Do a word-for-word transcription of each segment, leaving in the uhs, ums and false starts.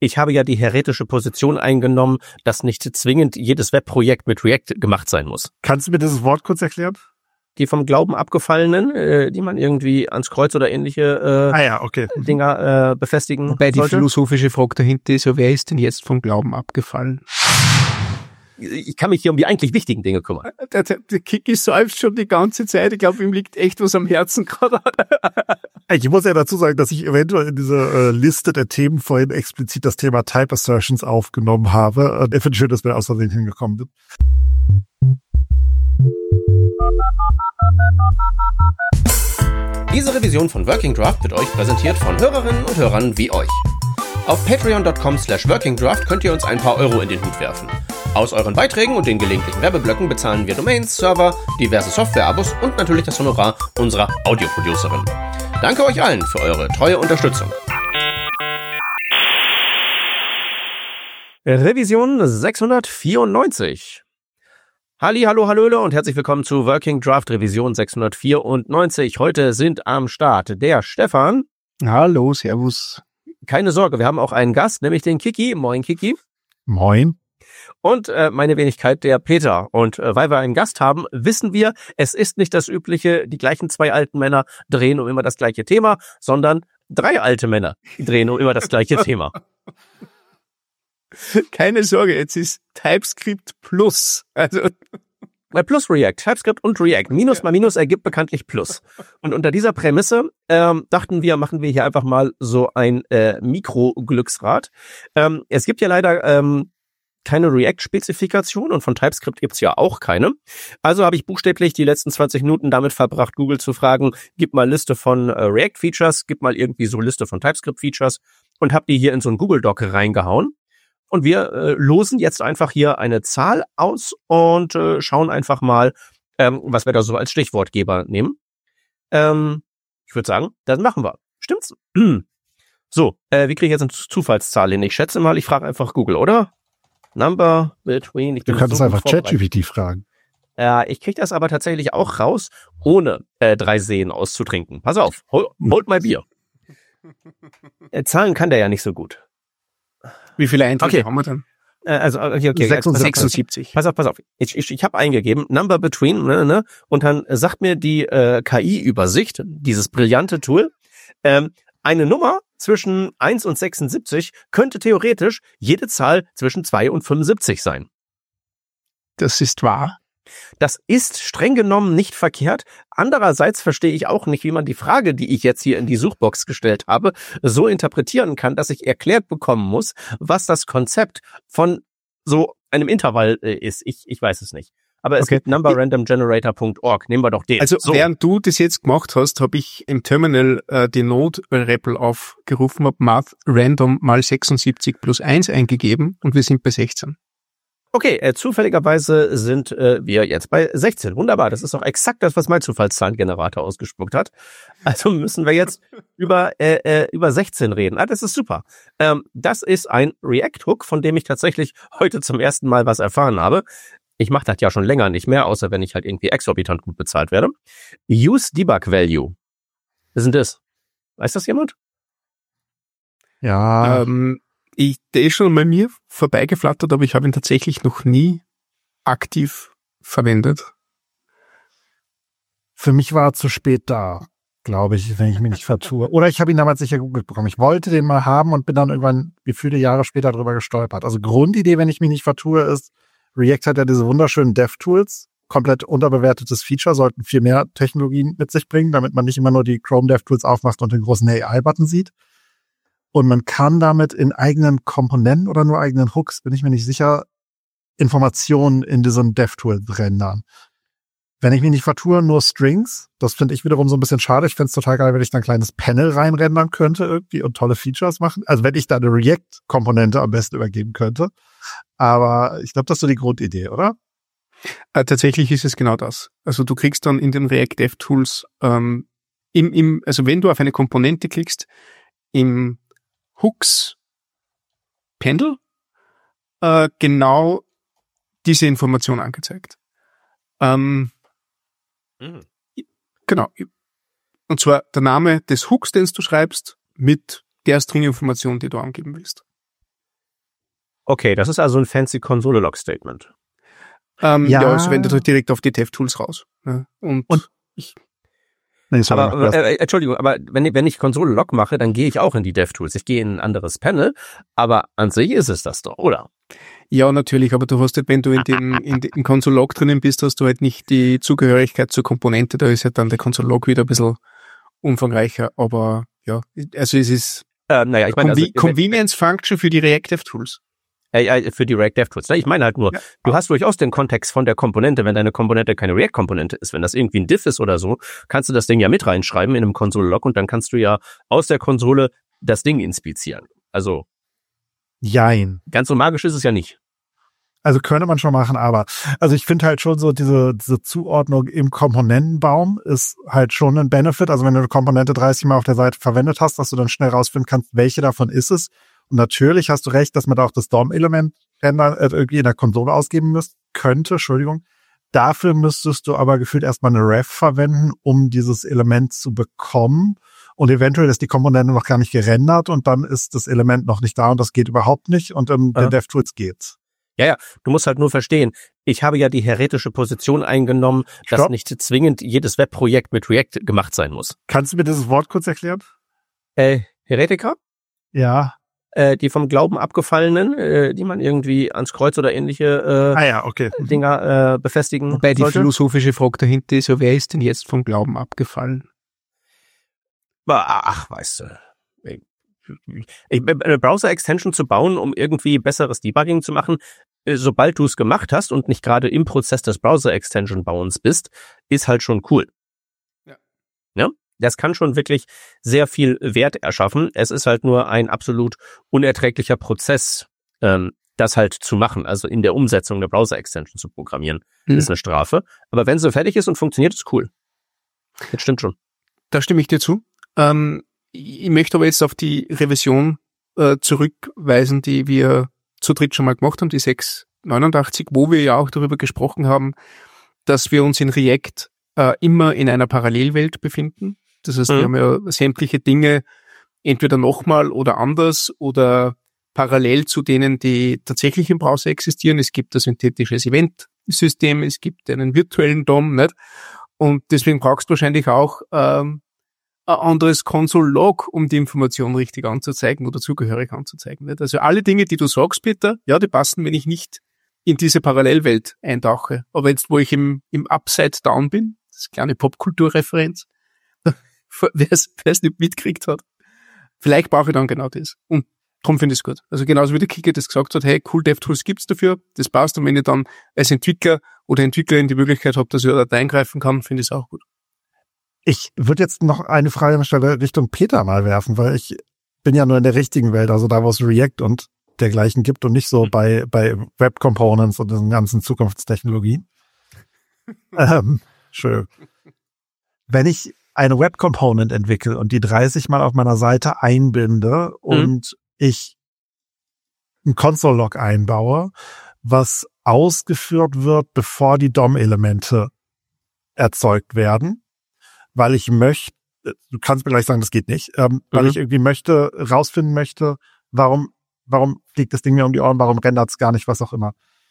ich habe ja die heretische Position eingenommen, dass nicht zwingend jedes Webprojekt mit React gemacht sein muss. Kannst du mir dieses Wort kurz erklären? Die vom Glauben abgefallenen, äh, die man irgendwie ans Kreuz oder ähnliche äh, ah ja, okay. Dinger äh, befestigen Wobei die sollte. philosophische Frage dahinter ist, ja, wer ist denn jetzt vom Glauben abgefallen? Ich kann mich hier um die eigentlich wichtigen Dinge kümmern. Der, der, der Kiki seufzt schon die ganze Zeit. Ich glaube, ihm liegt echt was am Herzen gerade. Ich muss ja dazu sagen, dass ich eventuell in dieser äh, Liste der Themen vorhin explizit das Thema Type Assertions aufgenommen habe. Ich finde schön, dass wir aus Versehen hingekommen sind. Diese Revision von Working Draft wird euch präsentiert von Hörerinnen und Hörern wie euch. Auf patreon.com slash workingdraft könnt ihr uns ein paar Euro in den Hut werfen. Aus euren Beiträgen und den gelegentlichen Werbeblöcken bezahlen wir Domains, Server, diverse Software-Abos und natürlich das Honorar unserer Audioproducerin. Danke euch allen für eure treue Unterstützung. Revision sechshundertvierundneunzig. Halli, hallo, hallöle und herzlich willkommen zu Working Draft Revision sechshundertvierundneunzig. Heute sind am Start der Stefan. Hallo, servus. Keine Sorge, wir haben auch einen Gast, nämlich den Kiki. Moin, Kiki. Moin. Und äh, meine Wenigkeit, der Peter. Und äh, weil wir einen Gast haben, wissen wir, es ist nicht das Übliche, die gleichen zwei alten Männer drehen um immer das gleiche Thema, sondern drei alte Männer drehen um immer das gleiche Thema. Keine Sorge, jetzt ist TypeScript Plus. Also Plus React, TypeScript und React. Minus mal Minus ergibt bekanntlich Plus. Und unter dieser Prämisse ähm, dachten wir, machen wir hier einfach mal so ein äh, Mikro-Glücksrad. Ähm, es gibt ja leider ähm, keine React-Spezifikation und von TypeScript gibt's ja auch keine. Also habe ich buchstäblich die letzten zwanzig Minuten damit verbracht, Google zu fragen, gib mal Liste von äh, React-Features, gib mal irgendwie so Liste von TypeScript-Features und habe die hier in so einen Google-Doc reingehauen. Und wir äh, losen jetzt einfach hier eine Zahl aus und äh, schauen einfach mal, ähm, was wir da so als Stichwortgeber nehmen. Ähm, ich würde sagen, das machen wir. Stimmt's? So, äh, wie kriege ich jetzt eine Zufallszahl hin? Ich schätze mal, ich frage einfach Google, oder? Number between. Ich du kannst so einfach ChatGPT fragen. Ja, äh, ich kriege das aber tatsächlich auch raus, ohne äh, drei Seen auszutrinken. Pass auf, hold, hold my Bier. Äh, Zahlen kann der ja nicht so gut. Wie viele Einträge okay. haben wir denn? Äh, also okay, okay, sechsundsiebzig. Pass auf, pass auf. Ich, ich, ich habe eingegeben, Number Between, ne, ne, und dann sagt mir die äh, K I-Übersicht, dieses brillante Tool, ähm, eine Nummer zwischen eins und sechsundsiebzig könnte theoretisch jede Zahl zwischen zwei und fünfundsiebzig sein. Das ist wahr. Das ist streng genommen nicht verkehrt. Andererseits verstehe ich auch nicht, wie man die Frage, die ich jetzt hier in die Suchbox gestellt habe, so interpretieren kann, dass ich erklärt bekommen muss, was das Konzept von so einem Intervall äh, ist. Ich, ich weiß es nicht. Aber es okay. gibt number random generator punkt org. Nehmen wir doch den. Also so. Während du das jetzt gemacht hast, habe ich im Terminal äh, die Node-R E P L aufgerufen, habe math random mal sechsundsiebzig plus eins eingegeben und wir sind bei sechzehn. Okay, äh, zufälligerweise sind äh, wir jetzt bei sechzehn. Wunderbar, das ist doch exakt das, was mein Zufallszahlengenerator ausgespuckt hat. Also müssen wir jetzt über äh, äh, über sechzehn reden. Ah, das ist super. Ähm, das ist ein React-Hook, von dem ich tatsächlich heute zum ersten Mal was erfahren habe. Ich mache das ja schon länger nicht mehr, außer wenn ich halt irgendwie exorbitant gut bezahlt werde. Use Debug Value. Was ist denn das? Weiß das jemand? Ja. Ähm, Ich, der ist schon bei mir vorbeigeflattert, aber ich habe ihn tatsächlich noch nie aktiv verwendet. Für mich war er zu spät da, glaube ich, wenn ich mich nicht vertue. Oder ich habe ihn damals sicher gegoogelt bekommen. Ich wollte den mal haben und bin dann irgendwann wie viele Jahre später drüber gestolpert. Also Grundidee, wenn ich mich nicht vertue, ist, React hat ja diese wunderschönen DevTools. Komplett unterbewertetes Feature, sollten viel mehr Technologien mit sich bringen, damit man nicht immer nur die Chrome DevTools aufmacht und den großen A I-Button sieht. Und man kann damit in eigenen Komponenten oder nur eigenen Hooks, bin ich mir nicht sicher, Informationen in diesen DevTool rendern. Wenn ich mich nicht vertue, nur Strings. Das finde ich wiederum so ein bisschen schade. Ich finde es total geil, wenn ich da ein kleines Panel reinrendern könnte irgendwie und tolle Features machen. Also wenn ich da eine React-Komponente am besten übergeben könnte. Aber ich glaube, das ist so die Grundidee, oder? Äh, tatsächlich ist es genau das. Also du kriegst dann in den React DevTools, ähm, im, im, also wenn du auf eine Komponente klickst, im Hooks Pendel äh, genau diese Information angezeigt. Ähm, mhm. Genau. Und zwar der Name des Hooks, den du schreibst, mit der String-Information, die du angeben willst. Okay, das ist also ein fancy Console-Log-Statement. Ähm, ja, Ja. ja, es wendet direkt auf die DevTools raus. Ja. Und, Und- ich, Nee, sorry, mach Aber, das. äh, Entschuldigung, aber wenn, ich- wenn ich Console-Log mache, dann gehe ich auch in die DevTools. Ich gehe in ein anderes Panel, aber an sich ist es das doch, oder? ja, natürlich, aber du hast halt, wenn du in dem, in dem Console-Log drinnen bist, hast du halt nicht die Zugehörigkeit zur Komponente, da ist halt dann der Console-Log wieder ein bisschen umfangreicher, aber ja, also es ist Ähm, naja, ich meine, also, Conve- Convenience Function für die React DevTools. äh, äh, für die React DevTools. Ich meine halt nur, Ja. du hast durchaus den Kontext von der Komponente, wenn deine Komponente keine React-Komponente ist. Wenn das irgendwie ein Diff ist oder so, kannst du das Ding ja mit reinschreiben in einem Console-Log und dann kannst du ja aus der Konsole das Ding inspizieren. Also Jein. ganz so magisch ist es ja nicht. Also könnte man schon machen, aber also ich finde halt schon so diese, diese Zuordnung im Komponentenbaum ist halt schon ein Benefit. Also wenn du eine Komponente dreißig Mal auf der Seite verwendet hast, dass du dann schnell rausfinden kannst, welche davon ist es. Und natürlich hast du recht, dass man da auch das D O M-Element render, äh, irgendwie in der Konsole ausgeben müsste, könnte, Entschuldigung. Dafür müsstest du aber gefühlt erstmal eine Ref verwenden, um dieses Element zu bekommen. Und eventuell ist die Komponente noch gar nicht gerendert und dann ist das Element noch nicht da und das geht überhaupt nicht und in Ja. den DevTools geht's. Ja, ja, du musst halt nur verstehen, ich habe ja die heretische Position eingenommen, dass Stopp. nicht zwingend jedes Webprojekt mit React gemacht sein muss. Kannst du mir dieses Wort kurz erklären? Äh, Heretiker? Ja. Äh, die vom Glauben abgefallenen, äh, die man irgendwie ans Kreuz oder ähnliche Ah ja, okay. äh, Dinger äh, befestigen Wobei die sollte. philosophische Frage dahinter ist, ja, wer ist denn jetzt vom Glauben abgefallen? Ach, weißt du. Ich, ich, eine Browser-Extension zu bauen, um irgendwie besseres Debugging zu machen, äh, sobald du es gemacht hast und nicht gerade im Prozess des Browser-Extension-Bauens bist, ist halt schon cool. Ja. Ja? Das kann schon wirklich sehr viel Wert erschaffen. Es ist halt nur ein absolut unerträglicher Prozess, ähm, das halt zu machen. Also in der Umsetzung der Browser-Extension zu programmieren, Hm. ist eine Strafe. Aber wenn sie fertig ist und funktioniert, ist cool. Das stimmt schon. Da stimme ich dir zu. Ähm, ich möchte aber jetzt auf die Revision äh, zurückweisen, die wir zu dritt schon mal gemacht haben, die sechs neunundachtzig, wo wir ja auch darüber gesprochen haben, dass wir uns in React äh, immer in einer Parallelwelt befinden. Das heißt, Mhm. wir haben ja sämtliche Dinge entweder nochmal oder anders oder parallel zu denen, die tatsächlich im Browser existieren. Es gibt ein synthetisches Event-System, es gibt einen virtuellen D O M, nicht? Und deswegen brauchst du wahrscheinlich auch ähm, ein anderes Console-Log, um die Information richtig anzuzeigen oder zugehörig anzuzeigen. Nicht? Also alle Dinge, die du sagst, Peter, ja, die passen, wenn ich nicht in diese Parallelwelt eintauche. Aber jetzt, wo ich im, im Upside-Down bin, das ist eine kleine Popkulturreferenz, wer es nicht mitkriegt hat, vielleicht brauche ich dann genau das. Und darum finde ich es gut. Also genauso wie der Kike das gesagt hat, hey, cool, DevTools gibt's dafür, das passt. Und wenn ich dann als Entwickler oder Entwicklerin die Möglichkeit habe, dass ich da eingreifen kann, finde ich es auch gut. Ich würde jetzt noch eine Frage an der Stelle Richtung Peter mal werfen, weil ich bin ja nur in der richtigen Welt, also da, wo es React und dergleichen gibt und nicht so bei bei Web Components und diesen ganzen Zukunftstechnologien. ähm, schön. Wenn ich eine Web Component entwickle und die dreißig Mal auf meiner Seite einbinde und ich ein Console-Log einbaue, was ausgeführt wird, bevor die D O M-Elemente erzeugt werden, weil ich möchte, du kannst mir gleich sagen, das geht nicht, ähm, weil Mhm. ich irgendwie möchte, rausfinden möchte, warum, warum fliegt das Ding mir um die Ohren, warum rendert es gar nicht, was auch immer.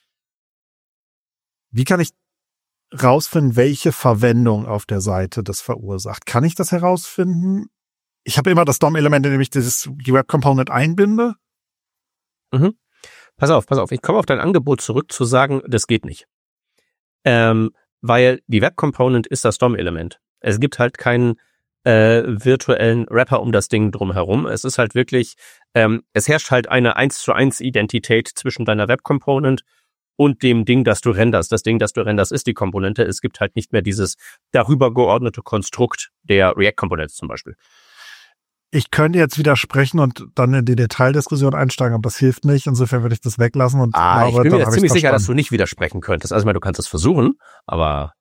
Wie kann ich rausfinden, welche Verwendung auf der Seite das verursacht? Kann ich das herausfinden? Ich habe immer das D O M-Element, indem ich dieses, die Web-Component einbinde. Mhm. Pass auf, pass auf. Ich komme auf dein Angebot zurück, zu sagen, das geht nicht. Ähm, weil die Web-Component ist das D O M-Element. Es gibt halt keinen äh, virtuellen Wrapper um das Ding drumherum. Es ist halt wirklich, ähm, es herrscht halt eine eins zu eins Identität zwischen deiner Web-Component und dem Ding, das du renderst. Das Ding, das du renderst, ist die Komponente. Es gibt halt nicht mehr dieses darüber geordnete Konstrukt der React-Komponente zum Beispiel. Ich könnte jetzt widersprechen und dann in die Detaildiskussion einsteigen, aber das hilft nicht. Insofern würde ich das weglassen und Ah, ich glaube, bin dann mir habe ziemlich ich's sicher, dass verstanden. du nicht widersprechen könntest. Also ich meine, du kannst es versuchen, aber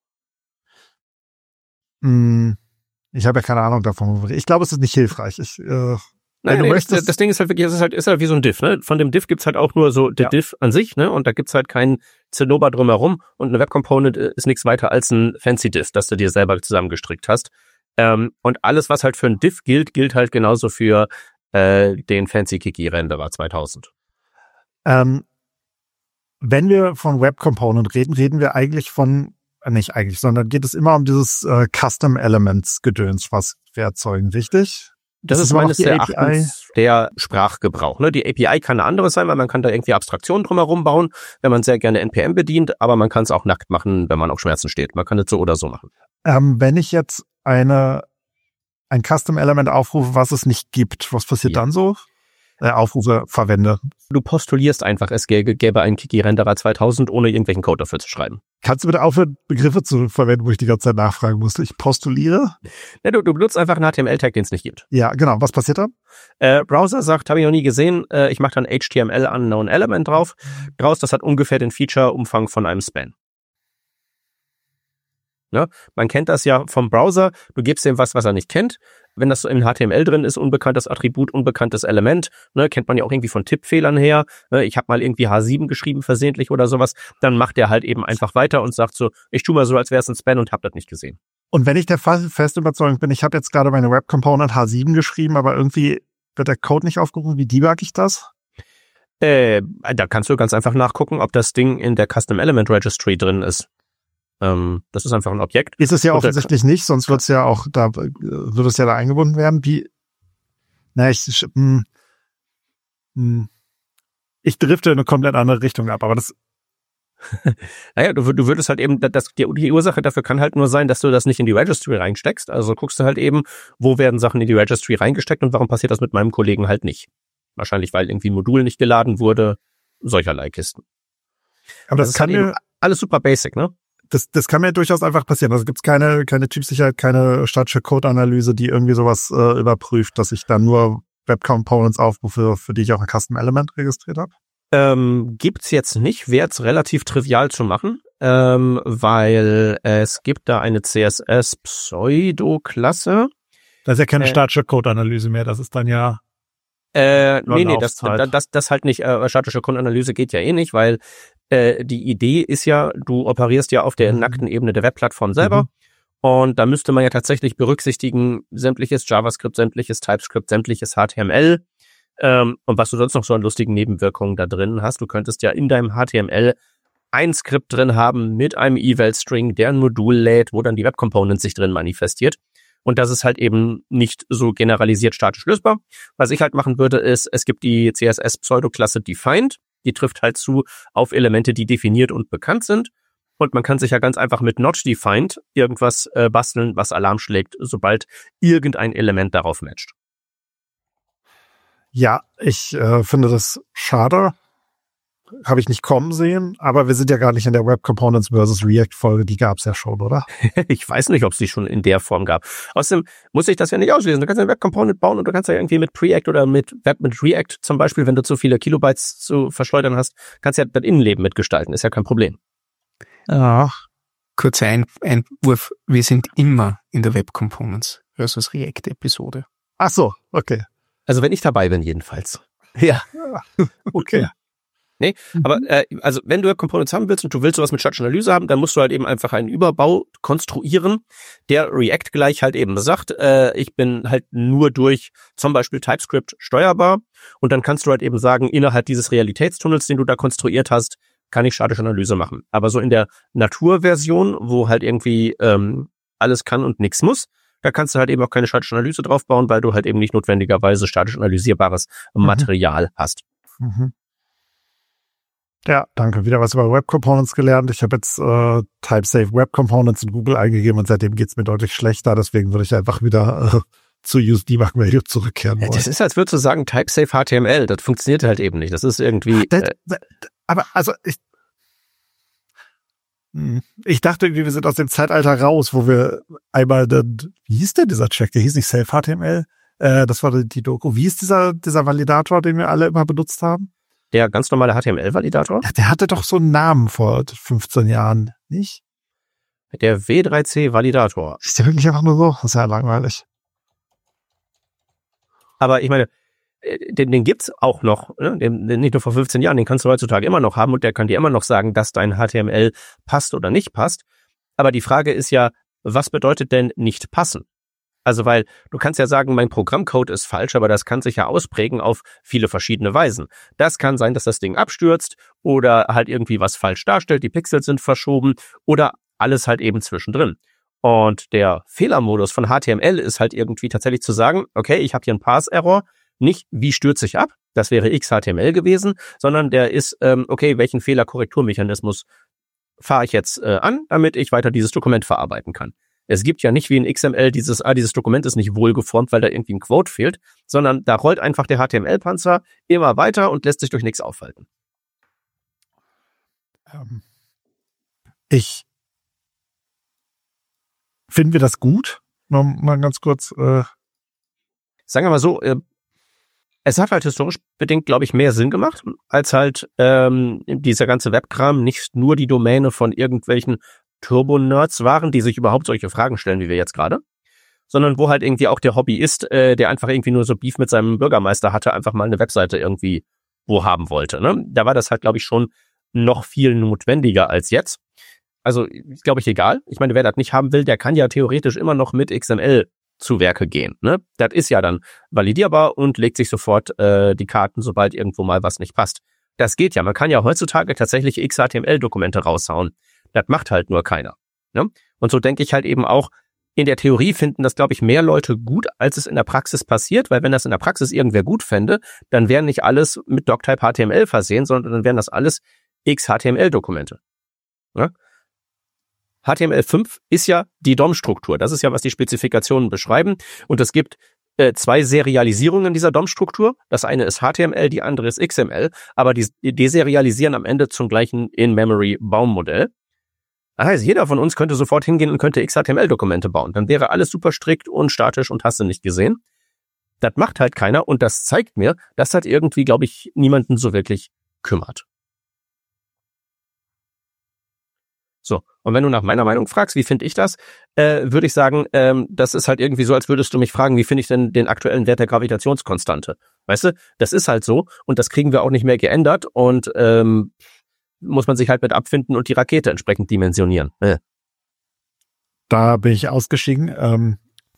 Hm, ich habe ja keine Ahnung davon. Ich glaube, es ist nicht hilfreich. Ich, äh, Nein, Wenn du nee, möchtest- das, das Ding ist halt wirklich, es ist halt, ist halt wie so ein Diff, ne? Von dem Diff gibt's halt auch nur so der Ja. Diff an sich, ne? Und da gibt's halt keinen Zinnober drumherum und eine Web Component ist nichts weiter als ein Fancy Diff, das du dir selber zusammengestrickt hast. Ähm, und alles, was halt für ein Diff gilt, gilt halt genauso für äh, den Fancy Kiki Renderer zweitausend. Ähm, wenn wir von Web Component reden, reden wir eigentlich von, äh, nicht eigentlich, sondern geht es immer um dieses äh, Custom Elements Gedöns, was wir erzeugen, richtig? Das, das ist ist meines die Erachtens der Sprachgebrauch. Ne? Die A P I kann eine andere sein, weil man kann da irgendwie Abstraktionen drumherum bauen, wenn man sehr gerne N P M bedient, aber man kann es auch nackt machen, wenn man auf Schmerzen steht. Man kann es so oder so machen. Ähm, wenn ich jetzt eine ein Custom Element aufrufe, was es nicht gibt, was passiert Ja. dann so? Äh, Aufrufe verwende. Du postulierst einfach, es gäbe, gäbe einen Kiki-Renderer zweitausend, ohne irgendwelchen Code dafür zu schreiben. Kannst du bitte aufhören, Begriffe zu verwenden, wo ich die ganze Zeit nachfragen musste? Ich postuliere. Ja, du, du benutzt einfach einen H T M L-Tag, den es nicht gibt. Ja, genau. Was passiert da? Äh, Browser sagt, habe ich noch nie gesehen, äh, ich mache dann H T M L Unknown Element drauf. Draus, das hat ungefähr den Feature-Umfang von einem Span. Ne? Man kennt das ja vom Browser, du gibst ihm was, was er nicht kennt. Wenn das so im H T M L drin ist, unbekanntes Attribut, unbekanntes Element, ne, kennt man ja auch irgendwie von Tippfehlern her. Ne, ich habe mal irgendwie H sieben geschrieben, versehentlich oder sowas. Dann macht er halt eben einfach weiter und sagt so, ich tu mal so, als wäre es ein Span und hab das nicht gesehen. Und wenn ich der fest überzeugt bin, ich habe jetzt gerade meine Web Component H sieben geschrieben, aber irgendwie wird der Code nicht aufgerufen, wie debug ich das? Äh, da kannst du ganz einfach nachgucken, ob das Ding in der Custom Element Registry drin ist. Ähm, das ist einfach ein Objekt. Ist es ja Und offensichtlich nicht, sonst wird es ja auch, da äh, wird es ja da eingebunden werden. Wie, na, ich, ich, hm, hm, ich drifte in eine komplett andere Richtung ab, aber das, Naja, du, du würdest halt eben, das, die, die Ursache dafür kann halt nur sein, dass du das nicht in die Registry reinsteckst. Also guckst du halt eben, wo werden Sachen in die Registry reingesteckt und warum passiert das mit meinem Kollegen halt nicht. Wahrscheinlich, weil irgendwie ein Modul nicht geladen wurde, solcherlei Kisten. aber das, Das ist kann halt mir, eben alles super basic, ne? das, das kann mir durchaus einfach passieren. Also gibt es keine, keine Typsicherheit, keine statische Code-Analyse, die irgendwie sowas äh, überprüft, dass ich dann nur Web Components aufrufe, für die ich auch ein Custom Element registriert habe. Ähm, gibt's jetzt nicht, wäre jetzt relativ trivial zu machen, ähm, weil es gibt da eine C S S-Pseudo-Klasse. Das ist ja keine Äh, statische Code-Analyse mehr, das ist dann ja Äh, nee, nee, das, Laufzeit. das, das, das halt nicht, äh, statische Codeanalyse geht ja eh nicht, weil äh, die Idee ist ja, du operierst ja auf der Mhm. nackten Ebene der Webplattform selber. Mhm. Und da müsste man ja tatsächlich berücksichtigen, sämtliches JavaScript, sämtliches TypeScript, sämtliches H T M L ähm, und was du sonst noch so an lustigen Nebenwirkungen da drin hast. Du könntest ja in deinem H T M L ein Skript drin haben mit einem Eval-String, der ein Modul lädt, wo dann die Web-Component sich drin manifestiert. Und das ist halt eben nicht so generalisiert statisch lösbar. Was ich halt machen würde, ist, es gibt die C S S-Pseudoklasse Defined. Die trifft halt zu auf Elemente, die definiert und bekannt sind. Und man kann sich ja ganz einfach mit Not Defined irgendwas äh, basteln, was Alarm schlägt, sobald irgendein Element darauf matcht. Ja, ich äh, finde das schade. Habe ich nicht kommen sehen, aber wir sind ja gar nicht in der Web Components versus React Folge, die gab's ja schon, oder? Ich weiß nicht, ob es die schon in der Form gab. Außerdem muss ich das ja nicht ausschließen. Du kannst eine Web Component bauen und du kannst ja irgendwie mit Preact oder mit Web mit React zum Beispiel, wenn du zu viele Kilobytes zu verschleudern hast, kannst ja das Innenleben mitgestalten. Ist ja kein Problem. Ja. Kurzer Ein- Einwurf, wir sind immer in der Web Components versus React Episode. Ach so, okay. Also wenn ich dabei bin jedenfalls. Ja. Okay. Nee, aber äh, also wenn du Web Components haben willst und du willst sowas mit statischer Analyse haben, dann musst du halt eben einfach einen Überbau konstruieren, der React gleich halt eben sagt, äh, ich bin halt nur durch zum Beispiel TypeScript steuerbar und dann kannst du halt eben sagen, innerhalb dieses Realitätstunnels, den du da konstruiert hast, kann ich statische Analyse machen. Aber so in der Naturversion, wo halt irgendwie ähm, alles kann und nichts muss, da kannst du halt eben auch keine statische Analyse drauf bauen, weil du halt eben nicht notwendigerweise statisch analysierbares Mhm. Material hast. Mhm. Ja, danke. Wieder was über Web Components gelernt. Ich habe jetzt äh, TypeSafe Web Components in Google eingegeben und seitdem geht's mir deutlich schlechter. Deswegen würde ich einfach wieder äh, zu Use Debug Value zurückkehren Ja, wollen. das ist, als würdest du sagen, Typesafe H T M L. Das funktioniert halt eben nicht. Das ist irgendwie... Das, Äh, das, aber also ich, Hm. ich dachte irgendwie, wir sind aus dem Zeitalter raus, wo wir einmal dann, wie hieß denn dieser Check? Der hieß nicht Self-H T M L. Äh, das war die, die Doku. Wie ist dieser dieser Validator, den wir alle immer benutzt haben? der ganz normale H T M L-Validator, Ja, der hatte doch so einen Namen vor fünfzehn Jahren, nicht? der W drei C-Validator. Ist der wirklich einfach nur so? Das ist ja langweilig. Aber ich meine, äh, den, den gibt's auch noch. Ne? Den, den nicht nur vor fünfzehn Jahren, den kannst du heutzutage immer noch haben und der kann dir immer noch sagen, dass dein H T M L passt oder nicht passt. Aber die Frage ist ja, was bedeutet denn nicht passen? Also weil du kannst ja sagen, mein Programmcode ist falsch, aber das kann sich ja ausprägen auf viele verschiedene Weisen. Das kann sein, dass das Ding abstürzt oder halt irgendwie was falsch darstellt, die Pixel sind verschoben oder alles halt eben zwischendrin. Und der Fehlermodus von H T M L ist halt irgendwie tatsächlich zu sagen, okay, ich habe hier einen Parse-Error, nicht wie stürze ich ab, das wäre X H T M L gewesen, sondern der ist, ähm, okay, welchen Fehlerkorrekturmechanismus fahre ich jetzt äh, an, damit ich weiter dieses Dokument verarbeiten kann. Es gibt ja nicht wie in X M L dieses, ah, dieses Dokument ist nicht wohlgeformt, weil da irgendwie ein Quote fehlt, sondern da rollt einfach der H T M L-Panzer immer weiter und lässt sich durch nichts aufhalten. Ähm, ich Finden wir das gut? Mal, mal ganz kurz. Äh Sagen wir mal so, äh, es hat halt historisch bedingt, glaube ich, mehr Sinn gemacht, als halt ähm, dieser ganze Webkram nicht nur die Domäne von irgendwelchen Turbo-Nerds waren, die sich überhaupt solche Fragen stellen, wie wir jetzt gerade, sondern wo halt irgendwie auch der Hobbyist, äh, der einfach irgendwie nur so Beef mit seinem Bürgermeister hatte, einfach mal eine Webseite irgendwie wo haben wollte. Ne? Da war das halt, glaube ich, schon noch viel notwendiger als jetzt. Also, glaube ich, egal. Ich meine, wer das nicht haben will, der kann ja theoretisch immer noch mit X M L zu Werke gehen. Ne? Das ist ja dann validierbar und legt sich sofort äh, die Karten, sobald irgendwo mal was nicht passt. Das geht ja. Man kann ja heutzutage tatsächlich X H T M L-Dokumente raushauen. Das macht halt nur keiner. Ne? Und so denke ich halt eben auch, in der Theorie finden das, glaube ich, mehr Leute gut, als es in der Praxis passiert, weil wenn das in der Praxis irgendwer gut fände, dann wären nicht alles mit Doctype H T M L versehen, sondern dann wären das alles X H T M L-Dokumente. Ne? H T M L fünf ist ja die D O M-Struktur. Das ist ja, was die Spezifikationen beschreiben. Und es gibt äh, zwei Serialisierungen dieser D O M-Struktur. Das eine ist H T M L, die andere ist X M L. Aber die deserialisieren am Ende zum gleichen In-Memory-Baummodell. Das heißt, jeder von uns könnte sofort hingehen und könnte X H T M L-Dokumente bauen. Dann wäre alles super strikt und statisch und hast du nicht gesehen. Das macht halt keiner und das zeigt mir, dass das irgendwie, glaube ich, niemanden so wirklich kümmert. So, und wenn du nach meiner Meinung fragst, wie finde ich das, äh, würde ich sagen, ähm, das ist halt irgendwie so, als würdest du mich fragen, wie finde ich denn den aktuellen Wert der Gravitationskonstante? Weißt du, das ist halt so und das kriegen wir auch nicht mehr geändert und ähm, muss man sich halt mit abfinden und die Rakete entsprechend dimensionieren. Äh. Da bin ich ausgestiegen. Ähm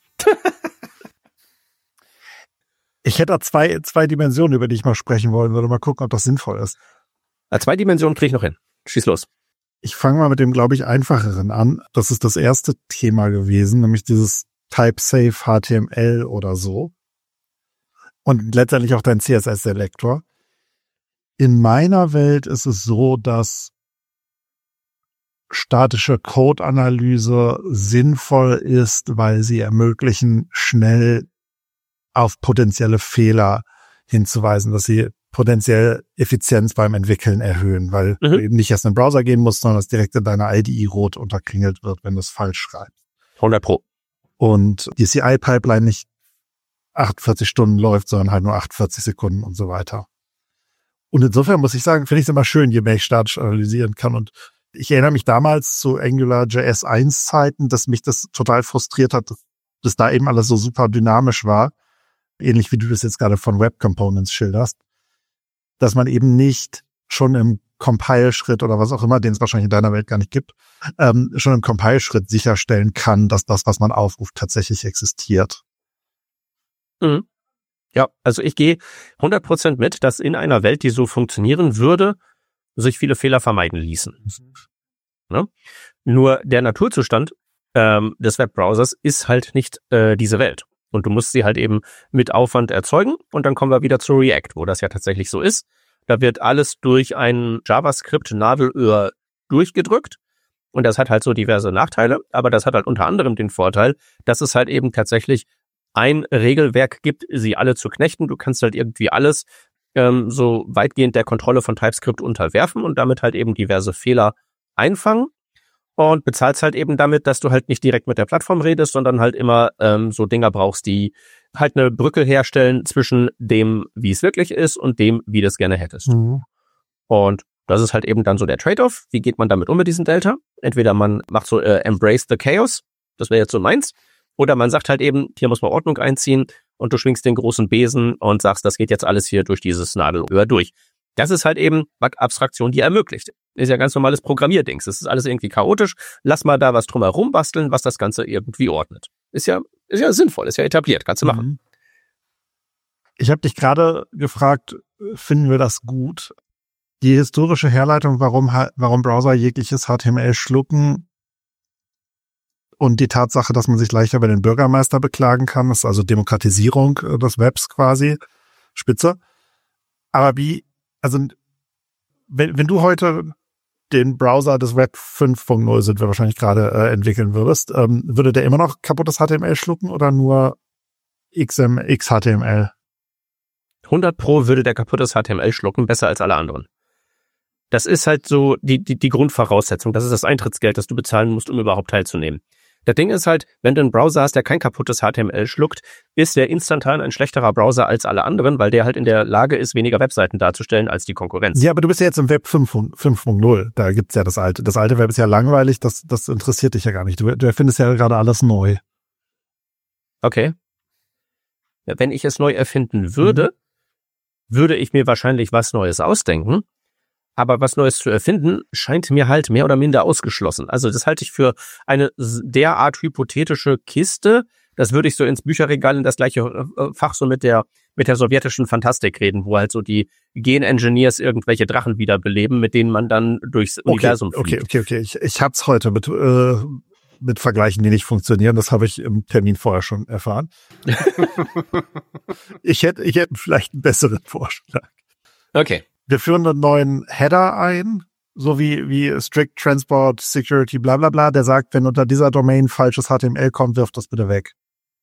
ich hätte da zwei, zwei Dimensionen, über die ich mal sprechen wollen würde. Mal gucken, ob das sinnvoll ist. Na, zwei Dimensionen kriege ich noch hin. Schieß los. Ich fange mal mit dem, glaube ich, einfacheren an. Das ist das erste Thema gewesen, nämlich dieses Type-Safe H T M L oder so. Und letztendlich auch dein C S S-Selektor. In meiner Welt ist es so, dass statische Code-Analyse sinnvoll ist, weil sie ermöglichen, schnell auf potenzielle Fehler hinzuweisen, dass sie potenziell Effizienz beim Entwickeln erhöhen, weil mhm. du eben nicht erst in den Browser gehen musst, sondern dass direkt in deiner I D E rot unterkringelt wird, wenn du es falsch schreibst. hundert Pro. Und die C I-Pipeline nicht achtundvierzig Stunden läuft, sondern halt nur achtundvierzig Sekunden und so weiter. Und insofern muss ich sagen, finde ich es immer schön, je mehr ich statisch analysieren kann. Und ich erinnere mich damals zu Angular J S eins Zeiten, dass mich das total frustriert hat, dass da eben alles so super dynamisch war. Ähnlich wie du das jetzt gerade von Web Components schilderst. Dass man eben nicht schon im Compile-Schritt oder was auch immer, den es wahrscheinlich in deiner Welt gar nicht gibt, ähm, schon im Compile-Schritt sicherstellen kann, dass das, was man aufruft, tatsächlich existiert. Mhm. Ja, also ich gehe hundert Prozent mit, dass in einer Welt, die so funktionieren würde, sich viele Fehler vermeiden ließen. Ne? Nur der Naturzustand ähm, des Webbrowsers ist halt nicht äh, diese Welt. Und du musst sie halt eben mit Aufwand erzeugen. Und dann kommen wir wieder zu React, wo das ja tatsächlich so ist. Da wird alles durch ein JavaScript-Nadelöhr durchgedrückt. Und das hat halt so diverse Nachteile. Aber das hat halt unter anderem den Vorteil, dass es halt eben tatsächlich ein Regelwerk gibt, sie alle zu knechten. Du kannst halt irgendwie alles ähm, so weitgehend der Kontrolle von TypeScript unterwerfen und damit halt eben diverse Fehler einfangen. Und bezahlst halt eben damit, dass du halt nicht direkt mit der Plattform redest, sondern halt immer ähm, so Dinger brauchst, die halt eine Brücke herstellen zwischen dem, wie es wirklich ist und dem, wie du es gerne hättest. Mhm. Und das ist halt eben dann so der Trade-off. Wie geht man damit um mit diesem Delta? Entweder man macht so äh, Embrace the Chaos, das wäre jetzt so meins, oder man sagt halt eben, hier muss man Ordnung einziehen und du schwingst den großen Besen und sagst, das geht jetzt alles hier durch dieses Nadelöhr durch. Das ist halt eben, was Abstraktion dir ermöglicht. Ist ja ganz normales Programmierdings. Das ist alles irgendwie chaotisch. Lass mal da was drumherum basteln, was das Ganze irgendwie ordnet. Ist ja ist ja sinnvoll, ist ja etabliert, kannst du machen. Mhm. Ich habe dich gerade gefragt, finden wir das gut? Die historische Herleitung, warum, warum Browser jegliches H T M L schlucken und die Tatsache, dass man sich leichter bei den Bürgermeister beklagen kann, ist also Demokratisierung des Webs quasi, spitze. Aber wie, also wenn, wenn du heute den Browser des Web fünf Punkt null sind wir wahrscheinlich gerade äh, entwickeln würdest, ähm, würde der immer noch kaputtes H T M L schlucken oder nur X M X H T M L? hundert Pro würde der kaputtes H T M L schlucken, besser als alle anderen. Das ist halt so die, die, die Grundvoraussetzung. Das ist das Eintrittsgeld, das du bezahlen musst, um überhaupt teilzunehmen. Das Ding ist halt, wenn du einen Browser hast, der kein kaputtes H T M L schluckt, ist der instantan ein schlechterer Browser als alle anderen, weil der halt in der Lage ist, weniger Webseiten darzustellen als die Konkurrenz. Ja, aber du bist ja jetzt im Web fünf Punkt null. Da gibt's ja das alte. Das alte Web ist ja langweilig, das, das interessiert dich ja gar nicht. Du, du erfindest ja gerade alles neu. Okay. Ja, wenn ich es neu erfinden würde, mhm. würde ich mir wahrscheinlich was Neues ausdenken. Aber was Neues zu erfinden, scheint mir halt mehr oder minder ausgeschlossen. Also das halte ich für eine derart hypothetische Kiste. Das würde ich so ins Bücherregal in das gleiche Fach so mit der mit der sowjetischen Fantastik reden, wo halt so die Gen-Engineers irgendwelche Drachen wiederbeleben, mit denen man dann durchs okay, Universum fliegt. Okay, okay, okay. Ich, ich hab's heute mit, äh, mit Vergleichen, die nicht funktionieren. Das habe ich im Termin vorher schon erfahren. ich hätte ich hätte vielleicht einen besseren Vorschlag. Okay. Wir führen einen neuen Header ein, so wie, wie Strict Transport Security bla bla bla, der sagt, wenn unter dieser Domain falsches H T M L kommt, wirf das bitte weg.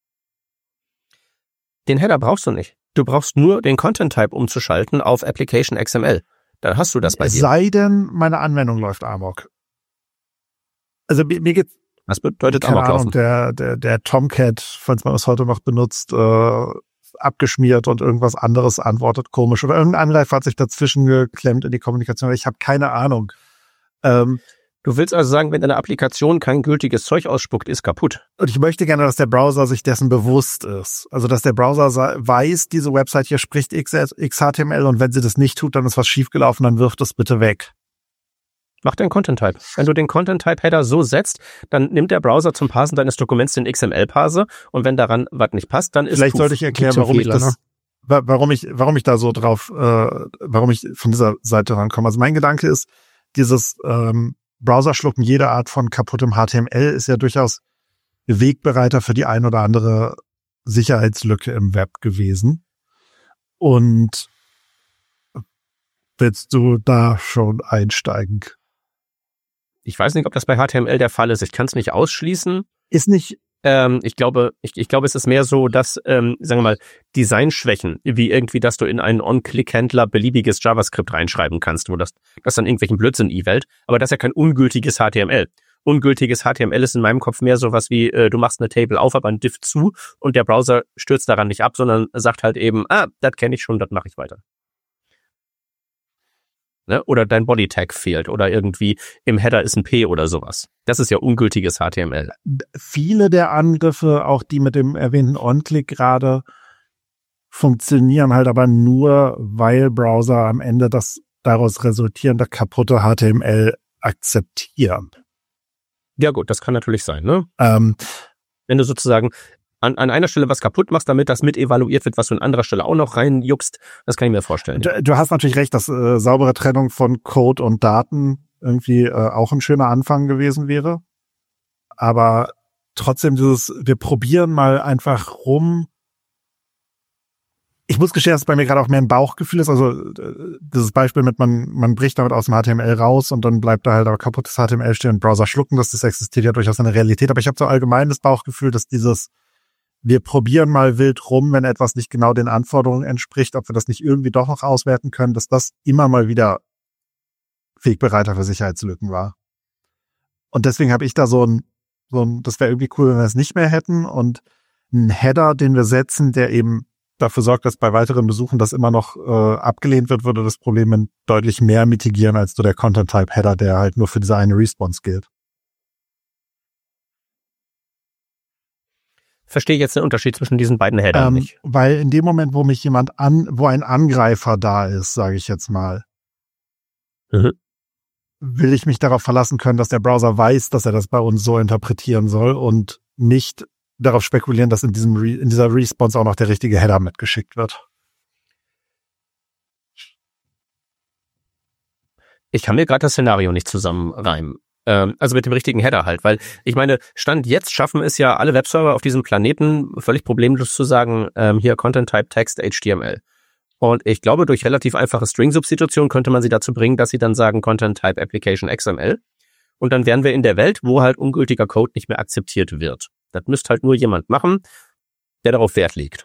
Den Header brauchst du nicht. Du brauchst nur den Content-Type umzuschalten auf Application X M L. Dann hast du das bei es dir. Es sei denn, meine Anwendung läuft amok. Also mir, mir geht's... Was bedeutet keine amok laufen? Ahnung, der, der, der Tomcat, falls man es heute noch benutzt, äh, abgeschmiert und irgendwas anderes antwortet komisch. Oder irgendein Angreifer hat sich dazwischen geklemmt in die Kommunikation. Ich habe keine Ahnung. Ähm, du willst also sagen, wenn eine Applikation kein gültiges Zeug ausspuckt, ist kaputt. Und ich möchte gerne, dass der Browser sich dessen bewusst ist. Also, dass der Browser weiß, diese Website hier spricht X H T M L und wenn sie das nicht tut, dann ist was schiefgelaufen, dann wirft das bitte weg. Mach den Content-Type. Wenn du den Content-Type-Header so setzt, dann nimmt der Browser zum Parsen deines Dokuments den X M L-Parser und wenn daran was nicht passt, dann ist Vielleicht Puff. sollte ich erklären, warum Fehler, ich das, ne? warum ich, warum ich da so drauf, äh, warum ich von dieser Seite rankomme. Also mein Gedanke ist, dieses ähm, Browser-Schlucken jeder Art von kaputtem H T M L ist ja durchaus Wegbereiter für die ein oder andere Sicherheitslücke im Web gewesen. Und willst du da schon einsteigen? Ich weiß nicht, ob das bei H T M L der Fall ist. Ich kann es nicht ausschließen. Ist nicht. Ähm, ich glaube, ich, ich glaube, es ist mehr so, dass, ähm, sagen wir mal, Designschwächen, wie irgendwie, dass du in einen On-Click-Händler beliebiges JavaScript reinschreiben kannst, wo das, das dann irgendwelchen Blödsinn e-Welt, aber das ist ja kein ungültiges H T M L. Ungültiges H T M L ist in meinem Kopf mehr sowas wie, äh, du machst eine Table auf, aber ein Div zu und der Browser stürzt daran nicht ab, sondern sagt halt eben, ah, das kenne ich schon, das mache ich weiter. Ne? Oder dein Body-Tag fehlt oder irgendwie im Header ist ein P oder sowas. Das ist ja ungültiges H T M L. Viele der Angriffe, auch die mit dem erwähnten On-Click gerade, funktionieren halt aber nur, weil Browser am Ende das daraus resultierende kaputte H T M L akzeptieren. Ja gut, das kann natürlich sein, ne? Ähm, Wenn du sozusagen an, an einer Stelle was kaputt machst, damit das mit evaluiert wird, was du an anderer Stelle auch noch reinjuckst, das kann ich mir vorstellen. Du, du hast natürlich recht, dass äh, saubere Trennung von Code und Daten irgendwie äh, auch ein schöner Anfang gewesen wäre. Aber trotzdem dieses, wir probieren mal einfach rum. Ich muss gestehen, dass es bei mir gerade auch mehr ein Bauchgefühl ist. Also äh, dieses Beispiel mit, man man bricht damit aus dem H T M L raus und dann bleibt da halt aber kaputtes H T M L stehen und Browser schlucken das. Das existiert ja durchaus in der Realität. Aber ich habe so allgemein das Bauchgefühl, dass dieses wir probieren mal wild rum, wenn etwas nicht genau den Anforderungen entspricht, ob wir das nicht irgendwie doch noch auswerten können, dass das immer mal wieder Wegbereiter für Sicherheitslücken war. Und deswegen habe ich da so ein, so ein, das wäre irgendwie cool, wenn wir es nicht mehr hätten und einen Header, den wir setzen, der eben dafür sorgt, dass bei weiteren Besuchen das immer noch äh, abgelehnt wird, würde das Problem deutlich mehr mitigieren als so der Content-Type-Header, der halt nur für diese eine Response gilt. Verstehe jetzt den Unterschied zwischen diesen beiden Headern ähm, nicht. Weil in dem Moment, wo mich jemand an, wo ein Angreifer da ist, sage ich jetzt mal, mhm. will ich mich darauf verlassen können, dass der Browser weiß, dass er das bei uns so interpretieren soll und nicht darauf spekulieren, dass in diesem Re- in dieser Response auch noch der richtige Header mitgeschickt wird. Ich kann mir gerade das Szenario nicht zusammenreimen. Ähm, also mit dem richtigen Header halt, weil ich meine, Stand jetzt schaffen es ja alle Webserver auf diesem Planeten völlig problemlos zu sagen, ähm, hier Content Type Text H T M L. Und ich glaube, durch relativ einfache String-Substitution könnte man sie dazu bringen, dass sie dann sagen Content Type Application X M L. Und dann wären wir in der Welt, wo halt ungültiger Code nicht mehr akzeptiert wird. Das müsste halt nur jemand machen, der darauf Wert legt.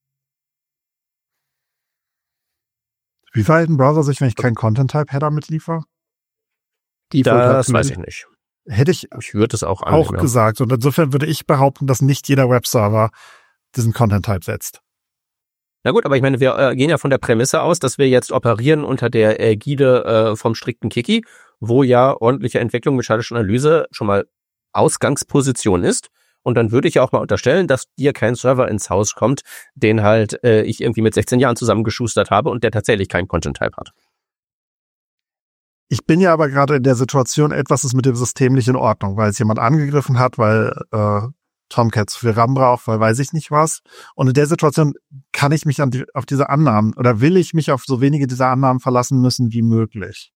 Wie verhält ein Browser sich, wenn ich keinen Content-Type-Header mitliefer? Das weiß ich nicht. Hätte ich Ich würde es auch auch annehmen. gesagt. Und insofern würde ich behaupten, dass nicht jeder Webserver diesen Content-Type setzt. Na gut, aber ich meine, wir äh, gehen ja von der Prämisse aus, dass wir jetzt operieren unter der Ägide äh, vom strikten Kiki, wo ja ordentliche Entwicklung mit statischen Analyse schon mal Ausgangsposition ist. Und dann würde ich ja auch mal unterstellen, dass dir kein Server ins Haus kommt, den halt äh, ich irgendwie mit sechzehn Jahren zusammengeschustert habe und der tatsächlich keinen Content-Type hat. Ich bin ja aber gerade in der Situation, etwas ist mit dem System nicht in Ordnung, weil es jemand angegriffen hat, weil äh, Tomcat zu viel RAM braucht, weil weiß ich nicht was. Und in der Situation kann ich mich an die, auf diese Annahmen oder will ich mich auf so wenige dieser Annahmen verlassen müssen wie möglich.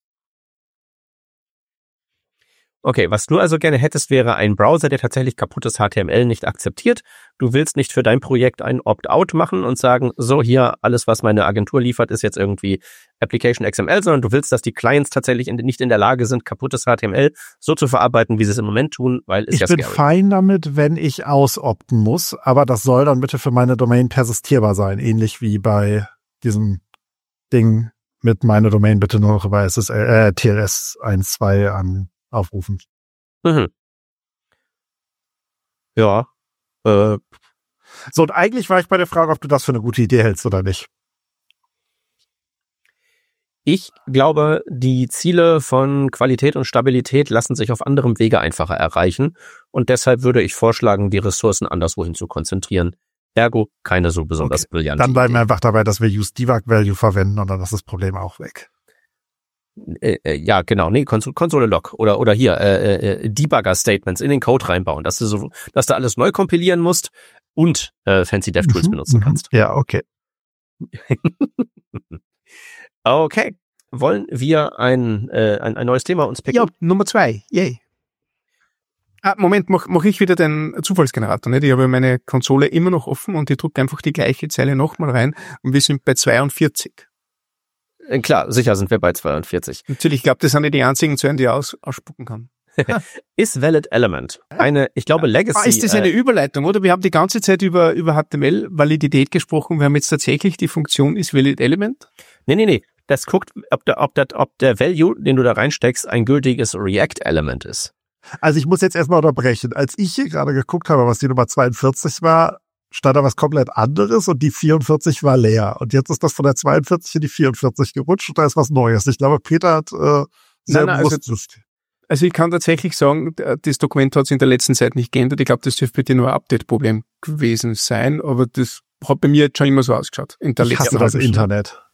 Okay, was du also gerne hättest, wäre ein Browser, der tatsächlich kaputtes H T M L nicht akzeptiert. Du willst nicht für dein Projekt ein Opt-out machen und sagen, so hier, alles, was meine Agentur liefert, ist jetzt irgendwie Application X M L, sondern du willst, dass die Clients tatsächlich in, nicht in der Lage sind, kaputtes H T M L so zu verarbeiten, wie sie es im Moment tun, weil es ich ja bin scary. fein damit, wenn ich ausopten muss, aber das soll dann bitte für meine Domain persistierbar sein, ähnlich wie bei diesem Ding mit meine Domain bitte nur noch über S S L, äh, T L S eins Punkt zwei an aufrufen. Mhm. Ja. Äh, So, und eigentlich war ich bei der Frage, ob du das für eine gute Idee hältst oder nicht. Ich glaube, die Ziele von Qualität und Stabilität lassen sich auf anderem Wege einfacher erreichen und deshalb würde ich vorschlagen, die Ressourcen anderswohin zu konzentrieren. Ergo, keine so besonders Okay. brillante Dann bleiben wir Idee. einfach dabei, dass wir Use Debug Value verwenden und dann ist das Problem auch weg. Äh, äh, ja, genau, nee, Konsole, Konsole Log oder oder hier äh, äh, Debugger Statements in den Code reinbauen, dass du so, dass du alles neu kompilieren musst und äh, fancy DevTools Mhm, benutzen mhm. kannst. Ja, okay. Okay, wollen wir ein äh, ein, ein neues Thema uns picken? Ja, Nummer zwei. Yay. Ah, Moment, mach, mach ich wieder den Zufallsgenerator, nicht? Ich habe meine Konsole immer noch offen und ich drücke einfach die gleiche Zeile nochmal rein und wir sind bei zweiundvierzig. Äh, Klar, sicher sind wir bei zweiundvierzig. Natürlich, ich glaube, das sind nicht die einzigen Zahlen, die ich aus, ausspucken kann. Ist Valid Element eine, ich glaube, Legacy. Ah, ist das äh, eine Überleitung, oder? Wir haben die ganze Zeit über, über H T M L-Validität gesprochen. Wir haben jetzt tatsächlich die Funktion ist Valid Element. Nee, nee, nee. Das guckt, ob der, ob der, ob der Value, den du da reinsteckst, ein gültiges React-Element ist. Also ich muss jetzt erstmal unterbrechen. Als ich hier gerade geguckt habe, was die Nummer zweiundvierzig war, stand da was komplett anderes und die vierundvierzig war leer. Und jetzt ist das von der zweiundvierzig in die vierundvierzig gerutscht und da ist was Neues. Ich glaube, Peter hat äh, sehr Nein, nein, also- bewusst. Also ich kann tatsächlich sagen, das Dokument hat sich in der letzten Zeit nicht geändert. Ich glaube, das dürfte bei dir nur ein Update-Problem gewesen sein, aber das hat bei mir jetzt schon immer so ausgeschaut. In der Ich letzten hasse das halben Stunde.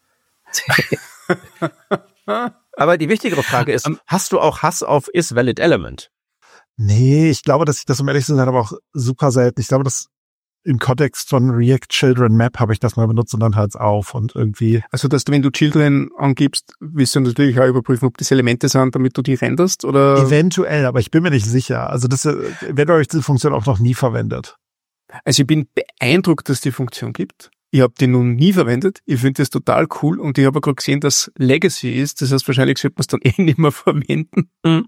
Internet. Aber die wichtigere Frage ist, Um, hast du auch Hass auf is valid element? Nee, ich glaube, dass ich das, um ehrlich zu sein, aber auch super selten. Ich glaube, dass im Kontext von React Children Map habe ich das mal benutzt und dann hört's auf und irgendwie. Also, dass du, wenn du Children angibst, willst du natürlich auch überprüfen, ob das Elemente sind, damit du die renderst, oder? Eventuell, aber ich bin mir nicht sicher. Also das, äh, wenn ihr euch diese Funktion auch noch nie verwendet. Also ich bin beeindruckt, dass es die Funktion gibt. Ich habe die nun nie verwendet. Ich finde das total cool und ich habe gerade gesehen, dass Legacy ist. Das heißt, wahrscheinlich sollte man es dann eh nicht mehr verwenden. Mhm.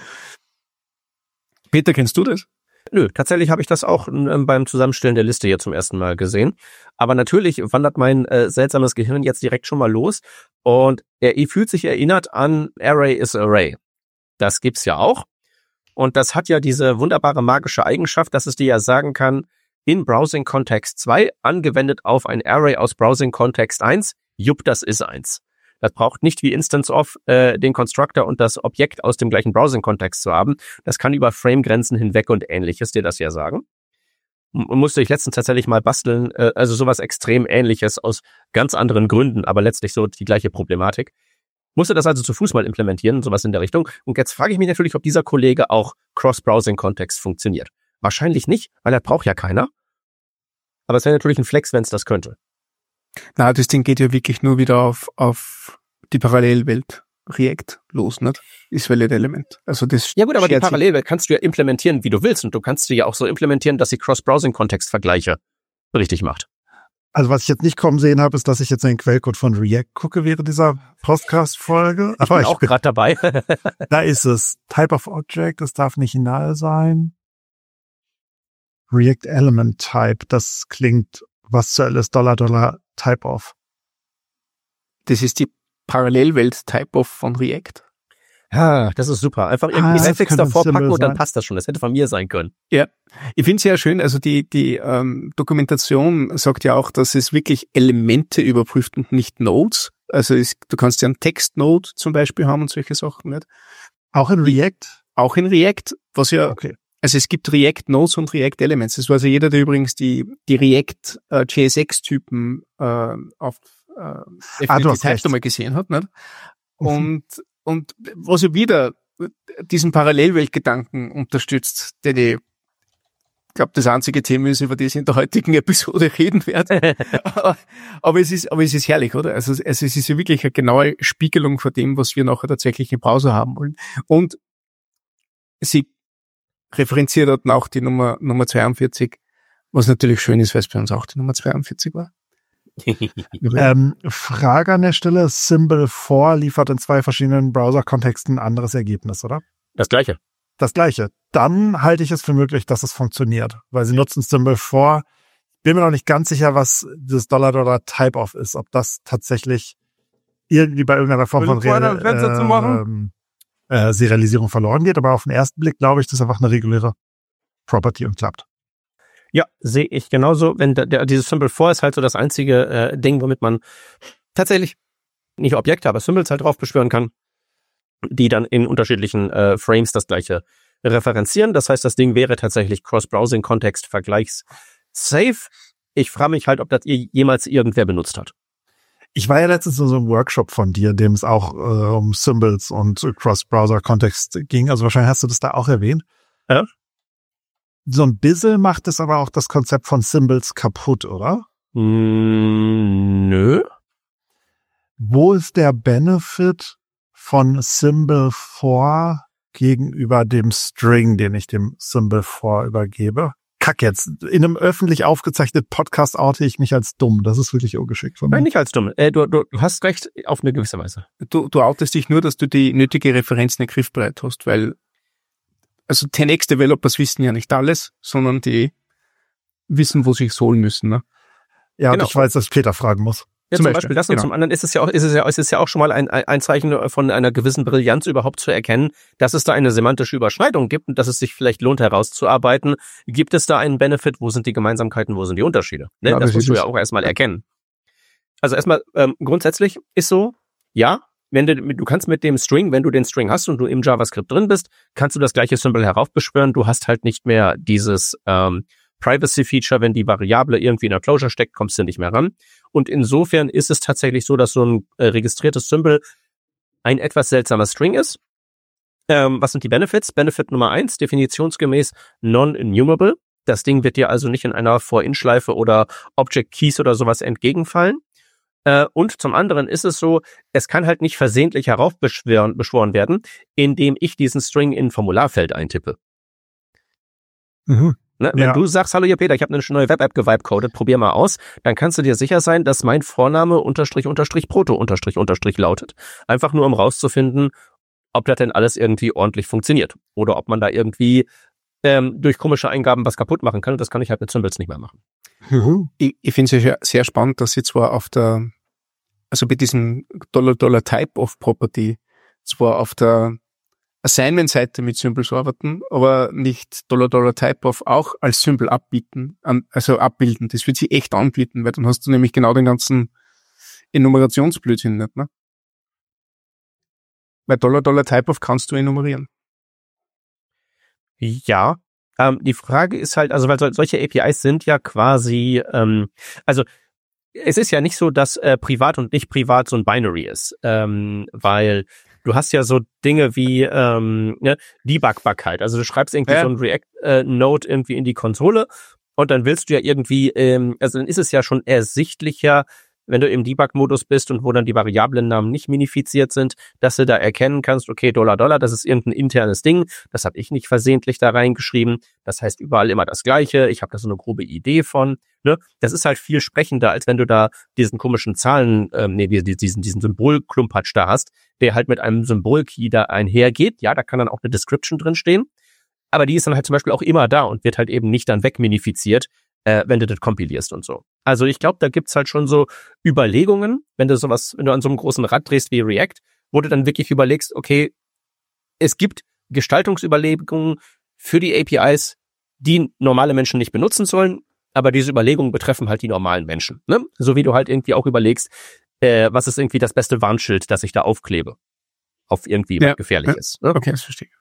Peter, kennst du das? Nö, tatsächlich habe ich das auch ähm, beim Zusammenstellen der Liste hier zum ersten Mal gesehen. Aber natürlich wandert mein äh, seltsames Gehirn jetzt direkt schon mal los und er fühlt sich erinnert an Array is Array. Das gibt's ja auch. Und das hat ja diese wunderbare magische Eigenschaft, dass es dir ja sagen kann, in Browsing Kontext zwei, angewendet auf ein Array aus Browsing Kontext eins, jupp, das ist eins. Das braucht nicht wie Instance of äh, den Constructor und das Objekt aus dem gleichen Browsing-Kontext zu haben. Das kann über Frame-Grenzen hinweg und Ähnliches dir das ja sagen. M- musste ich letztens tatsächlich mal basteln, äh, also sowas extrem Ähnliches aus ganz anderen Gründen, aber letztlich so die gleiche Problematik. Musste das also zu Fuß mal implementieren, sowas in der Richtung. Und jetzt frage ich mich natürlich, ob dieser Kollege auch Cross-Browsing-Kontext funktioniert. Wahrscheinlich nicht, weil er braucht ja keiner. Aber es wäre natürlich ein Flex, wenn es das könnte. Na, das Ding geht ja wirklich nur wieder auf, auf die Parallelwelt React los, nicht? Ist Valid Element. Also das ja gut, aber die schert sich- Parallelwelt kannst du ja implementieren, wie du willst. Und du kannst sie ja auch so implementieren, dass sie Cross-Browsing-Kontextvergleiche richtig macht. Also was ich jetzt nicht kommen sehen habe, ist, dass ich jetzt in den Quellcode von React gucke während dieser Podcast-Folge. Ich bin auch gerade dabei. Da ist es. Type of Object, das darf nicht null sein. React Element Type, das klingt, was zur Hölle ist Dollar Dollar Type of. Das ist die Parallelwelt Type of von React. Ja, das ist super. Einfach irgendwie Ah, das Suffix könnte ein davor packen Symbol und dann sein. passt das schon. Das hätte von mir sein können. Ja, ich finde es sehr schön, also die, die ähm, Dokumentation sagt ja auch, dass es wirklich Elemente überprüft und nicht Nodes. Also es, du kannst ja einen Text-Node zum Beispiel haben und solche Sachen, nicht? Auch in React? Auch in React, was ja, Okay. also es gibt React-Nodes und React-Elements. Das weiß ja jeder, der übrigens die, die React-J S X-Typen äh, auf äh, Ah, du Definitive hast Type recht. einmal gesehen hat, nicht? Mhm. Und, und was ja wieder diesen Parallelweltgedanken unterstützt, den ich, ich glaube, das einzige Thema ist, über das ich in der heutigen Episode reden werde. aber, aber es ist, aber es ist herrlich, oder? Also, also es ist ja wirklich eine genaue Spiegelung von dem, was wir nachher tatsächlich im Browser haben wollen. Und sie referenziert dort auch die Nummer, Nummer zweiundvierzig, was natürlich schön ist, weil es bei uns auch die Nummer zweiundvierzig war. Ähm, Frage an der Stelle, Symbol for liefert in zwei verschiedenen Browser-Kontexten ein anderes Ergebnis, oder? Das Gleiche. Das gleiche. Dann halte ich es für möglich, dass es funktioniert, weil sie nutzen Symbol for. Bin mir noch nicht ganz sicher, was das Dollar Dollar Type of ist, ob das tatsächlich irgendwie bei irgendeiner Form von Will vorher ein Fenster zu machen? ähm, äh, Serialisierung verloren geht, aber auf den ersten Blick glaube ich, das ist einfach eine reguläre Property und klappt. Ja, sehe ich genauso. Wenn der, der, dieses Symbol for ist halt so das einzige äh, Ding, womit man tatsächlich nicht Objekte, aber Symbols halt drauf beschwören kann, die dann in unterschiedlichen äh, Frames das gleiche referenzieren. Das heißt, das Ding wäre tatsächlich Cross-Browsing-Kontext vergleichs-safe. Ich frage mich halt, ob das jemals irgendwer benutzt hat. Ich war ja letztens in so einem Workshop von dir, in dem es auch äh, um Symbols und Cross-Browser-Kontext ging. Also wahrscheinlich hast du das da auch erwähnt. Ja. So ein bisschen macht es aber auch das Konzept von Symbols kaputt, oder? Mm, nö. Wo ist der Benefit von Symbol for gegenüber dem String, den ich dem Symbol for übergebe? Kack jetzt. In einem öffentlich aufgezeichneten Podcast oute ich mich als dumm. Das ist wirklich ungeschickt von mir. Nein, nicht als dumm. Äh, du, du, du hast recht, auf eine gewisse Weise. Du, du outest dich nur, dass du die nötige Referenz nicht griffbereit hast, weil also zehn X Developers wissen ja nicht alles, sondern die wissen, wo sie es holen müssen. Ne? Ja, Genau. und ich weiß, dass ich Peter fragen muss. Ja, Zum zum, Beispiel, Beispiel das und genau. zum anderen ist es ja auch, ist es ja, ist es ja auch schon mal ein, ein Zeichen von einer gewissen Brillanz überhaupt zu erkennen, dass es da eine semantische Überschneidung gibt und dass es sich vielleicht lohnt herauszuarbeiten. Gibt es da einen Benefit? Wo sind die Gemeinsamkeiten? Wo sind die Unterschiede? Ne? Ja, das das musst ist du es. ja auch erstmal erkennen. Also erstmal, ähm, grundsätzlich ist so, ja, wenn du, du kannst mit dem String, wenn du den String hast und du im JavaScript drin bist, kannst du das gleiche Symbol heraufbeschwören. Du hast halt nicht mehr dieses, ähm, Privacy-Feature, wenn die Variable irgendwie in der Closure steckt, kommst du nicht mehr ran. Und insofern ist es tatsächlich so, dass so ein äh, registriertes Symbol ein etwas seltsamer String ist. Ähm, was sind die Benefits? Benefit Nummer eins, definitionsgemäß non-enumerable. Das Ding wird dir also nicht in einer For-In-Schleife oder Object Keys oder sowas entgegenfallen. Äh, und zum anderen ist es so, es kann halt nicht versehentlich heraufbeschworen beschworen werden, indem ich diesen String in ein Formularfeld eintippe. Mhm. Ne? Wenn Ja. du sagst, hallo hier Peter, ich habe eine neue Web-App gevibe-codet, probier mal aus, dann kannst du dir sicher sein, dass mein Vorname unterstrich unterstrich Proto unterstrich unterstrich lautet. Einfach nur, um rauszufinden, ob das denn alles irgendwie ordentlich funktioniert. Oder ob man da irgendwie ähm, durch komische Eingaben was kaputt machen kann. Und das kann ich halt mit Symbols nicht mehr machen. Mhm. Ich, ich finde es ja sehr spannend, dass sie zwar auf der, also bei diesem Dollar Dollar Type of Property zwar auf der Assignment-Seite mit Symbols arbeiten, aber nicht Dollar Dollar Type of auch als Symbol abbieten, an, also abbilden. Das wird sie echt anbieten, weil dann hast du nämlich genau den ganzen Enumerationsblödsinn nicht, ne? Weil Dollar Dollar Type of kannst du enumerieren. Ja, ähm, die Frage ist halt, also weil so, solche A P Is sind ja quasi, ähm, also es ist ja nicht so, dass äh, privat und nicht privat so ein Binary ist, ähm, weil du hast ja so Dinge wie ähm, ne, Debugbarkeit. Also du schreibst irgendwie Ja. so ein React-Node äh, irgendwie in die Konsole und dann willst du ja irgendwie, ähm, also dann ist es ja schon ersichtlicher, wenn du im Debug-Modus bist und wo dann die Variablennamen nicht minifiziert sind, dass du da erkennen kannst, okay, Dollar, Dollar, das ist irgendein internes Ding, das habe ich nicht versehentlich da reingeschrieben, das heißt überall immer das Gleiche, ich habe da so eine grobe Idee von, ne? Das ist halt viel sprechender, als wenn du da diesen komischen Zahlen, ähm, nee, diesen, diesen Symbolklumpatsch da hast, der halt mit einem Symbolkey da einhergeht, ja, da kann dann auch eine Description drin stehen, aber die ist dann halt zum Beispiel auch immer da und wird halt eben nicht dann wegminifiziert, äh, wenn du das kompilierst und so. Also ich glaube, da gibt's halt schon so Überlegungen, wenn du sowas, wenn du an so einem großen Rad drehst wie React, wo du dann wirklich überlegst, okay, es gibt Gestaltungsüberlegungen für die A P Is, die normale Menschen nicht benutzen sollen, aber diese Überlegungen betreffen halt die normalen Menschen, ne? So wie du halt irgendwie auch überlegst, äh, was ist irgendwie das beste Warnschild, das ich da aufklebe, auf irgendwie Ja, was Gefährliches. Ne? Okay, das verstehe ich.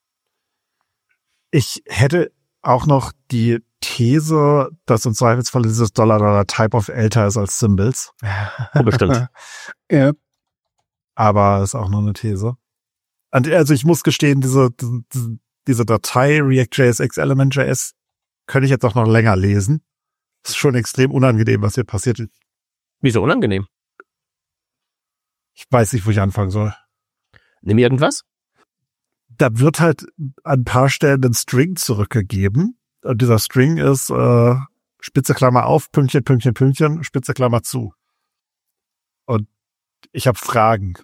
Ich hätte auch noch die These, dass im Zweifelsfall dieses Dollar-Dollar-Type of älter ist als Symbols. Oh, bestimmt. Ja. Aber ist auch nur eine These. Und also ich muss gestehen, diese, diese, diese Datei React.js x Element.js könnte ich jetzt auch noch länger lesen. Ist schon extrem unangenehm, was hier passiert. Wieso unangenehm? Ich weiß nicht, wo ich anfangen soll. Nimm irgendwas? Da wird halt an ein paar Stellen ein String zurückgegeben. Und dieser String ist äh, Spitze Klammer auf, Pünktchen, Pünktchen, Pünktchen, Spitze Klammer zu. Und ich habe Fragen,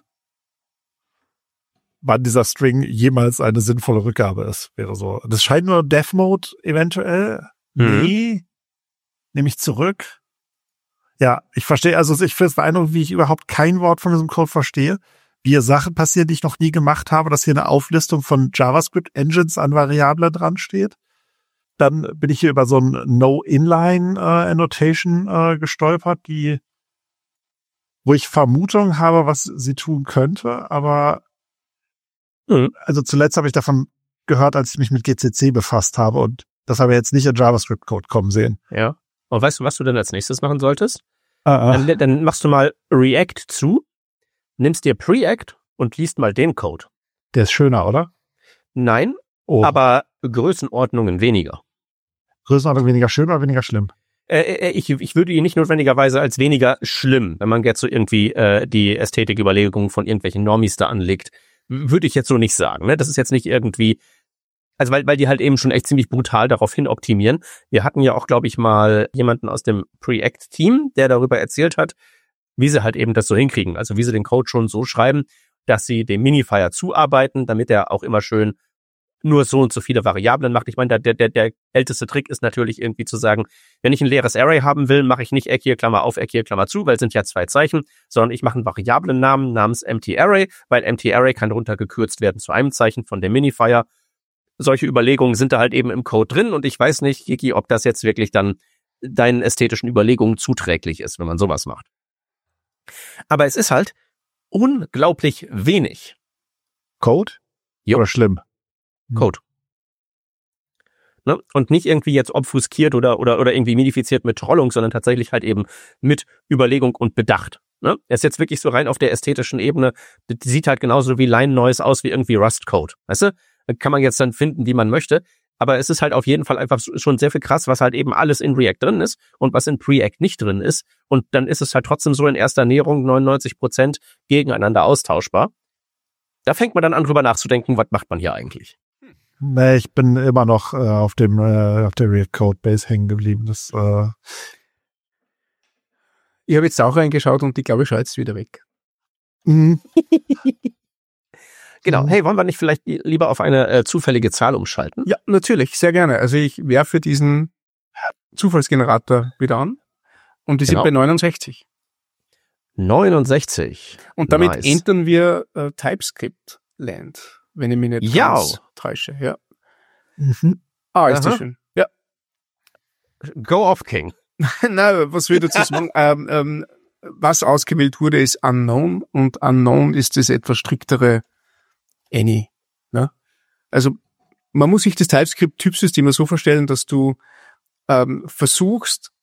wann dieser String jemals eine sinnvolle Rückgabe ist. Wäre so. Das scheint nur Dev Mode eventuell. Mhm. Nee. Nehme ich zurück. Ja, ich verstehe, also ich finde es beeindruckend, wie ich überhaupt kein Wort von diesem Code verstehe. Wie hier Sachen passieren, die ich noch nie gemacht habe, dass hier eine Auflistung von JavaScript-Engines an Variablen dran steht. Dann bin ich hier über so ein No-Inline-Annotation äh, äh, gestolpert, die, wo ich Vermutungen habe, was sie tun könnte, aber Mhm. also zuletzt habe ich davon gehört, als ich mich mit G C C befasst habe und das habe ich jetzt nicht in JavaScript-Code kommen sehen. Ja. Und weißt du, was du dann als nächstes machen solltest? Ah, ah. Dann, dann machst du mal React zu, nimmst dir Preact und liest mal den Code. Der ist schöner, oder? Nein, Oh. aber Größenordnungen weniger. Größenordnung weniger schön oder weniger schlimm? Äh, äh, ich, ich würde ihn nicht notwendigerweise als weniger schlimm, wenn man jetzt so irgendwie äh, die Ästhetiküberlegungen von irgendwelchen Normis da anlegt, würde ich jetzt so nicht sagen. Ne? Das ist jetzt nicht irgendwie, also weil, weil die halt eben schon echt ziemlich brutal darauf hin optimieren. Wir hatten ja auch, glaube ich, mal jemanden aus dem Preact-Team, der darüber erzählt hat, wie sie halt eben das so hinkriegen. Also wie sie den Code schon so schreiben, dass sie dem Minifier zuarbeiten, damit er auch immer schön nur so und so viele Variablen macht. Ich meine, der, der, der älteste Trick ist natürlich irgendwie zu sagen, wenn ich ein leeres Array haben will, mache ich nicht Eck hier, Klammer auf, Eck hier, Klammer zu, weil es sind ja zwei Zeichen, sondern ich mache einen Variablennamen namens Empty Array, weil Empty Array kann runtergekürzt werden zu einem Zeichen von dem Minifier. Solche Überlegungen sind da halt eben im Code drin und ich weiß nicht, Kiki, ob das jetzt wirklich dann deinen ästhetischen Überlegungen zuträglich ist, wenn man sowas macht. Aber es ist halt unglaublich wenig Code? Jo. Oder schlimm? Code. Ne? Und nicht irgendwie jetzt obfuskiert oder, oder, oder irgendwie modifiziert mit Trollung, sondern tatsächlich halt eben mit Überlegung und Bedacht. Ne? Er ist jetzt wirklich so rein auf der ästhetischen Ebene, das sieht halt genauso wie Line Noise aus wie irgendwie Rust Code. Weißt du? Das kann man jetzt dann finden, wie man möchte. Aber es ist halt auf jeden Fall einfach schon sehr viel krass, was halt eben alles in React drin ist und was in Preact nicht drin ist. Und dann ist es halt trotzdem so in erster Näherung neunundneunzig Prozent gegeneinander austauschbar. Da fängt man dann an, drüber nachzudenken, was macht man hier eigentlich? Nee, ich bin immer noch äh, auf dem äh, auf der React Code Base hängen geblieben. Das äh Ich habe jetzt auch reingeschaut und ich glaube, ich schaue jetzt wieder weg. mh. Genau. Mhm. Hey, wollen wir nicht vielleicht lieber auf eine äh, zufällige Zahl umschalten? Ja, natürlich, sehr gerne. Also ich werfe diesen Zufallsgenerator wieder an und die Genau. sind bei neunundsechzig. neunundsechzig. Und damit Nice. entern wir äh, TypeScript-Land, wenn ich mich nicht Ja. ganz täusche. Ja. Mhm. Ah, ist das Aha. schön. Ja. Go off, King. Na, was würde ich dazu sagen? ähm, ähm, was ausgewählt wurde, ist unknown und unknown ist das etwas striktere Any. Ne? Also man muss sich das TypeScript-Typsystem so vorstellen, dass du ähm, versuchst,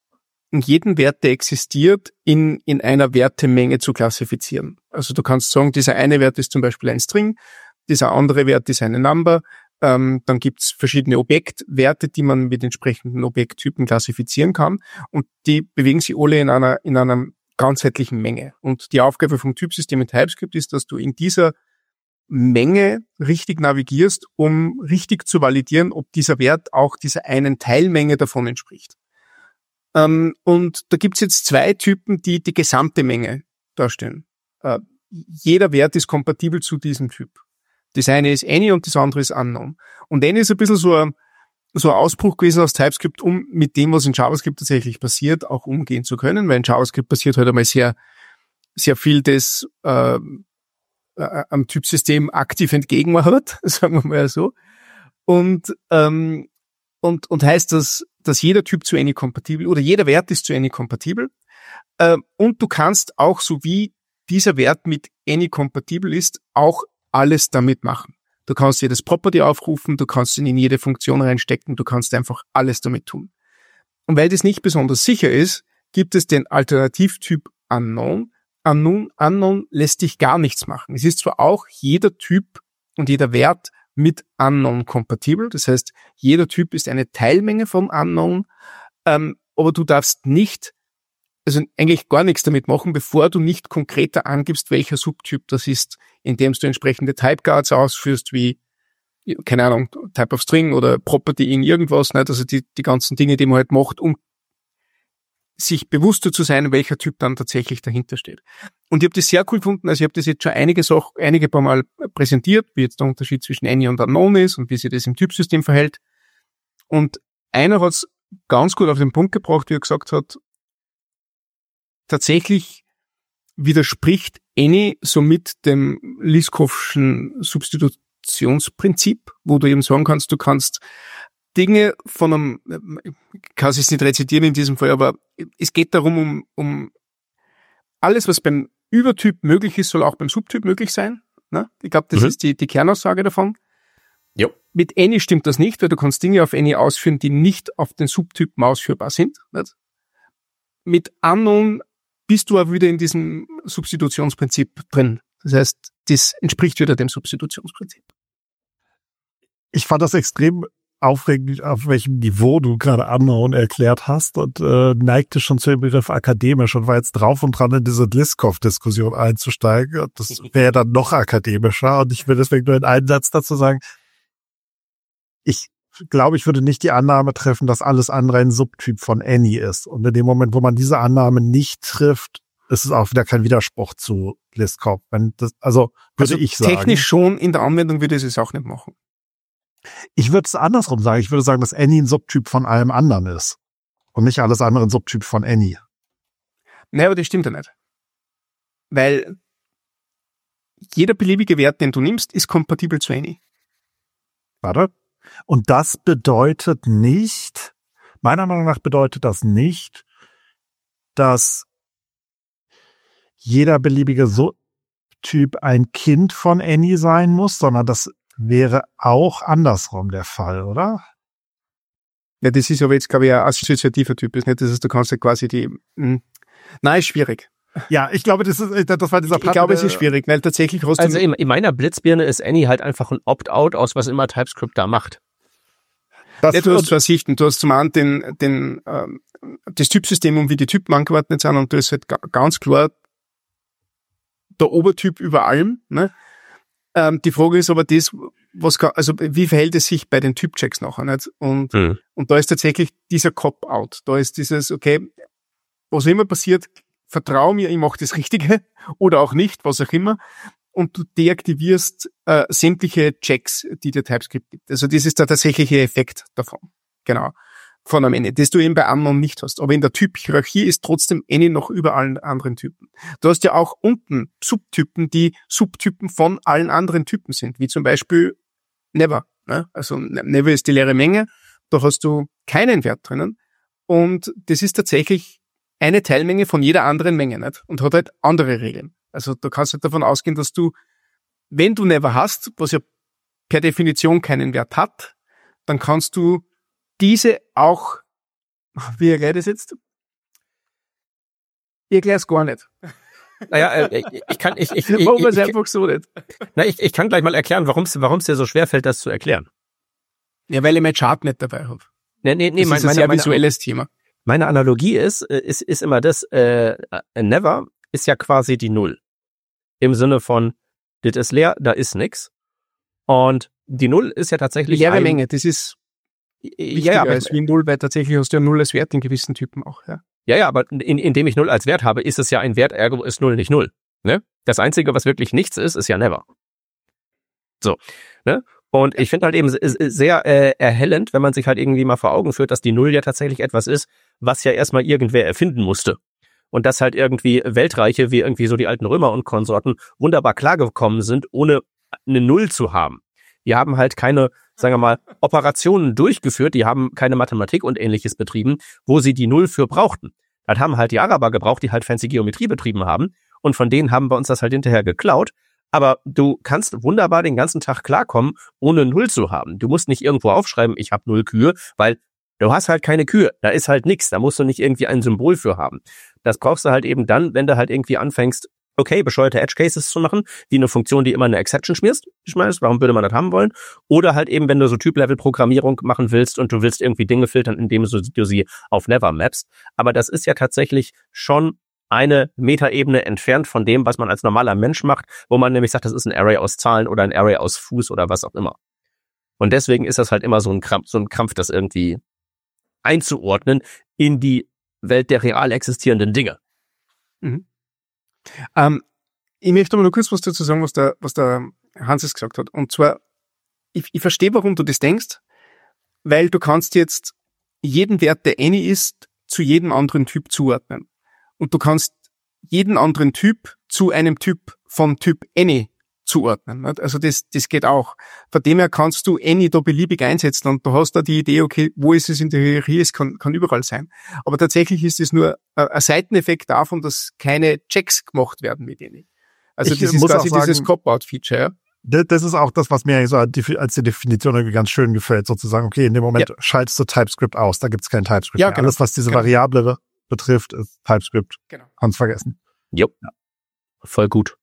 und jeden Wert, der existiert, in, in einer Wertemenge zu klassifizieren. Also du kannst sagen, dieser eine Wert ist zum Beispiel ein String, dieser andere Wert ist eine Number, ähm, dann gibt's verschiedene Objektwerte, die man mit entsprechenden Objekttypen klassifizieren kann und die bewegen sich alle in einer, in einer ganzheitlichen Menge. Und die Aufgabe vom Typsystem in TypeScript ist, dass du in dieser Menge richtig navigierst, um richtig zu validieren, ob dieser Wert auch dieser einen Teilmenge davon entspricht. Ähm, und da gibt's jetzt zwei Typen, die die gesamte Menge darstellen. Äh, jeder Wert ist kompatibel zu diesem Typ. Das eine ist any und das andere ist unknown. Und any ist ein bisschen so ein, so ein Ausbruch gewesen aus TypeScript, um mit dem, was in JavaScript tatsächlich passiert, auch umgehen zu können, weil in JavaScript passiert halt einmal sehr, sehr viel, das äh, äh, am Typsystem aktiv entgegenmacht, sagen wir mal so. Und ähm, und und heißt das, dass jeder Typ zu any kompatibel oder jeder Wert ist zu any kompatibel. Äh, und du kannst auch, so wie dieser Wert mit any kompatibel ist, auch alles damit machen. Du kannst jedes Property aufrufen, du kannst ihn in jede Funktion reinstecken, du kannst einfach alles damit tun. Und weil das nicht besonders sicher ist, gibt es den Alternativtyp Unknown. Unknown, Unknown lässt dich gar nichts machen. Es ist zwar auch jeder Typ und jeder Wert mit Unknown kompatibel, das heißt, jeder Typ ist eine Teilmenge von Unknown, ähm, aber du darfst nicht, also eigentlich gar nichts damit machen, bevor du nicht konkreter angibst, welcher Subtyp das ist, indem du entsprechende Typeguards ausführst, wie, keine Ahnung, Type of String oder Property in irgendwas, nicht? Also die, die ganzen Dinge, die man halt macht, um sich bewusster zu sein, welcher Typ dann tatsächlich dahinter steht. Und ich habe das sehr cool gefunden, also ich habe das jetzt schon einige Sachen, einige paar Mal präsentiert, wie jetzt der Unterschied zwischen any und unknown ist und wie sich das im Typsystem verhält. Und einer hat es ganz gut auf den Punkt gebracht, wie er gesagt hat, tatsächlich widerspricht any somit dem Liskow'schen Substitutionsprinzip, wo du eben sagen kannst, du kannst Dinge von einem, ich kann es jetzt nicht rezitieren in diesem Fall, aber es geht darum, um, um alles, was beim Übertyp möglich ist, soll auch beim Subtyp möglich sein. Ne? Ich glaube, das mhm. ist die, die Kernaussage davon. Jo. Mit any stimmt das nicht, weil du kannst Dinge auf any ausführen, die nicht auf den Subtypen ausführbar sind. Nicht? Mit unknown bist du auch wieder in diesem Substitutionsprinzip drin. Das heißt, das entspricht wieder dem Substitutionsprinzip. Ich fand das extrem aufregend, auf welchem Niveau du gerade Unknown erklärt hast und äh, neigte schon zu dem Begriff akademisch und war jetzt drauf und dran, in diese Liskov-Diskussion einzusteigen. Das wäre dann noch akademischer und ich will deswegen nur in einen Satz dazu sagen, ich glaube, ich würde nicht die Annahme treffen, dass alles andere ein Subtyp von any ist. Und in dem Moment, wo man diese Annahme nicht trifft, ist es auch wieder kein Widerspruch zu Liskov. Wenn das, also würde also ich sagen. Technisch schon, in der Anwendung würde ich es auch nicht machen. Ich würde es andersrum sagen. Ich würde sagen, dass any ein Subtyp von allem anderen ist. Und nicht alles andere ein Subtyp von any. Nein, aber das stimmt ja nicht. Weil jeder beliebige Wert, den du nimmst, ist kompatibel zu any. Warte. Und das bedeutet nicht, meiner Meinung nach bedeutet das nicht, dass jeder beliebige Subtyp ein Kind von any sein muss, sondern das wäre auch andersrum der Fall, oder? Ja, das ist aber jetzt, glaube ich, ein assoziativer Typ. Ist nicht, das ist, du kannst ja quasi die, mh. Nein, ist schwierig. Ja, ich glaube, das ist, das war dieser Ich, ich glaube, es ist schwierig, weil tatsächlich hast du... Also in, in meiner Blitzbirne ist any halt einfach ein Opt-out aus, was immer TypeScript da macht. Das ja, du hast zwei Sichten. Du hast zum einen den, den, ähm, das Typsystem und wie die Typen angeordnet sind und du hast halt ga, ganz klar der Obertyp über allem, ne? Ähm, die Frage ist aber das, was kann, also wie verhält es sich bei den Typchecks nachher, nicht? Und, mhm. und da ist tatsächlich dieser Cop-out. Da ist dieses, okay, was immer passiert, vertrau mir, ich mache das Richtige oder auch nicht, was auch immer. Und du deaktivierst äh, sämtliche Checks, die der TypeScript gibt. Also das ist der tatsächliche Effekt davon. Genau. Von am Ende, das du eben bei Unknown nicht hast. Aber in der Typ-Hierarchie ist trotzdem any noch über allen anderen Typen. Du hast ja auch unten Subtypen, die Subtypen von allen anderen Typen sind, wie zum Beispiel Never. Ne? Also Never ist die leere Menge, da hast du keinen Wert drinnen und das ist tatsächlich eine Teilmenge von jeder anderen Menge, nicht? Und hat halt andere Regeln. Also du kannst halt davon ausgehen, dass du, wenn du Never hast, was ja per Definition keinen Wert hat, dann kannst du diese auch, wie erklärt es jetzt? Ich erkläre es gar nicht. Naja, äh, ich kann, ich, ich, ich, Warum ich, es ich, einfach so nicht? na, ich, ich kann gleich mal erklären, warum es, warum es dir so schwerfällt, das zu erklären. Ja, weil ich mein Chart nicht dabei habe. Nee, nee, nee, Das mein, ist ein meine, sehr meine, visuelles Thema. meine Analogie ist, äh, ist, ist immer das, äh, never ist ja quasi die Null. Im Sinne von, das ist leer, da ist nix. Und die Null ist ja Die tatsächlich leere ein, Menge, das ist wichtiger ja, ja, aber, als wie Null, weil tatsächlich hast du ja Null als Wert in gewissen Typen auch, ja. ja, ja, aber in, indem ich Null als Wert habe, ist es ja ein Wert, ergo ist Null nicht Null. Ne? Das Einzige, was wirklich nichts ist, ist ja never. So, ne? Und ich finde halt eben sehr äh, erhellend, wenn man sich halt irgendwie mal vor Augen führt, dass die Null ja tatsächlich etwas ist, was ja erstmal irgendwer erfinden musste. Und dass halt irgendwie Weltreiche, wie irgendwie so die alten Römer und Konsorten, wunderbar klargekommen sind, ohne eine Null zu haben. Die haben halt keine, sagen wir mal, Operationen durchgeführt, die haben keine Mathematik und Ähnliches betrieben, wo sie die Null für brauchten. Das haben halt die Araber gebraucht, die halt fancy Geometrie betrieben haben. Und von denen haben wir uns das halt hinterher geklaut. Aber du kannst wunderbar den ganzen Tag klarkommen, ohne Null zu haben. Du musst nicht irgendwo aufschreiben, ich habe null Kühe, weil du hast halt keine Kühe. Da ist halt nichts. Da musst du nicht irgendwie ein Symbol für haben. Das brauchst du halt eben dann, wenn du halt irgendwie anfängst, okay, bescheuerte Edge Cases zu machen, wie eine Funktion, die immer eine Exception schmierst, schmeißt. Warum würde man das haben wollen? Oder halt eben, wenn du so Typ-Level-Programmierung machen willst und du willst irgendwie Dinge filtern, indem du, du sie auf Never mappst. Aber das ist ja tatsächlich schon eine Metaebene entfernt von dem, was man als normaler Mensch macht, wo man nämlich sagt, das ist ein Array aus Zahlen oder ein Array aus Fuß oder was auch immer. Und deswegen ist das halt immer so ein Krampf, so ein Krampf, das irgendwie einzuordnen in die Welt der real existierenden Dinge. Mhm. Ähm, ich möchte mal nur kurz was dazu sagen, was der, was der Hanses gesagt hat. Und zwar, ich, ich verstehe, warum du das denkst, weil du kannst jetzt jeden Wert, der any ist, zu jedem anderen Typ zuordnen. Und du kannst jeden anderen Typ zu einem Typ von Typ any zuordnen. Nicht? Also das, das geht auch. Von dem her kannst du any da beliebig einsetzen und du hast da die Idee, okay, wo ist es in der Hierarchie? Es kann, kann überall sein. Aber tatsächlich ist es nur ein Seiteneffekt davon, dass keine Checks gemacht werden mit any. Also Ich das ist muss quasi auch sagen, dieses Cop-Out-Feature. Ja? Das, das ist auch das, was mir so als die Definition irgendwie ganz schön gefällt, sozusagen. Okay, in dem Moment Ja. schaltest du TypeScript aus, da gibt's kein TypeScript Ja, mehr. genau. Alles, was diese Genau. Variable betrifft, ist TypeScript. Genau. Kannst vergessen. Jo, Ja. voll gut.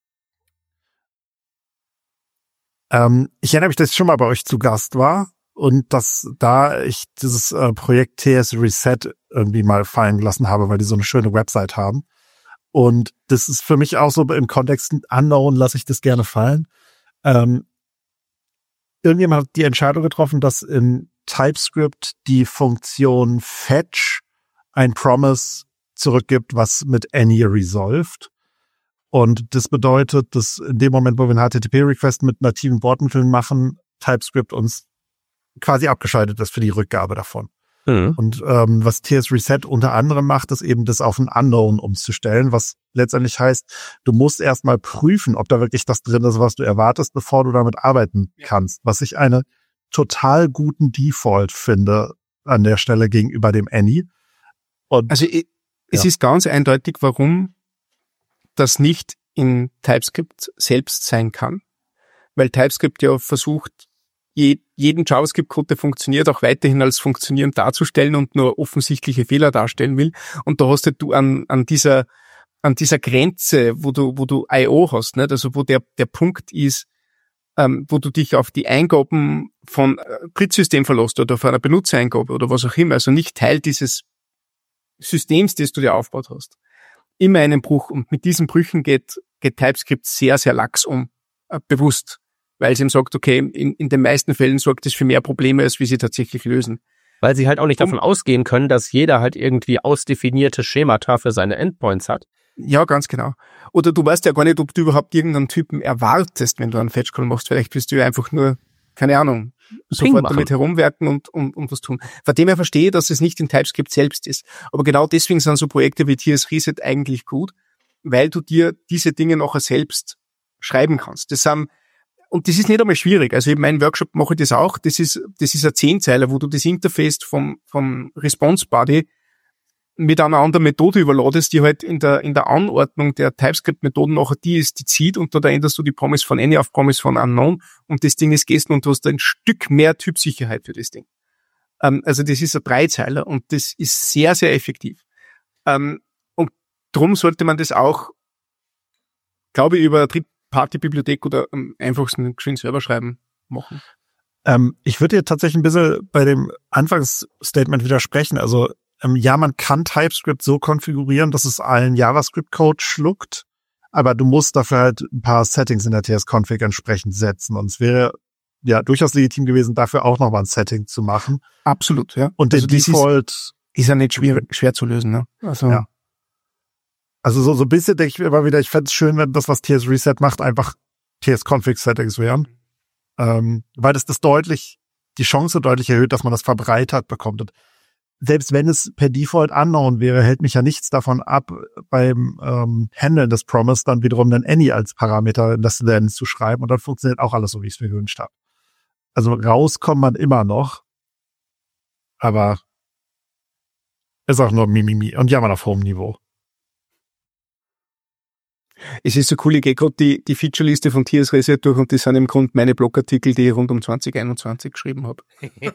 Ähm, ich erinnere mich, dass ich schon mal bei euch zu Gast war und dass da ich dieses äh, Projekt T S Reset irgendwie mal fallen gelassen habe, weil die so eine schöne Website haben. Und das ist für mich auch so im Kontext Unknown, lasse ich das gerne fallen. Ähm, irgendjemand hat die Entscheidung getroffen, dass in TypeScript die Funktion Fetch ein Promise zurückgibt, was mit any resolved. Und das bedeutet, dass in dem Moment, wo wir einen H T T P-Request mit nativen Bordmitteln machen, TypeScript uns quasi abgeschaltet ist für die Rückgabe davon. Mhm. Und ähm, was T S Reset unter anderem macht, ist eben das auf ein Unknown umzustellen, was letztendlich heißt, du musst erstmal prüfen, ob da wirklich das drin ist, was du erwartest, bevor du damit arbeiten kannst. Was ich eine total guten Default finde an der Stelle gegenüber dem Any. Und Also ich, es Ja. ist ganz eindeutig, warum das nicht in TypeScript selbst sein kann, weil TypeScript ja versucht, je, jeden JavaScript-Code, der funktioniert, auch weiterhin als funktionierend darzustellen und nur offensichtliche Fehler darstellen will. Und da hast du an, an dieser, an dieser Grenze, wo du, wo du I O hast, nicht? Also wo der, der Punkt ist, ähm, wo du dich auf die Eingaben von äh, Drittsystem verlässt oder von einer Benutzereingabe oder was auch immer, also nicht Teil dieses Systems, das du dir aufgebaut hast. Immer einen Bruch. Und mit diesen Brüchen geht, geht TypeScript sehr, sehr lax um, äh, bewusst. Weil es ihm sagt, okay, in, in den meisten Fällen sorgt es für mehr Probleme, als wie sie tatsächlich lösen. Weil sie halt auch nicht Um- davon ausgehen können, dass jeder halt irgendwie ausdefinierte Schemata für seine Endpoints hat. Ja, ganz genau. Oder du weißt ja gar nicht, ob du überhaupt irgendeinen Typen erwartest, wenn du einen Fetch-Call machst. Vielleicht willst du ja einfach nur, keine Ahnung, sofort machen. damit herumwerken und, und, und was tun. Von dem her verstehe ich, dass es nicht in TypeScript selbst ist. Aber genau deswegen sind so Projekte wie T S Reset eigentlich gut, weil du dir diese Dinge nachher selbst schreiben kannst. Das sind, und das ist nicht einmal schwierig. Also in meinem Workshop mache ich das auch. Das ist, das ist ein Zehnzeiler, wo du das Interface vom, vom Response Body mit einer anderen Methode überladest, die halt in der, in der Anordnung der TypeScript-Methoden nachher die ist, die zieht, und da änderst du die Promise von Any auf Promise von Unknown, und das Ding ist gegessen und du hast ein Stück mehr Typsicherheit für das Ding. Ähm, also das ist ein Dreizeiler und das ist sehr, sehr effektiv. Ähm, und drum sollte man das auch, glaube ich, über eine Drittparty-Bibliothek oder am einfachsten geschwind selber schreiben machen. Ähm, ich würde dir tatsächlich ein bisschen bei dem Anfangsstatement widersprechen. Also ähm, ja, man kann TypeScript so konfigurieren, dass es allen JavaScript-Code schluckt, aber du musst dafür halt ein paar Settings in der T S-Config entsprechend setzen. Und es wäre ja durchaus legitim gewesen, dafür auch nochmal ein Setting zu machen. Absolut, ja. Und also der Default ist, ist ja nicht schwer, schwer zu lösen, ne? Also, ja. Also so, so ein bisschen denke ich mir immer wieder, ich fände es schön, wenn das, was T S-Reset macht, einfach T S-Config-Settings wären. Ähm, weil das das deutlich, die Chance deutlich erhöht, dass man das verbreitert bekommt. Und selbst wenn es per Default unknown wäre, hält mich ja nichts davon ab, beim ähm, Handeln des Promise dann wiederum den Any als Parameter in das Then zu schreiben. Und dann funktioniert auch alles so, wie ich es mir gewünscht habe. Also rauskommt man immer noch. Aber ist auch nur Mimimi. Und jammern auf hohem Niveau. Es ist so cool, ich gehe gerade die, die Feature-Liste von T S-Reset durch und das sind im Grunde meine Blogartikel, die ich rund um zwanzig einundzwanzig geschrieben habe.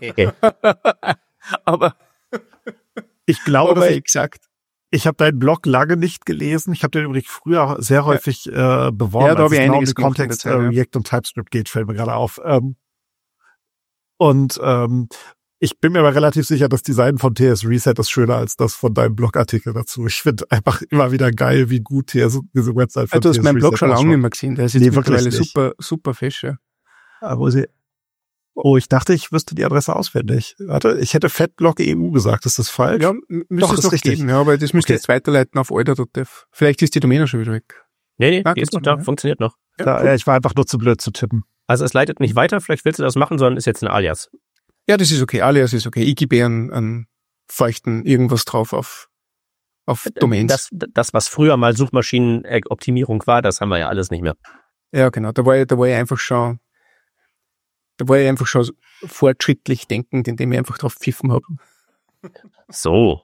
Aber ich glaube, aber ich, exakt. Ich habe deinen Blog lange nicht gelesen. Ich habe den übrigens früher sehr häufig ja. äh, beworben, ja, da als es es genau um den Kontext Zeit, äh, React und TypeScript geht, fällt mir gerade auf. Ähm, und ähm, ich bin mir aber relativ sicher, das Design von T S-Reset ist schöner als das von deinem Blogartikel dazu. Ich finde einfach immer wieder geil, wie gut T S, diese Website von ja, du hast meinen Blog schon lange nicht mehr gesehen. Der ist jetzt nee, mittlerweile super, super fesch. Ja. Aber sie, oh, ich dachte, ich wüsste die Adresse auswendig. Warte, ich hätte Fatblog E U gesagt. Ist das falsch? Ja, müsste es noch richtig geben. Ja, aber das müsste okay. jetzt weiterleiten auf alter punkt dev. Vielleicht ist die Domain schon wieder weg. Nee, nee, ah, die ist noch da. Ja. Funktioniert noch. Ja, da, cool. ja, ich war einfach nur zu blöd zu tippen. Also es leitet nicht weiter. Vielleicht willst du das machen, sondern ist jetzt ein Alias. Ja, das ist okay. Alias ist okay. Ich gebe einen, einen feuchten irgendwas drauf auf, auf Domains. Das, das, was früher mal Suchmaschinenoptimierung war, das haben wir ja alles nicht mehr. Ja, genau. Da war ich, da war ich einfach schon, da war ich einfach schon fortschrittlich denkend, indem ich einfach drauf pfiffen habe. So.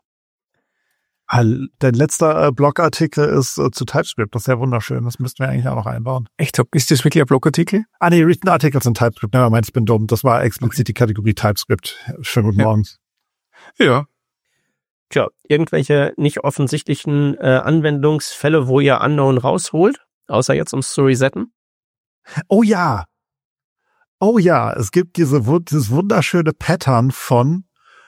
Dein letzter äh, Blogartikel ist äh, zu TypeScript. Das ist ja wunderschön. Das müssten wir eigentlich auch noch einbauen. Echt? Ist das wirklich ein Blogartikel? Ah, nee, Written Articles in TypeScript. Ja, meint, ich bin dumm. Das war explizit okay. die Kategorie TypeScript. Schönen guten ja. Morgen. Ja. Tja, irgendwelche nicht offensichtlichen äh, Anwendungsfälle, wo ihr Unknown rausholt? Außer jetzt, um es zu resetten? Oh ja. Oh ja. Es gibt diese, dieses wunderschöne Pattern von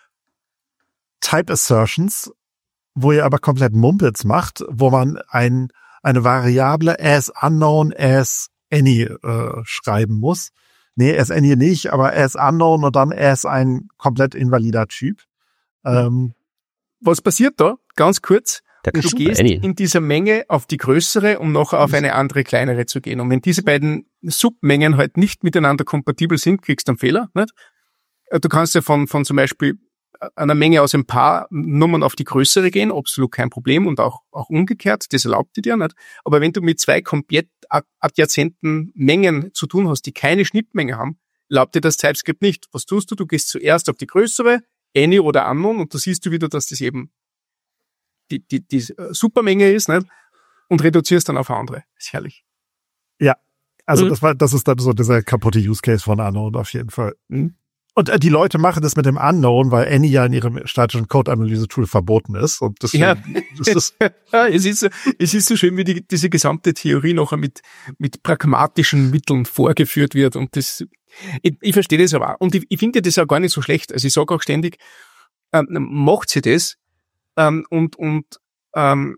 Type Assertions, wo ihr aber komplett Mumpitz macht, wo man ein, eine Variable as unknown as any äh, schreiben muss. Nee, as any nicht, aber as unknown und dann as ein komplett invalider Typ. Ähm, Was passiert da? Ganz kurz. Du gehst any. in dieser Menge auf die größere, um nachher auf eine andere kleinere zu gehen. Und wenn diese beiden Submengen halt nicht miteinander kompatibel sind, kriegst du einen Fehler. Nicht? Du kannst ja von, von zum Beispiel einer Menge aus ein paar Nummern auf die größere gehen, absolut kein Problem und auch, auch umgekehrt, das erlaubt die dir nicht. Aber wenn du mit zwei komplett adjazenten Mengen zu tun hast, die keine Schnittmenge haben, erlaubt dir das TypeScript nicht. Was tust du? Du gehst zuerst auf die größere, any oder unknown, und da siehst du wieder, dass das eben die, die, die Supermenge ist, nicht? Und reduzierst dann auf eine andere. Ist herrlich. Ja, also mhm. das war, das ist dann so dieser kaputte Use Case von Unknown auf jeden Fall. Mhm. Und äh, die Leute machen das mit dem Unknown, weil Any ja in ihrem statischen Code-Analyse-Tool verboten ist. Und deswegen, ja, das ist ja es, ist so, es ist so schön, wie die, diese gesamte Theorie nachher mit, mit pragmatischen Mitteln vorgeführt wird. Und das, ich, ich verstehe das aber auch. Und ich, ich finde das auch gar nicht so schlecht. Also ich sage auch ständig, ähm, macht sie das ähm, und, und ähm,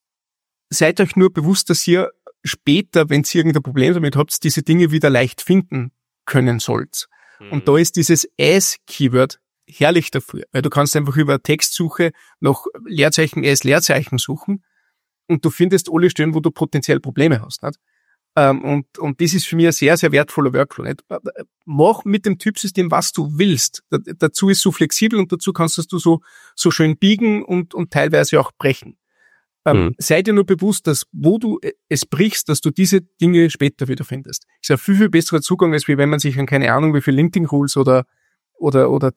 seid euch nur bewusst, dass ihr später, wenn ihr irgendein Problem damit habt, diese Dinge wieder leicht finden können sollt. Und da ist dieses as-Keyword herrlich dafür, weil du kannst einfach über Textsuche nach Leerzeichen as Leerzeichen suchen und du findest alle Stellen, wo du potenziell Probleme hast. Nicht? Ähm, und, und das ist für mich ein sehr, sehr wertvoller Workflow. Nicht? Mach mit dem Typsystem, was du willst. Da, dazu ist so flexibel und dazu kannst du so, so schön biegen und, und teilweise auch brechen. Ähm, mhm. Sei dir nur bewusst, dass wo du es brichst, dass du diese Dinge später wieder findest. Ist ein viel, viel besserer Zugang, als wie wenn man sich an keine Ahnung wie viel Linting-Rules oder, oder, oder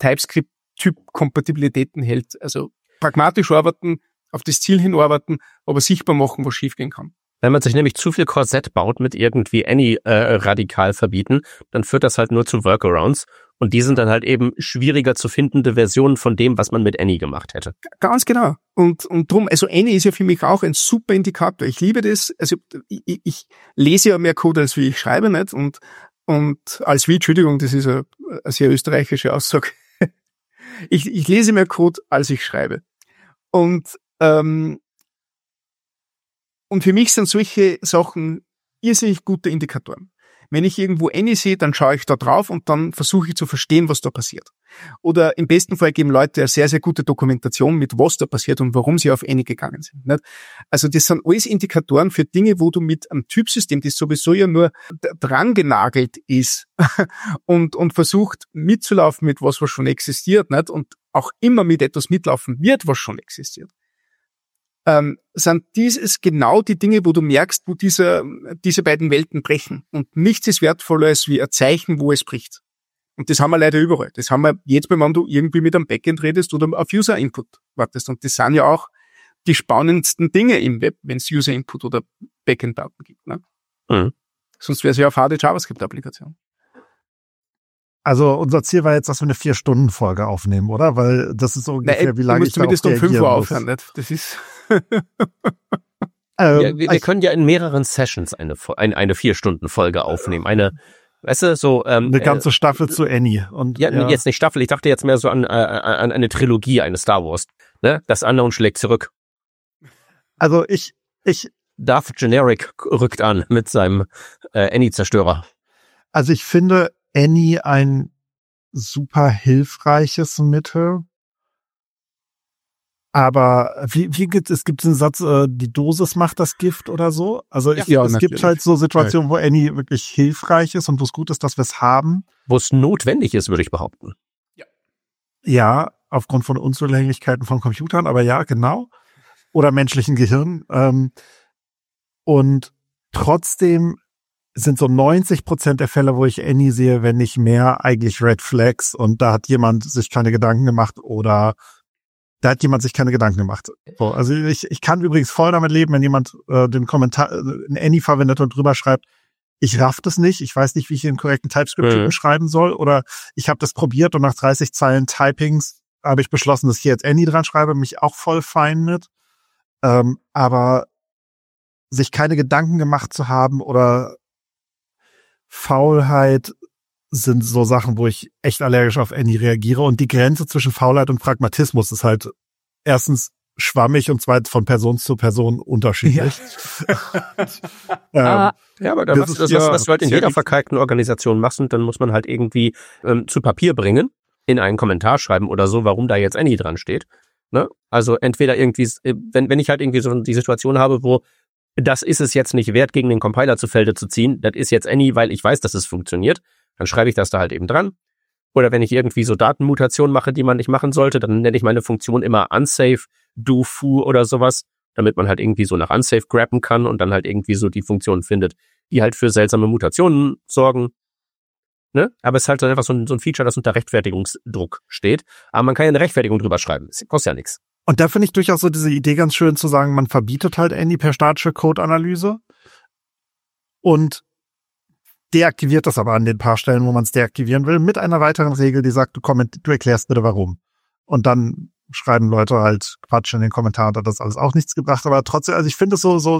TypeScript-Typ-Kompatibilitäten hält. Also pragmatisch arbeiten, auf das Ziel hin arbeiten, aber sichtbar machen, was schiefgehen kann. Wenn man sich nämlich zu viel Korsett baut mit irgendwie Any äh, radikal verbieten, dann führt das halt nur zu Workarounds. Und die sind dann halt eben schwieriger zu findende Versionen von dem, was man mit Any gemacht hätte. Ganz genau. Und, und drum, also Any ist ja für mich auch ein super Indikator. Ich liebe das. Also ich, ich lese ja mehr Code, als wie ich schreibe, nicht? Und, und als wie, Entschuldigung, das ist eine, eine sehr österreichische Aussage. ich, ich lese mehr Code, als ich schreibe. Und, ähm, Und für mich sind solche Sachen irrsinnig gute Indikatoren. Wenn ich irgendwo Any sehe, dann schaue ich da drauf und dann versuche ich zu verstehen, was da passiert. Oder im besten Fall geben Leute eine sehr, sehr gute Dokumentation mit, was da passiert und warum sie auf Any gegangen sind. Nicht? Also das sind alles Indikatoren für Dinge, wo du mit einem Typsystem, das sowieso ja nur dran genagelt ist und, und versucht mitzulaufen mit was, was schon existiert, nicht? Und auch immer mit etwas mitlaufen wird, was schon existiert. Ähm, sind dieses genau die Dinge, wo du merkst, wo diese, diese beiden Welten brechen. Und nichts ist wertvoller als wie ein Zeichen, wo es bricht. Und das haben wir leider überall. Das haben wir jetzt, wenn du irgendwie mit einem Backend redest oder auf User-Input wartest. Und das sind ja auch die spannendsten Dinge im Web, wenn es User-Input oder Backend-Daten gibt. Ne? Mhm. Sonst wäre es ja eine fade JavaScript-Applikation. Also unser Ziel war jetzt, dass wir eine vier-Stunden-Folge aufnehmen, oder? Weil das ist so ungefähr, Nein, wie lange ich darauf reagieren muss. Du musst zumindest um fünf Uhr aufhören, nicht? Das ist... ähm, ja, wir, wir können ja in mehreren Sessions eine, eine, eine vier-Stunden-Folge aufnehmen. Eine, weißt du, so... Ähm, eine ganze Staffel äh, zu Annie. Und, ja, ja, jetzt nicht Staffel, ich dachte jetzt mehr so an, äh, an eine Trilogie, eine Star Wars. Ne? Das Unknown schlägt zurück. Also ich... ich Darth Generic rückt an mit seinem äh, Annie-Zerstörer. Also ich finde Annie ein super hilfreiches Mittel. Aber wie, wie gibt es gibt einen Satz, äh, die Dosis macht das Gift oder so? Also ich, ja, es natürlich. gibt halt so Situationen, wo Annie wirklich hilfreich ist und wo es gut ist, dass wir es haben. Wo es notwendig ist, würde ich behaupten. Ja. Ja, aufgrund von Unzulänglichkeiten von Computern, aber ja, genau. Oder menschlichen Gehirn. Ähm, und trotzdem sind so neunzig Prozent der Fälle, wo ich Annie sehe, wenn nicht mehr, eigentlich Red Flags und da hat jemand sich keine Gedanken gemacht oder da hat jemand sich keine Gedanken gemacht. So, also ich, ich kann übrigens voll damit leben, wenn jemand äh, den Kommentar äh, in Annie verwendet und drüber schreibt, ich raff das nicht, ich weiß nicht, wie ich den korrekten TypeScript-Typen mhm. schreiben soll oder ich habe das probiert und nach dreißig Zeilen Typings habe ich beschlossen, dass ich jetzt Annie dran schreibe, mich auch voll fein mit. Ähm, aber sich keine Gedanken gemacht zu haben oder Faulheit sind so Sachen, wo ich echt allergisch auf Annie reagiere. Und die Grenze zwischen Faulheit und Pragmatismus ist halt erstens schwammig und zweitens von Person zu Person unterschiedlich. Ja, ähm, ja aber das, das ist das, ja, was du halt in jeder verkalkten Organisation machst und dann muss man halt irgendwie ähm, zu Papier bringen, in einen Kommentar schreiben oder so, warum da jetzt Annie dran steht. Ne? Also entweder irgendwie, wenn, wenn ich halt irgendwie so die Situation habe, wo das ist es jetzt nicht wert, gegen den Compiler zu Felde zu ziehen, das ist jetzt Annie, weil ich weiß, dass es funktioniert, dann schreibe ich das da halt eben dran. Oder wenn ich irgendwie so Datenmutationen mache, die man nicht machen sollte, dann nenne ich meine Funktion immer unsafe, do, foo oder sowas, damit man halt irgendwie so nach unsafe grabben kann und dann halt irgendwie so die Funktionen findet, die halt für seltsame Mutationen sorgen. Ne? Aber es ist halt einfach so ein, so ein Feature, das unter Rechtfertigungsdruck steht. Aber man kann ja eine Rechtfertigung drüber schreiben. Das kostet ja nichts. Und da finde ich durchaus so diese Idee ganz schön zu sagen, man verbietet halt Annie per statische Code-Analyse und deaktiviert das aber an den paar Stellen, wo man es deaktivieren will, mit einer weiteren Regel, die sagt, du, komment- du erklärst bitte warum. Und dann schreiben Leute halt Quatsch in den Kommentaren, hat das alles auch nichts gebracht. Aber trotzdem, also ich finde es so, so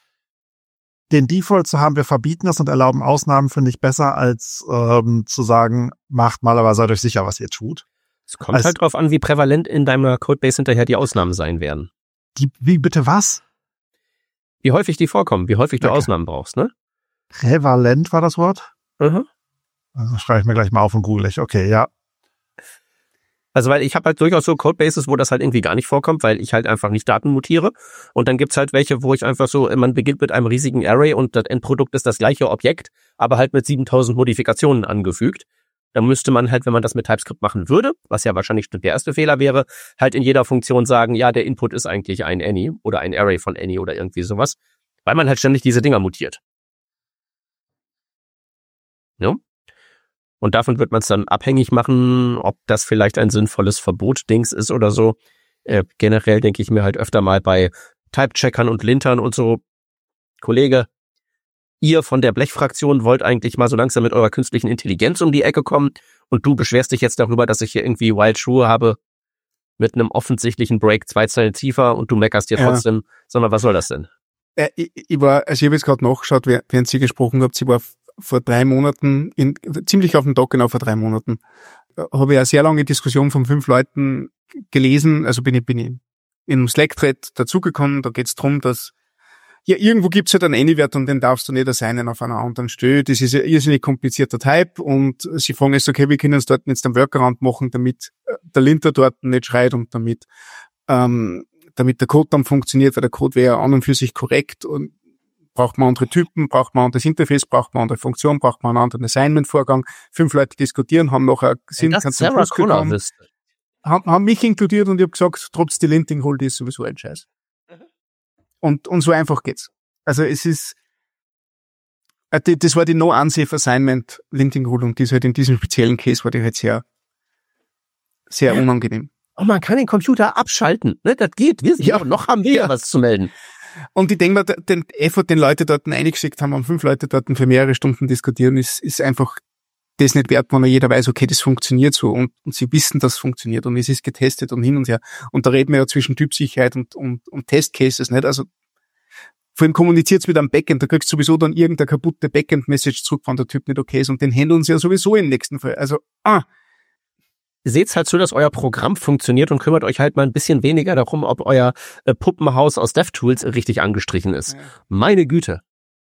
den Default zu haben, wir verbieten das und erlauben Ausnahmen, finde ich besser, als ähm, zu sagen, macht mal, aber seid euch sicher, was ihr tut. Es kommt also, halt drauf an, wie prävalent in deiner Codebase hinterher die Ausnahmen sein werden. Die, wie bitte was? Wie häufig die vorkommen, wie häufig du okay. Ausnahmen brauchst, ne? Prävalent war das Wort? Mhm. Also schreibe ich mir gleich mal auf und google ich. Okay, ja. Also weil ich habe halt durchaus so Codebases, wo das halt irgendwie gar nicht vorkommt, weil ich halt einfach nicht Daten mutiere. Und dann gibt's halt welche, wo ich einfach so, man beginnt mit einem riesigen Array und das Endprodukt ist das gleiche Objekt, aber halt mit siebentausend Modifikationen angefügt. Dann müsste man halt, wenn man das mit TypeScript machen würde, was ja wahrscheinlich der erste Fehler wäre, halt in jeder Funktion sagen, ja, der Input ist eigentlich ein Any oder ein Array von Any oder irgendwie sowas, weil man halt ständig diese Dinger mutiert. Ja? Und davon wird man es dann abhängig machen, ob das vielleicht ein sinnvolles Verbot-Dings ist oder so. Äh, generell denke ich mir halt öfter mal bei Type-Checkern und Lintern und so, Kollege, ihr von der Blechfraktion wollt eigentlich mal so langsam mit eurer künstlichen Intelligenz um die Ecke kommen und du beschwerst dich jetzt darüber, dass ich hier irgendwie Wild Schuhe habe mit einem offensichtlichen Break zwei Zeilen tiefer und du meckerst dir trotzdem, ja. Sondern was soll das denn? Äh, ich, ich war, also ich habe jetzt gerade nachgeschaut, während Sie gesprochen habt, sie war vor drei Monaten, in, ziemlich auf dem Tag genau vor drei Monaten, habe ich eine sehr lange Diskussion von fünf Leuten gelesen, also bin ich, bin ich in einem Slack-Thread dazugekommen, da geht es darum, dass ja, irgendwo gibt's halt einen Any-Wert und den darfst du nicht assignen auf einer anderen Stelle. Das ist ein irrsinnig komplizierter Type und sie fragen jetzt, okay, wir können uns dort jetzt einen Workaround machen, damit der Linter dort nicht schreit und damit ähm, damit der Code dann funktioniert, weil der Code wäre an und für sich korrekt und braucht man andere Typen, braucht man anderes Interface, braucht man andere Funktionen, braucht man einen anderen Assignment-Vorgang. Fünf Leute diskutieren, haben nachher sind ganz zum Schluss gekommen, haben, haben mich inkludiert und ich habe gesagt, trotz die Linting-Hole, die ist sowieso ein Scheiß. Und, und so einfach geht's. Also es ist, äh, die, das war die No-Unsafe Assignment Linting Rule und die ist halt in diesem speziellen Case war die halt sehr, sehr ja. unangenehm. Und man kann den Computer abschalten, ne? Das geht. Wir sind ja noch haben wir ja was zu melden. Und ich denke mal, den Effort, den Leute dort eingeschickt haben, haben fünf Leute dort für mehrere Stunden diskutieren, ist, ist einfach das nicht wert, wenn jeder weiß, okay, das funktioniert so und, und sie wissen, dass es funktioniert und es ist getestet und hin und her. Und da reden wir ja zwischen Typsicherheit und, und, und Testcases, nicht? Also, vor allem kommuniziert es mit einem Backend, da kriegst du sowieso dann irgendeine kaputte Backend-Message zurück, wenn der Typ nicht okay ist und den handeln sie ja sowieso im nächsten Fall. Also, ah. Seht's halt so, dass euer Programm funktioniert und kümmert euch halt mal ein bisschen weniger darum, ob euer äh, Puppenhaus aus DevTools richtig angestrichen ist. Ja. Meine Güte.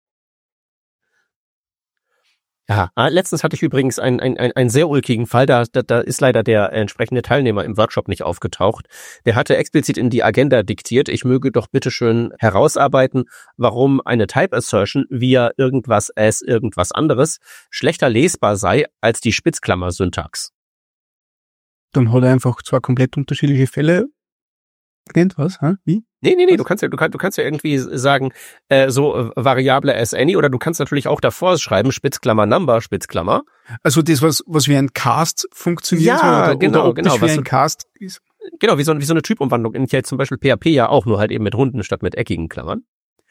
Ja, letztens hatte ich übrigens einen, einen, einen sehr ulkigen Fall, da, da, da ist leider der entsprechende Teilnehmer im Workshop nicht aufgetaucht. Der hatte explizit in die Agenda diktiert, ich möge doch bitteschön herausarbeiten, warum eine Type Assertion via irgendwas as irgendwas anderes schlechter lesbar sei als die Spitzklammer-Syntax. Dann hat er einfach zwei komplett unterschiedliche Fälle genannt, was? Hä? Wie? Nee, nee, nee, du kannst ja, du kannst, du kannst ja irgendwie sagen, äh, so äh, Variable as any, oder du kannst natürlich auch davor schreiben, Spitzklammer Number, Spitzklammer. Also das, was, was wie ein Cast funktioniert, ja, oder, genau, oder genau, wie ein Cast ist. Genau, wie so, wie so eine Typumwandlung in ja zum Beispiel P H P ja auch, nur halt eben mit runden statt mit eckigen Klammern.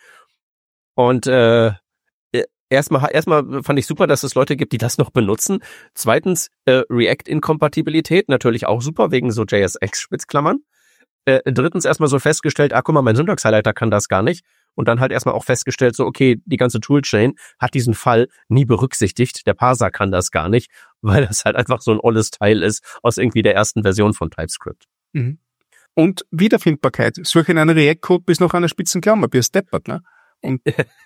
Und äh, erstmal, erstmal fand ich super, dass es Leute gibt, die das noch benutzen. Zweitens, äh, React-Inkompatibilität, natürlich auch super, wegen so J S X-Spitzklammern. Äh, drittens erstmal so festgestellt, ah, guck mal, mein Syntax-Highlighter kann das gar nicht. Und dann halt erstmal auch festgestellt, so, okay, die ganze Toolchain hat diesen Fall nie berücksichtigt. Der Parser kann das gar nicht, weil das halt einfach so ein olles Teil ist aus irgendwie der ersten Version von TypeScript. Mhm. Und Wiederfindbarkeit. Suche in einer React-Code bis noch einer Spitzenklammer, bis deppert, ne? Und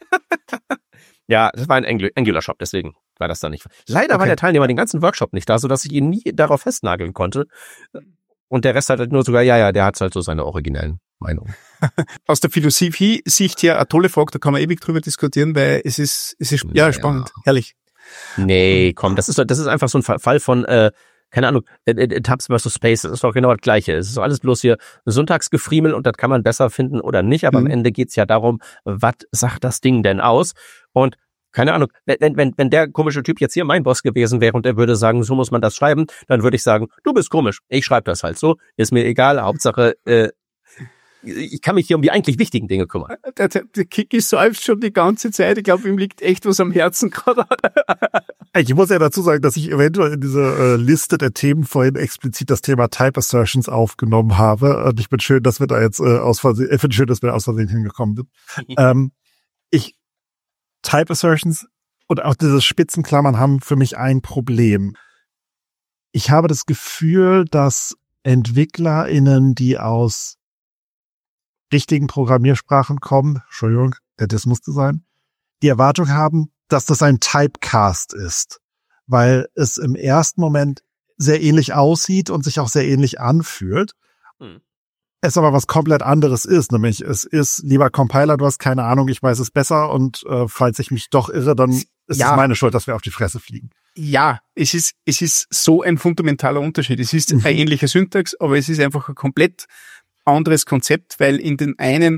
ja, das war ein Angular-Shop, deswegen war das da nicht. Leider okay. war der Teilnehmer den ganzen Workshop nicht da, sodass ich ihn nie darauf festnageln konnte. Und der Rest hat halt nur sogar, ja, ja, der hat halt so seine originellen Meinungen. Aus der Philosophie-Sicht her eine tolle Frage, da kann man ewig drüber diskutieren, weil es ist, es ist, ja, ja. spannend, herrlich. Nee, komm, das ist, das ist einfach so ein Fall von, äh, keine Ahnung, Tabs versus Space, das ist doch genau das Gleiche. Es ist alles bloß hier Sonntagsgefriemel und das kann man besser finden oder nicht, aber mhm. am Ende geht's ja darum, was sagt das Ding denn aus? Und keine Ahnung, wenn, wenn, wenn der komische Typ jetzt hier mein Boss gewesen wäre und er würde sagen, so muss man das schreiben, dann würde ich sagen, du bist komisch, ich schreibe das halt so, ist mir egal, Hauptsache, äh, ich kann mich hier um die eigentlich wichtigen Dinge kümmern. Der, der, der Kiki seufzt schon die ganze Zeit, ich glaube, ihm liegt echt was am Herzen gerade. Ich muss ja dazu sagen, dass ich eventuell in dieser äh, Liste der Themen vorhin explizit das Thema Type Assertions aufgenommen habe. Und ich bin schön, dass wir da jetzt äh, aus Versehen, ich finde schön, dass wir aus Versehen hingekommen sind. ähm, ich Type Assertions und auch dieses Spitzenklammern haben für mich ein Problem. Ich habe das Gefühl, dass EntwicklerInnen, die aus richtigen Programmiersprachen kommen, Entschuldigung, das musste sein, die Erwartung haben, dass das ein Typecast ist, weil es im ersten Moment sehr ähnlich aussieht und sich auch sehr ähnlich anfühlt. Hm. Es aber was komplett anderes ist, nämlich es ist, lieber Compiler, du hast keine Ahnung, ich weiß es besser und äh, falls ich mich doch irre, dann ist ja. es meine Schuld, dass wir auf die Fresse fliegen. Ja, es ist es ist so ein fundamentaler Unterschied. Es ist mhm. ein ähnlicher Syntax, aber es ist einfach ein komplett anderes Konzept, weil in den einen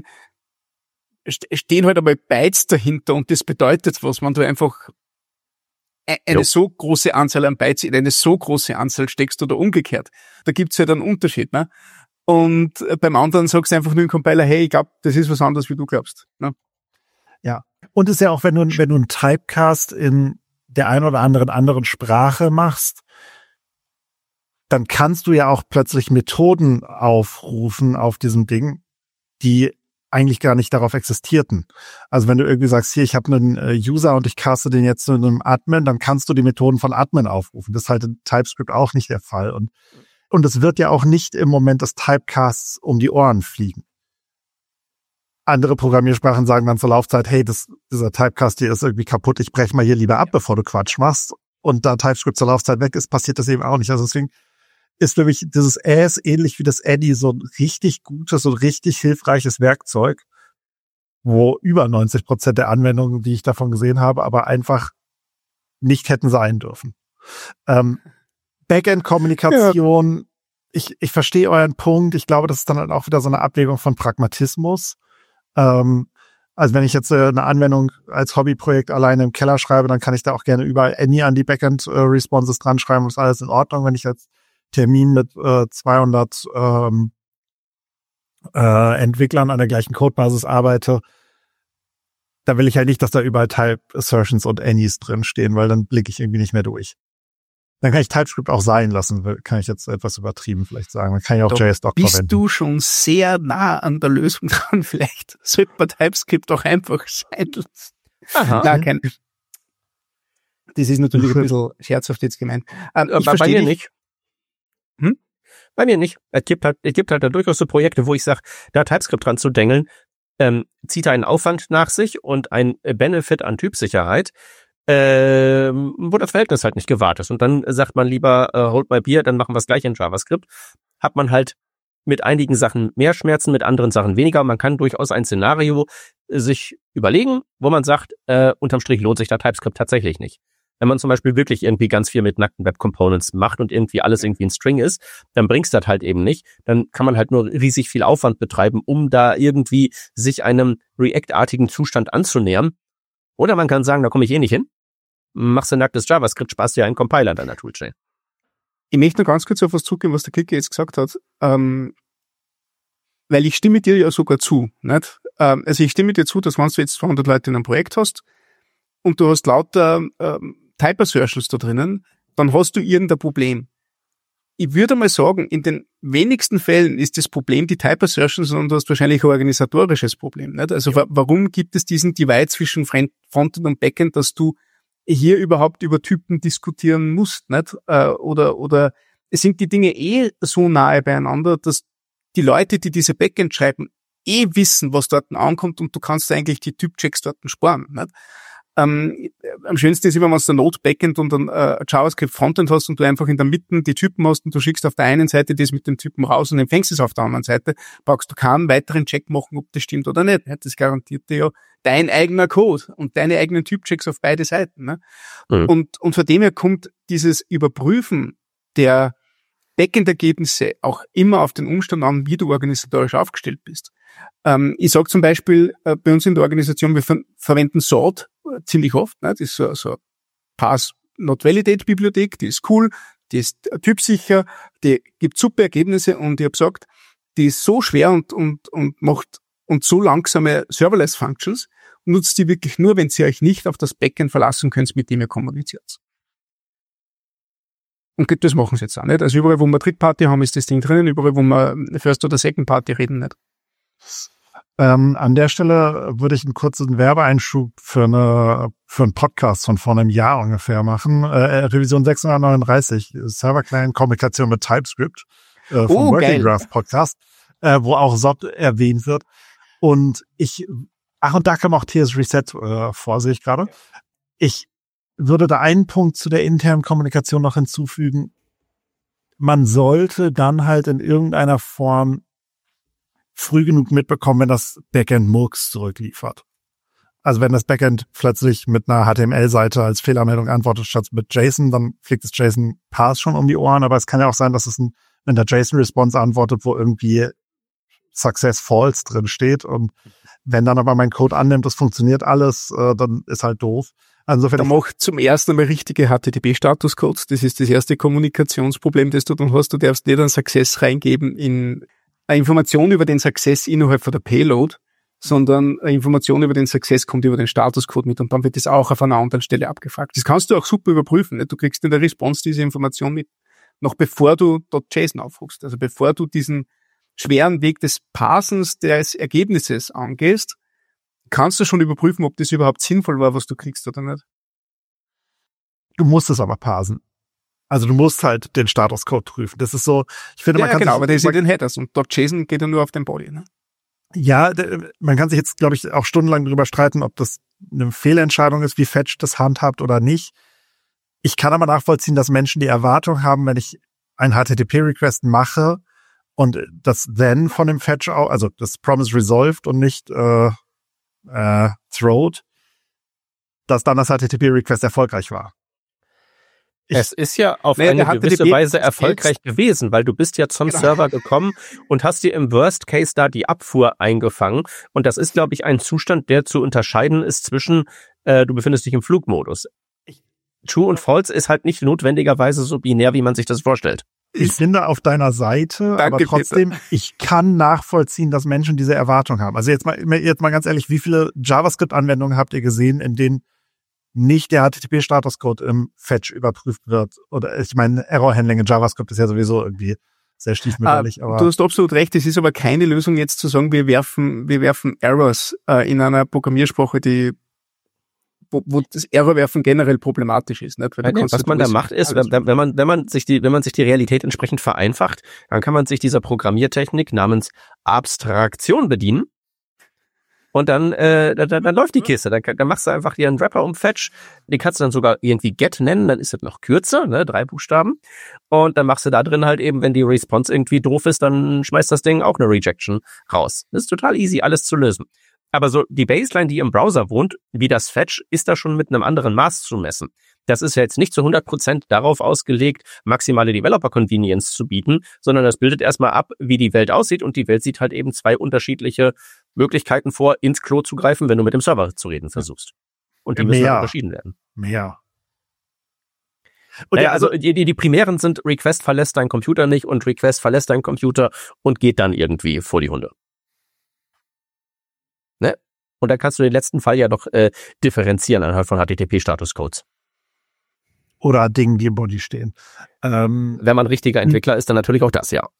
stehen halt einmal Bytes dahinter und das bedeutet was, wenn du einfach eine jo. so große Anzahl an Bytes in eine so große Anzahl steckst oder umgekehrt. Da gibt's halt einen Unterschied, ne? Und beim anderen sagst du einfach nur im Compiler, hey, ich glaube, das ist was anderes, wie du glaubst. Ne? Ja. Und es ist ja auch, wenn du, wenn du einen Typecast in der einen oder anderen anderen Sprache machst, dann kannst du ja auch plötzlich Methoden aufrufen auf diesem Ding, die eigentlich gar nicht darauf existierten. Also wenn du irgendwie sagst, hier, ich habe einen äh, User und ich caste den jetzt in einem Admin, dann kannst du die Methoden von Admin aufrufen. Das ist halt in TypeScript auch nicht der Fall. Und und es wird ja auch nicht im Moment des Typecasts um die Ohren fliegen. Andere Programmiersprachen sagen dann zur Laufzeit, hey, das, dieser Typecast hier ist irgendwie kaputt, ich breche mal hier lieber ab, bevor du Quatsch machst. Und da TypeScript zur Laufzeit weg ist, passiert das eben auch nicht. Also deswegen ist für mich dieses As ähnlich wie das Any so ein richtig gutes und richtig hilfreiches Werkzeug, wo über neunzig Prozent der Anwendungen, die ich davon gesehen habe, aber einfach nicht hätten sein dürfen. Ähm, Backend-Kommunikation, ja. ich, ich verstehe euren Punkt. Ich glaube, das ist dann halt auch wieder so eine Abwägung von Pragmatismus. Ähm, also wenn ich jetzt äh, eine Anwendung als Hobbyprojekt alleine im Keller schreibe, dann kann ich da auch gerne überall Any an die Backend-Responses dran schreiben und ist alles in Ordnung. Wenn ich jetzt Termin mit äh, zweihundert ähm, äh, Entwicklern an der gleichen Codebasis arbeite, da will ich halt nicht, dass da überall Type Assertions und Any's drin stehen, weil dann blicke ich irgendwie nicht mehr durch. Dann kann ich TypeScript auch sein lassen, kann ich jetzt etwas übertrieben vielleicht sagen. Dann kann ich auch da J S Doc bist verwenden. Bist du schon sehr nah an der Lösung dran. Vielleicht sollte man TypeScript auch einfach sein lassen. Aha. Nein, kein. Das ist natürlich ein bisschen scherzhaft jetzt gemeint. Ähm, ich bei mir nicht. Hm? Bei mir nicht. Es gibt halt, es gibt halt da durchaus so Projekte, wo ich sage, da TypeScript dran zu dengeln, ähm, zieht einen Aufwand nach sich und ein Benefit an Typsicherheit, ähm, wo das Verhältnis halt nicht gewahrt ist. Und dann sagt man lieber, äh, hold my beer, dann machen wir es gleich in JavaScript. Hat man halt mit einigen Sachen mehr Schmerzen, mit anderen Sachen weniger. Man kann durchaus ein Szenario äh, sich überlegen, wo man sagt, äh, unterm Strich lohnt sich da TypeScript tatsächlich nicht. Wenn man zum Beispiel wirklich irgendwie ganz viel mit nackten Web-Components macht und irgendwie alles irgendwie ein String ist, dann bringt's das halt eben nicht. Dann kann man halt nur riesig viel Aufwand betreiben, um da irgendwie sich einem React-artigen Zustand anzunähern. Oder man kann sagen, da komme ich eh nicht hin. Machst du nacktes JavaScript, sparst dir einen Compiler deiner Toolchain. Ich möchte noch ganz kurz auf was zurückgehen, was der Kiki jetzt gesagt hat. Ähm, weil ich stimme dir ja sogar zu. Nicht? Ähm, also ich stimme dir zu, dass wenn du jetzt zweihundert Leute in einem Projekt hast und du hast lauter ähm, Type-Assertions da drinnen, dann hast du irgendein Problem. Ich würde mal sagen, in den wenigsten Fällen ist das Problem die Type-Assertions, sondern du hast wahrscheinlich ein organisatorisches Problem. Nicht? Also ja. Warum gibt es diesen Divide zwischen Frontend und Backend, dass du hier überhaupt über Typen diskutieren musst? Nicht? Oder, oder sind die Dinge eh so nahe beieinander, dass die Leute, die diese Backend schreiben, eh wissen, was dort ankommt und du kannst eigentlich die Typchecks dort sparen. Nicht? Ähm, am schönsten ist immer, wenn du ein Node-Backend und ein äh, JavaScript-Frontend hast und du einfach in der Mitte die Typen hast und du schickst auf der einen Seite das mit dem Typen raus und empfängst es auf der anderen Seite, brauchst du keinen weiteren Check machen, ob das stimmt oder nicht. Das garantiert dir ja dein eigener Code und deine eigenen Typchecks auf beide Seiten. Ne? Mhm. Und, und von dem her kommt dieses Überprüfen der Backend-Ergebnisse auch immer auf den Umstand an, wie du organisatorisch aufgestellt bist. Ähm, ich sage zum Beispiel, äh, bei uns in der Organisation, wir ver- verwenden Sort äh, ziemlich oft. Ne? Das ist so, so Pass-Not-Validate-Bibliothek, die ist cool, die ist äh, typsicher, die gibt super Ergebnisse und ich habe gesagt, die ist so schwer und, und, und macht und so langsame Serverless-Functions, nutzt die wirklich nur, wenn ihr euch nicht auf das Backend verlassen könnt, mit dem ihr kommuniziert. Und das machen sie jetzt auch nicht. Also überall, wo wir Drittparty haben, ist das Ding drinnen. Überall, wo wir First- oder Second-Party reden, nicht. Ähm, an der Stelle würde ich einen kurzen Werbeeinschub für eine für einen Podcast von vor einem Jahr ungefähr machen. Äh, Revision sechshundertneununddreißig, Server-Client-Kommunikation mit TypeScript äh, vom oh, Working Graph Podcast, äh, wo auch S O T erwähnt wird. Und ich, ach und da kam auch T S Reset äh, vor, sehe ich gerade. Ich würde da einen Punkt zu der internen Kommunikation noch hinzufügen. Man sollte dann halt in irgendeiner Form früh genug mitbekommen, wenn das Backend Murks zurückliefert. Also wenn das Backend plötzlich mit einer H T M L-Seite als Fehlermeldung antwortet statt mit JSON, dann fliegt das JSON-Pass schon um die Ohren. Aber es kann ja auch sein, dass es ein, wenn der JSON-Response antwortet, wo irgendwie Success False drin steht. Und wenn dann aber mein Code annimmt, das funktioniert alles, äh, dann ist halt doof. Insofern da macht zum ersten einmal richtige H T T P-Status-Codes. Das ist das erste Kommunikationsproblem, das du dann hast. Du darfst nicht einen Success reingeben in eine Information über den Success innerhalb von der Payload, sondern eine Information über den Success kommt über den Statuscode mit und dann wird das auch auf einer anderen Stelle abgefragt. Das kannst du auch super überprüfen. Nicht? Du kriegst in der Response diese Information mit, noch bevor du dort JSON aufrufst. Also bevor du diesen schweren Weg des Parsens des Ergebnisses angehst, kannst du schon überprüfen, ob das überhaupt sinnvoll war, was du kriegst oder nicht. Du musst es aber parsen. Also du musst halt den Statuscode prüfen. Das ist so, ich finde, ja, man kann genau, sich, aber der ist in den Headers und .json geht ja nur auf den Body. Ne? Ja, man kann sich jetzt, glaube ich, auch stundenlang darüber streiten, ob das eine Fehlentscheidung ist, wie Fetch das handhabt oder nicht. Ich kann aber nachvollziehen, dass Menschen die Erwartung haben, wenn ich ein H T T P-Request mache und das Then von dem Fetch auch, also das Promise resolved und nicht äh, äh, throwed, dass dann das H T T P-Request erfolgreich war. Ich, es ist ja auf naja, eine gewisse H T T P Weise erfolgreich gewesen, weil du bist ja zum genau. Server gekommen und hast dir im Worst Case da die Abfuhr eingefangen. Und das ist, glaube ich, ein Zustand, der zu unterscheiden ist zwischen, äh, du befindest dich im Flugmodus. True und False ist halt nicht notwendigerweise so binär, wie man sich das vorstellt. Ich bin da auf deiner Seite, Danke, aber trotzdem, Peter. ich kann nachvollziehen, dass Menschen diese Erwartung haben. Also jetzt mal, jetzt mal ganz ehrlich, wie viele JavaScript-Anwendungen habt ihr gesehen, in denen nicht der H T T P-Statuscode im Fetch überprüft wird? Oder ich meine, Error-Handling in JavaScript ist ja sowieso irgendwie sehr stiefmütterlich. Ah, aber du hast absolut recht. Es ist aber keine Lösung jetzt zu sagen, wir werfen, wir werfen Errors äh, in einer Programmiersprache, die Wo, wo das Errorwerfen generell problematisch ist, nicht? Weil Nein, kannst was man da macht ist, wenn, wenn man wenn man sich die wenn man sich die Realität entsprechend vereinfacht, dann kann man sich dieser Programmiertechnik namens Abstraktion bedienen und dann äh, dann, dann läuft die Kiste. Dann, dann machst du einfach dir einen Wrapper um Fetch, den kannst du dann sogar irgendwie Get nennen, dann ist es noch kürzer, ne, drei Buchstaben, und dann machst du da drin halt eben, wenn die Response irgendwie doof ist, dann schmeißt das Ding auch eine Rejection raus. Das ist total easy, alles zu lösen. Aber so die Baseline, die im Browser wohnt, wie das Fetch, ist da schon mit einem anderen Maß zu messen. Das ist ja jetzt nicht zu hundert Prozent darauf ausgelegt, maximale Developer-Convenience zu bieten, sondern das bildet erstmal ab, wie die Welt aussieht, und die Welt sieht halt eben zwei unterschiedliche Möglichkeiten vor, ins Klo zu greifen, wenn du mit dem Server zu reden versuchst. Und die müssen Mehr. dann unterschieden werden. Mehr. Und naja, ja, also die, die, die primären sind, Request verlässt deinen Computer nicht und Request verlässt deinen Computer und geht dann irgendwie vor die Hunde. Ne? Und dann kannst du den letzten Fall ja doch äh, differenzieren anhand von H T T P-Statuscodes. Oder Dingen, die im Body stehen. Ähm, Wenn man richtiger Entwickler ist, dann natürlich auch das, ja.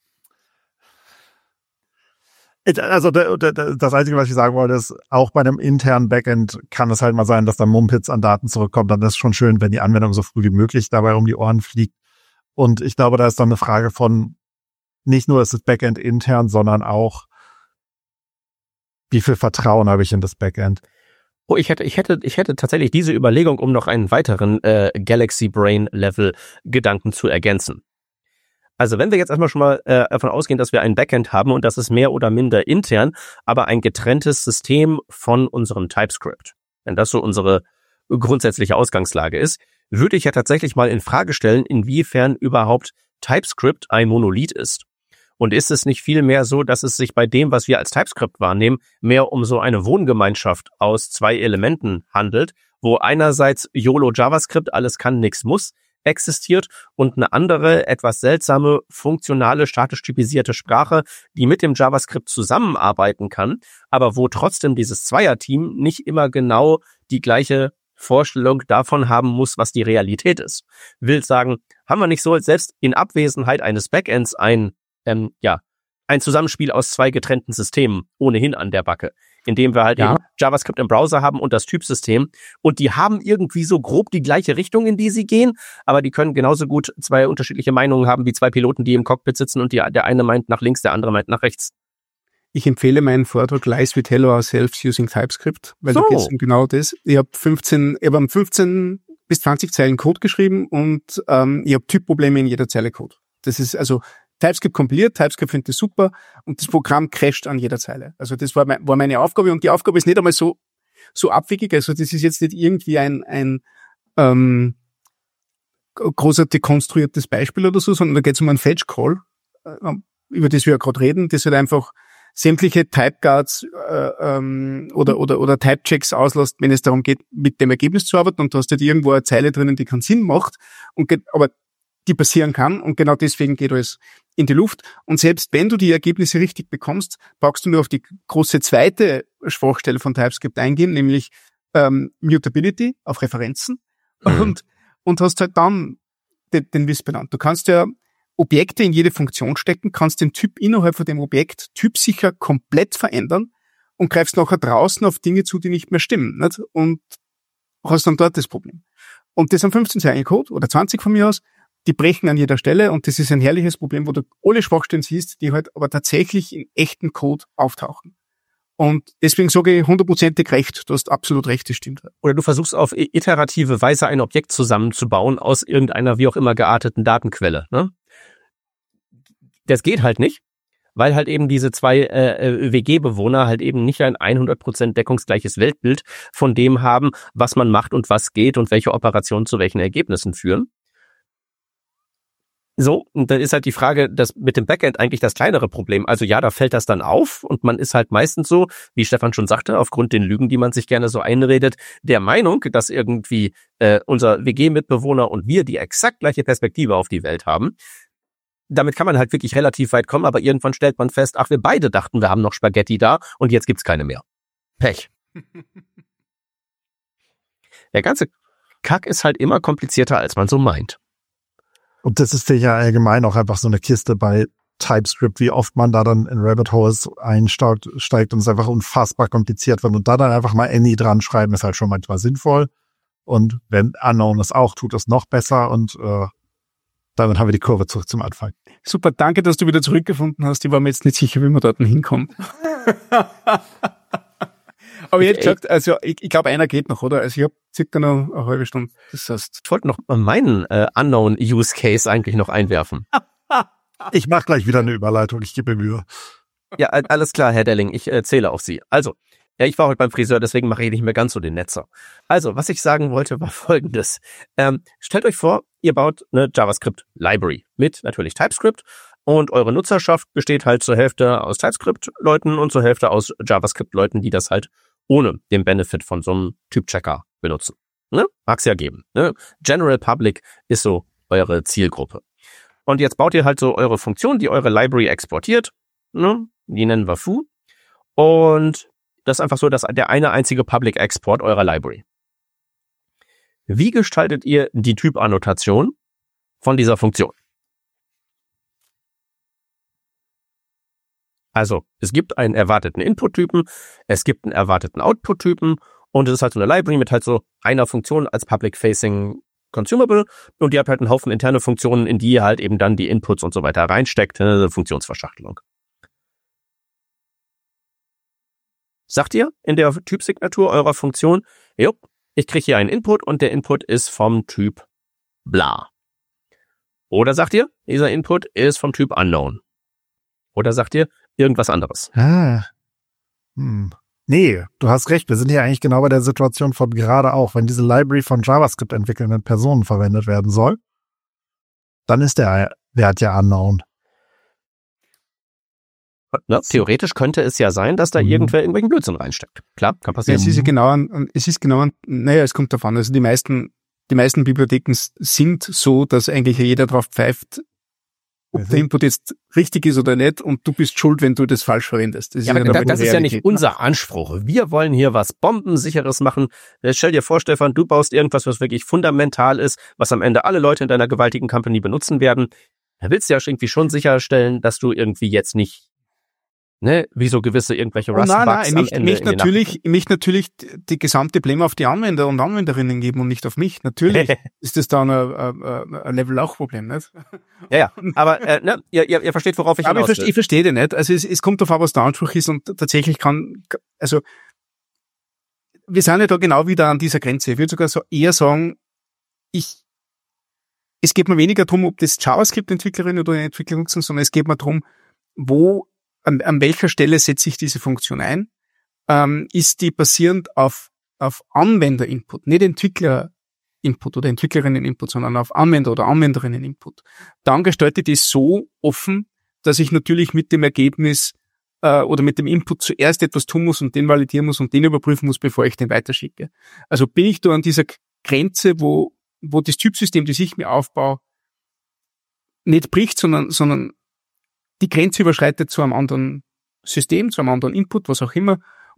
Also das Einzige, was ich sagen wollte, ist, auch bei einem internen Backend kann es halt mal sein, dass da Mumpitz an Daten zurückkommt. Dann ist es schon schön, wenn die Anwendung so früh wie möglich dabei um die Ohren fliegt. Und ich glaube, da ist dann eine Frage von, nicht nur ist das Backend intern, sondern auch, wie viel Vertrauen habe ich in das Backend? Oh, ich hätte, ich hätte, ich hätte tatsächlich diese Überlegung, um noch einen weiteren äh, Galaxy Brain Level Gedanken zu ergänzen. Also wenn wir jetzt erstmal schon mal äh, davon ausgehen, dass wir ein Backend haben und das ist mehr oder minder intern, aber ein getrenntes System von unserem TypeScript, wenn das so unsere grundsätzliche Ausgangslage ist, würde ich ja tatsächlich mal in Frage stellen, inwiefern überhaupt TypeScript ein Monolith ist. Und ist es nicht vielmehr so, dass es sich bei dem, was wir als TypeScript wahrnehmen, mehr um so eine Wohngemeinschaft aus zwei Elementen handelt, wo einerseits YOLO JavaScript, alles kann, nix muss, existiert und eine andere, etwas seltsame, funktionale, statisch typisierte Sprache, die mit dem JavaScript zusammenarbeiten kann, aber wo trotzdem dieses Zweierteam nicht immer genau die gleiche Vorstellung davon haben muss, was die Realität ist. Will sagen, haben wir nicht so selbst in Abwesenheit eines Backends ein, ähm, ja, ein Zusammenspiel aus zwei getrennten Systemen ohnehin an der Backe, indem wir halt ja. eben JavaScript im Browser haben und das Typsystem, und die haben irgendwie so grob die gleiche Richtung, in die sie gehen, aber die können genauso gut zwei unterschiedliche Meinungen haben wie zwei Piloten, die im Cockpit sitzen und die, der eine meint nach links, der andere meint nach rechts. Ich empfehle meinen Vortrag Lies We Tell Ourselves Using TypeScript, weil so. da geht es um genau das. Ich habe fünfzehn, ich habe fünfzehn bis zwanzig Zeilen Code geschrieben und ähm, ich habe Typprobleme in jeder Zeile Code. Das ist also TypeScript kompiliert, TypeScript findet das super und das Programm crasht an jeder Zeile. Also das war, mein, war meine Aufgabe, und die Aufgabe ist nicht einmal so so abwegig. Also das ist jetzt nicht irgendwie ein ein ähm, großartig konstruiertes Beispiel oder so, sondern da geht es um einen Fetch-Call, äh, über das wir ja gerade reden, das halt einfach sämtliche Typeguards äh, ähm, oder oder oder Typechecks auslässt, wenn es darum geht, mit dem Ergebnis zu arbeiten, und du hast halt irgendwo eine Zeile drinnen, die keinen Sinn macht, und geht, aber die passieren kann, und genau deswegen geht alles in die Luft. Und selbst wenn du die Ergebnisse richtig bekommst, brauchst du nur auf die große zweite Schwachstelle von TypeScript eingeben, nämlich ähm, Mutability auf Referenzen mhm. und, und hast halt dann den, den Wisp benannt. Du kannst ja Objekte in jede Funktion stecken, kannst den Typ innerhalb von dem Objekt typsicher komplett verändern und greifst nachher draußen auf Dinge zu, die nicht mehr stimmen, nicht? Und hast dann dort das Problem. Und das sind fünfzehn Zeilen Code oder zwanzig von mir aus, die brechen an jeder Stelle und das ist ein herrliches Problem, wo du alle Schwachstellen siehst, die halt aber tatsächlich in echten Code auftauchen. Und deswegen sage ich hundertprozentig recht, du hast absolut recht, das stimmt. Oder du versuchst auf iterative Weise ein Objekt zusammenzubauen aus irgendeiner wie auch immer gearteten Datenquelle, ne? Das geht halt nicht, weil halt eben diese zwei äh, W G-Bewohner halt eben nicht ein hundert Prozent deckungsgleiches Weltbild von dem haben, was man macht und was geht und welche Operationen zu welchen Ergebnissen führen. So, und dann ist halt die Frage, dass mit dem Backend eigentlich das kleinere Problem. Also ja, da fällt das dann auf und man ist halt meistens so, wie Stefan schon sagte, aufgrund den Lügen, die man sich gerne so einredet, der Meinung, dass irgendwie äh, unser W G-Mitbewohner und wir die exakt gleiche Perspektive auf die Welt haben. Damit kann man halt wirklich relativ weit kommen, aber irgendwann stellt man fest, ach, wir beide dachten, wir haben noch Spaghetti da und jetzt gibt's keine mehr. Pech. Der ganze Kack ist halt immer komplizierter, als man so meint. Und das ist ja allgemein auch einfach so eine Kiste bei TypeScript, wie oft man da dann in Rabbit Holes einsteigt steigt und es einfach unfassbar kompliziert wird. Und da dann einfach mal Any dran schreiben, ist halt schon manchmal sinnvoll. Und wenn Unknown es auch tut, es noch besser und äh, damit haben wir die Kurve zurück zum Anfang. Super, danke, dass du wieder zurückgefunden hast. Ich war mir jetzt nicht sicher, wie wir dort hinkommen. Aber jetzt gesagt, also ich, ich glaube, einer geht noch, oder? Also ich habe circa noch eine halbe Stunde. Das heißt, ich wollte noch meinen äh, Unknown-Use-Case eigentlich noch einwerfen. Ich mache gleich wieder eine Überleitung, ich gebe mir Mühe. Ja, alles klar, Herr Delling, ich äh, zähle auf Sie. Also, ja, ich war heute beim Friseur, deswegen mache ich nicht mehr ganz so den Netzer. Also, was ich sagen wollte, war Folgendes. Ähm, stellt euch vor, ihr baut eine JavaScript-Library mit natürlich TypeScript und eure Nutzerschaft besteht halt zur Hälfte aus TypeScript-Leuten und zur Hälfte aus JavaScript-Leuten, die das halt ohne den Benefit von so einem Typ-Checker benutzen. Ne? Mag's ja geben. Ne? General Public ist so eure Zielgruppe. Und jetzt baut ihr halt so eure Funktion, die eure Library exportiert. Ne? Die nennen wir foo. Und das ist einfach so, dass der eine einzige Public Export eurer Library. Wie gestaltet ihr die Typannotation von dieser Funktion? Also, es gibt einen erwarteten Input-Typen, es gibt einen erwarteten Output-Typen und es ist halt so eine Library mit halt so einer Funktion als Public-Facing Consumable und die hat halt einen Haufen interne Funktionen, in die ihr halt eben dann die Inputs und so weiter reinsteckt, eine Funktionsverschachtelung. Sagt ihr in der Typsignatur eurer Funktion, jupp, ich kriege hier einen Input und der Input ist vom Typ bla. Oder sagt ihr, dieser Input ist vom Typ unknown. Oder sagt ihr irgendwas anderes? Ah. Hm. Nee, du hast recht. Wir sind hier eigentlich genau bei der Situation von gerade auch. Wenn diese Library von JavaScript entwickelnden Personen verwendet werden soll, dann ist der Wert ja unknown. Ne? Theoretisch könnte es ja sein, dass da mhm. irgendwer irgendwelchen Blödsinn reinsteckt. Klar, kann passieren. Ja, es ist ja genau an, es ist genau an, naja, es kommt davon. Also die meisten, die meisten Bibliotheken sind so, dass eigentlich jeder drauf pfeift, ob mhm. der Input jetzt richtig ist oder nicht und du bist schuld, wenn du das falsch verwendest. Das ja, ist aber ja da, das ist ja nicht unser Anspruch. Wir wollen hier was Bombensicheres machen. Stell dir vor, Stefan, du baust irgendwas, was wirklich fundamental ist, was am Ende alle Leute in deiner gewaltigen Company benutzen werden. Da willst du ja irgendwie schon sicherstellen, dass du irgendwie jetzt nicht Ne, wie so gewisse irgendwelche Rust-Bugs oh, nein, nein, am mich, mich natürlich, mich natürlich die gesamte Blame auf die Anwender und Anwenderinnen geben und nicht auf mich. Natürlich ist das dann ein, ein, ein Level auch Problem, nicht? Ja, ja, aber äh, ne, ihr, ihr, ihr versteht, worauf ich aber hinaus ich verstehe, ich verstehe den nicht. Also es, es kommt darauf an, was der Anspruch ist und tatsächlich kann, also wir sind ja da genau wieder an dieser Grenze. Ich würde sogar so eher sagen, ich es geht mir weniger darum, ob das JavaScript-Entwicklerinnen oder Entwickler sind, sondern es geht mir darum, wo An, an welcher Stelle setze ich diese Funktion ein? Ähm, ist die basierend auf, auf Anwender-Input, nicht Entwickler-Input oder Entwicklerinnen-Input, sondern auf Anwender- oder Anwenderinnen-Input? Dann gestalte ich das so offen, dass ich natürlich mit dem Ergebnis äh, oder mit dem Input zuerst etwas tun muss und den validieren muss und den überprüfen muss, bevor ich den weiterschicke. Also bin ich da an dieser Grenze, wo, wo das Typsystem, das ich mir aufbaue, nicht bricht, sondern, sondern die Grenze überschreitet zu einem anderen System, zu einem anderen Input, was auch immer,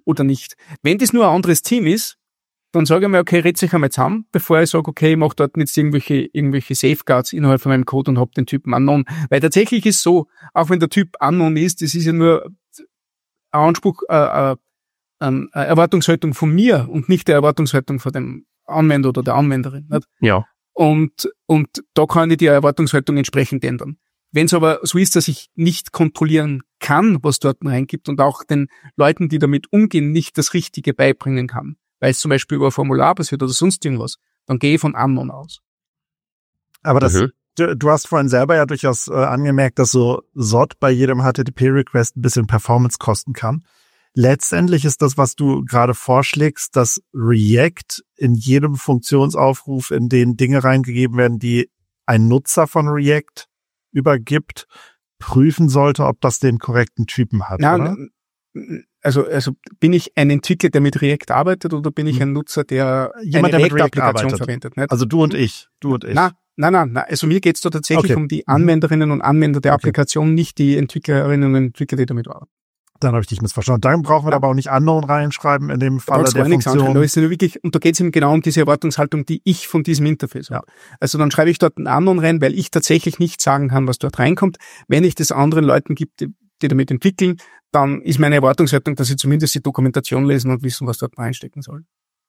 oder nicht. Wenn das nur ein anderes Team ist, dann sage ich mir, okay, red sich einmal zusammen, bevor ich sage, okay, ich mache dort jetzt irgendwelche, irgendwelche Safeguards innerhalb von meinem Code und hab den Typen unknown. Weil tatsächlich ist so, auch wenn der Typ unknown ist, das ist ja nur ein Anspruch, äh, äh, eine Erwartungshaltung von mir und nicht der Erwartungshaltung von dem Anwender oder der Anwenderin. Nicht? Ja. Und, und da kann ich die Erwartungshaltung entsprechend ändern. Wenn es aber so ist, dass ich nicht kontrollieren kann, was dort reingibt und auch den Leuten, die damit umgehen, nicht das Richtige beibringen kann, weil es zum Beispiel über ein Formular passiert oder sonst irgendwas, dann gehe ich von Unknown aus. Aber das, Mhm. du, du hast vorhin selber ja durchaus äh, angemerkt, dass so S O D bei jedem H T T P-Request ein bisschen Performance kosten kann. Letztendlich ist das, was du gerade vorschlägst, dass React in jedem Funktionsaufruf, in den Dinge reingegeben werden, die ein Nutzer von React übergibt, prüfen sollte, ob das den korrekten Typen hat, Na, oder? Also, also bin ich ein Entwickler, der mit React arbeitet, oder bin ich ein Nutzer, der Jemand, eine der mit React React-Applikation arbeitet. verwendet? Nicht? Also du und ich, du und ich. Na, nein, nein, nein. Also mir geht's da tatsächlich Okay. um die Anwenderinnen und Anwender der Okay. Applikation, nicht die Entwicklerinnen und Entwickler, die damit arbeiten. Dann habe ich dich missverstanden. Dann brauchen wir Ja. aber auch nicht Unknown reinschreiben in dem Da Falle brauchst du der gar nichts Funktion. anfangen. Da ist ja nur wirklich, und da geht's eben genau um diese Erwartungshaltung, die ich von diesem Interface habe. Also dann schreibe ich dort einen Unknown rein, weil ich tatsächlich nicht sagen kann, was dort reinkommt. Wenn ich das anderen Leuten gibt, die, die damit entwickeln, dann ist meine Erwartungshaltung, dass sie zumindest die Dokumentation lesen und wissen, was dort reinstecken soll.